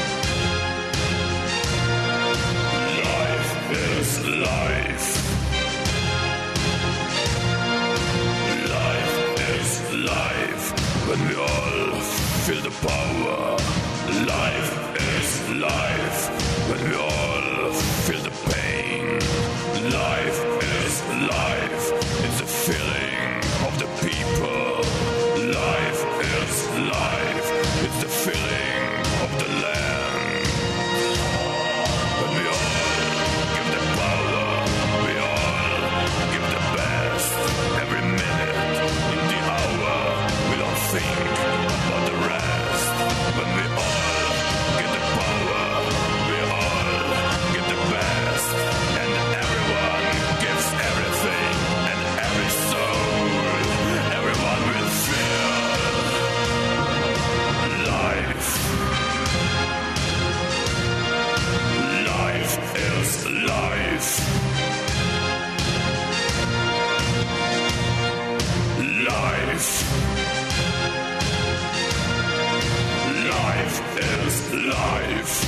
Life is life. Life is life. When we all feel the power. Life is life. When we all feel the pain. Life is life. It's the feeling of the people. Life is life. It's the feeling of the land. When we all give the power, we all give the best. Every minute in the hour, we don't think about the rest. When we all get the power, we all get the best. And everyone gives everything and every soul. Everyone will feel life. Life is life. Life. Life is life.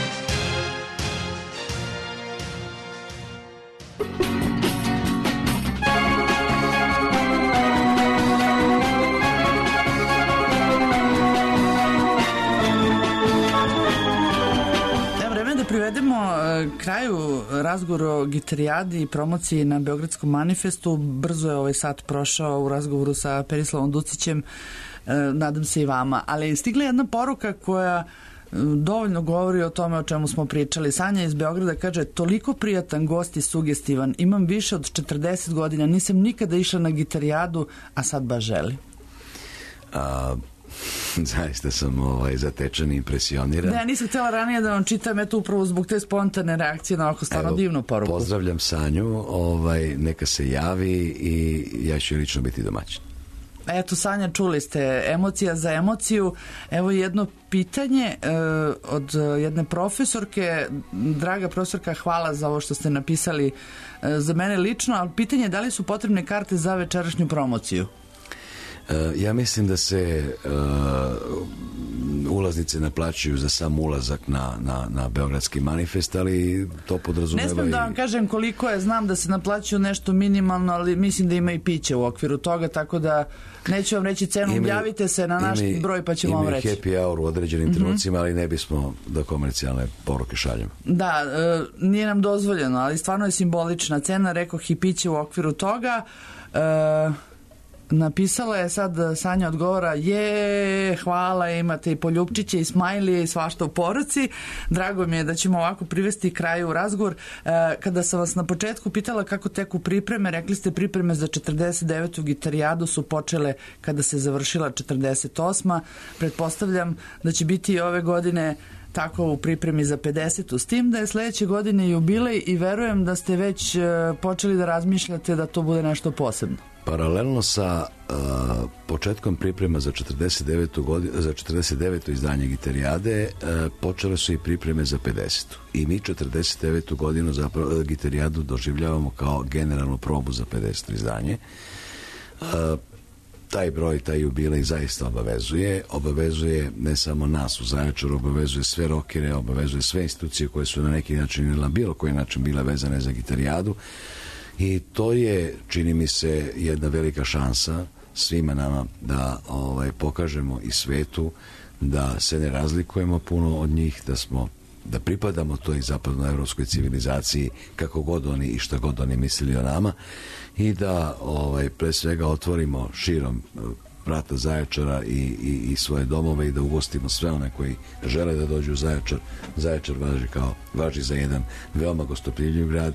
Privedemo kraju razgovor o gitarijadi i promociji na Beogradskom manifestu. Brzo je ovaj sat prošao u razgovoru sa Perislavom Ducićem, nadam se i vama. Ali stigla je jedna poruka koja dovoljno govori o tome o čemu smo pričali. Sanja iz Beograda kaže, toliko prijatan gost i sugestivan, imam više od četrdeset godina, nisam nikada išla na gitarijadu, a sad baš želim. A, zaista sam ovaj, zatečen i impresioniran. Da, ja nisam htjela ranije da vam čitam, eto upravo zbog te spontane reakcije na ovako stvarno Evo, divnu poruku. Pozdravljam Sanju, ovaj, neka se javi i ja ću lično biti domaćin. Eto, Sanja, čuli ste, emocija za emociju. Evo jedno pitanje e, od jedne profesorke. Draga profesorka, hvala za ovo što ste napisali e, za mene lično, ali pitanje je da li su potrebne karte za večerašnju promociju? E, ja mislim da se e, ulaznice naplaćuju za sam ulazak na, na, na Beogradski manifest, ali to podrazumeva. Ne smijem da vam kažem koliko je, znam da se naplaćuju nešto minimalno, ali mislim da ima i piće u okviru toga, tako da neću vam reći cenu, objavite se na naš imi, broj pa ćemo vam reći. Ima happy hour u određenim mm-hmm. trenucima, ali ne bismo da komercijalne poruke šaljemo. Da, e, nije nam dozvoljeno, ali stvarno je simbolična cena, rekoh i piće u okviru toga. E, napisala je sad, Sanja odgovora, je, hvala, imate i poljupčiće i smajlije i svašta u poruci. Drago mi je da ćemo ovako privesti kraju razgovor. E, kada sam vas na početku pitala kako teku pripreme, rekli ste pripreme za četrdeset devetu gitarijadu su počele kada se završila četrdeset osma. Pretpostavljam da će biti i ove godine tako u pripremi za pedesetu. S tim da je sledeće godine jubilej i verujem da ste već e, počeli da razmišljate da to bude nešto posebno. Paralelno sa uh, početkom priprema za četrdeset devetu godinu, za četrdeset deveto izdanje gitarijade uh, počele su i pripreme za pedesetu. I mi četrdeset devetu godinu zapravo gitarijadu doživljavamo kao generalnu probu za pedeseto izdanje. Uh, taj broj, taj jubilej zaista obavezuje. Obavezuje ne samo nas u Zaječaru, obavezuje sve rokere, obavezuje sve institucije koje su na neki način ili na bilo koji način bile vezane za gitarijadu. I to je, čini mi se, jedna velika šansa svima nama da ovaj, pokažemo i svetu da se ne razlikujemo puno od njih, da smo da pripadamo toj zapadnoevropskoj civilizaciji kako god oni i šta god oni mislili o nama i da ovaj, pre svega otvorimo širom vrata Zaječara i, i, i svoje domove i da ugostimo sve one koji žele da dođu u Zaječar. Zaječar važi, kao, važi za jedan veoma gostoprimljiv grad,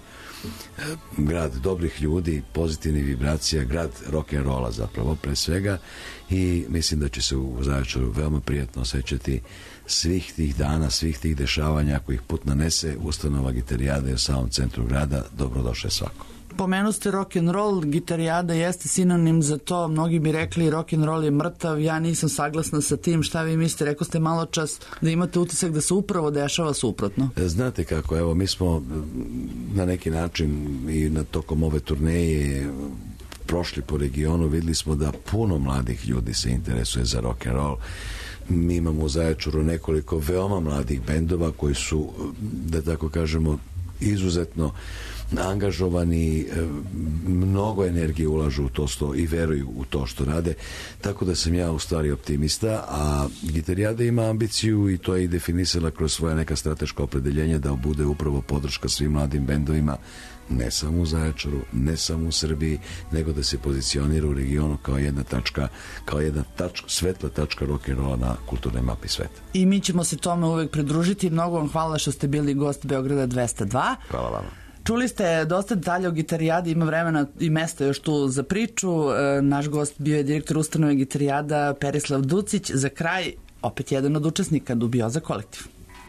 grad dobrih ljudi, pozitivnih vibracija, grad rock'n'rolla zapravo pre svega i mislim da će se u Zaječaru veoma prijatno osjećati svih tih dana, svih tih dešavanja ako ih put nanese ustanova gitarijade u samom centru grada. Dobrodošle svako. Pomenu ste rock'n'roll, gitarijada jeste sinonim za to, mnogi bi rekli rock'n'roll je mrtav, ja nisam saglasna sa tim, šta vi mislite, rekao ste malo čas da imate utisak da se upravo dešava suprotno. Znate kako, evo mi smo na neki način i na tokom ove turneje prošli po regionu, videli smo da puno mladih ljudi se interesuje za rock'n'roll. Mi imamo u Zaječaru nekoliko veoma mladih bendova koji su, da tako kažemo, izuzetno angažovani, mnogo energije ulažu u to što i veruju u to što rade, tako da sam ja u stvari optimista, a gitarijada ima ambiciju i to je i definisala kroz svoja neka strateška opredeljenja da bude upravo podrška svim mladim bendovima, ne samo u Zaječaru, ne samo u Srbiji, nego da se pozicionira u regionu kao jedna tačka, kao jedna tačka, svetla tačka rock'n'rolla na kulturnoj mapi sveta. I mi ćemo se tome uvek pridružiti. Mnogo vam hvala što ste bili gost Beograda dvesta dva. Hvala vama. Čuli ste dosta detalja o gitarijadi, ima vremena i mesta još tu za priču. E, naš gost bio je direktor ustanove gitarijada Perislav Ducić. Za kraj, opet jedan od učesnika Dubioza kolektiv.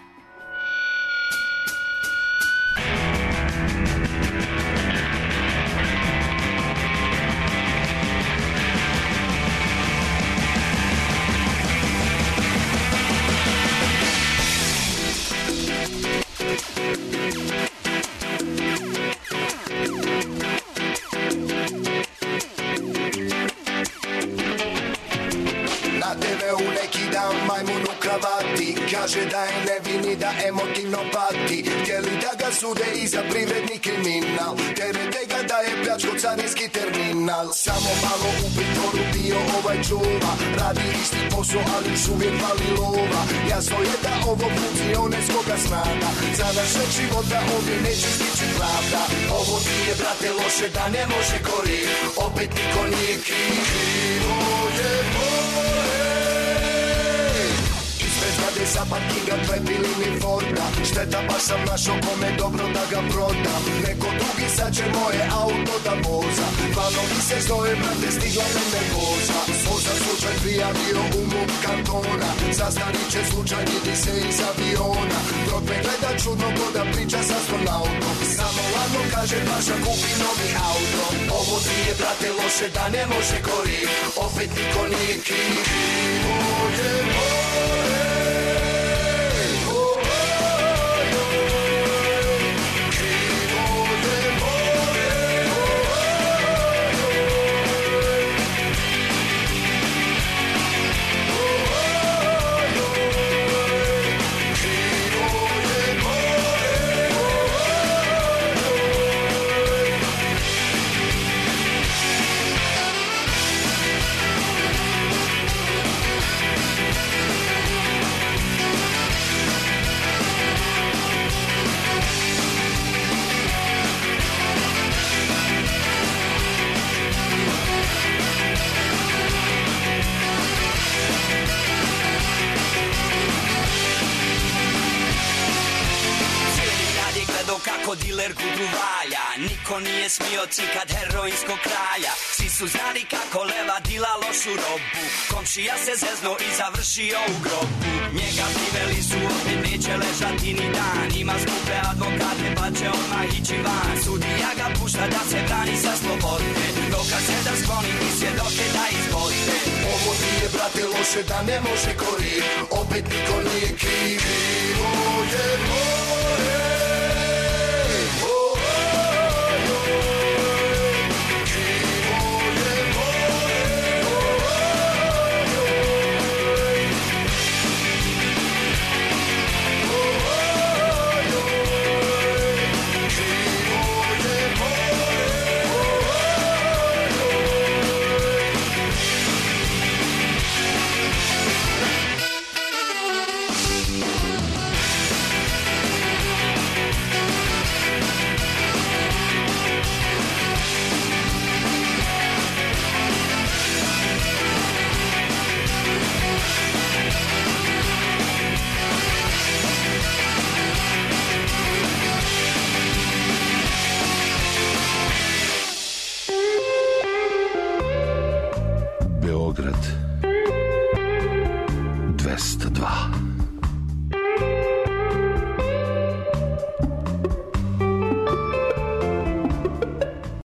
Kaže da je nevini, da emotivno pati. Htjeli da ga sude i za privredni kriminal. Terete ga da je pljačko carinski terminal. Samo malo u pritvoru bio ovaj čuva. Radi isti posao, ali još uvijek fali lova. Jasno je da ovo funkcionerskoga snaga. Za naše života ovdje neće stići pravda. Ovo ti je, brate, loše da ne može gori. Opet niko nije kriv. Krivo je moje. sa parkinga klepili mi Forda. Šteta baš sam našo kome dobro da ga prodam. Neko drugi sad će moje auto da voza. Valovi se zove, brate, stigla me nervoza. Voza slučaj prijavio u mog kantona. Zastarit će slučaj, vidi se iz aviona. Dok me gleda čudno ko da priča s astronautom. Samo ladno kaže paša kupi novi auto. Ovo ti je, brate, loše da ne može gori. Opet niko nije kriv. Krivo je more. Kako diler gudu valja, niko nije smio cikat heroinskog kraja. Svi su znali kako leva dila lošu robu. Komšija se zezno i završio u grobu. Njega priveli su, opet neće ležati ni dan. Ima skupe advokate pa će odmah ići van. Sudija ga pušta da se brani sa slobode. Dokaz se da skloni i svjedoke da izbode. Ovo nije, brate, loše da ne može gori. Opet niko nije kriv. Krivo je more. Beograd dvesta dva.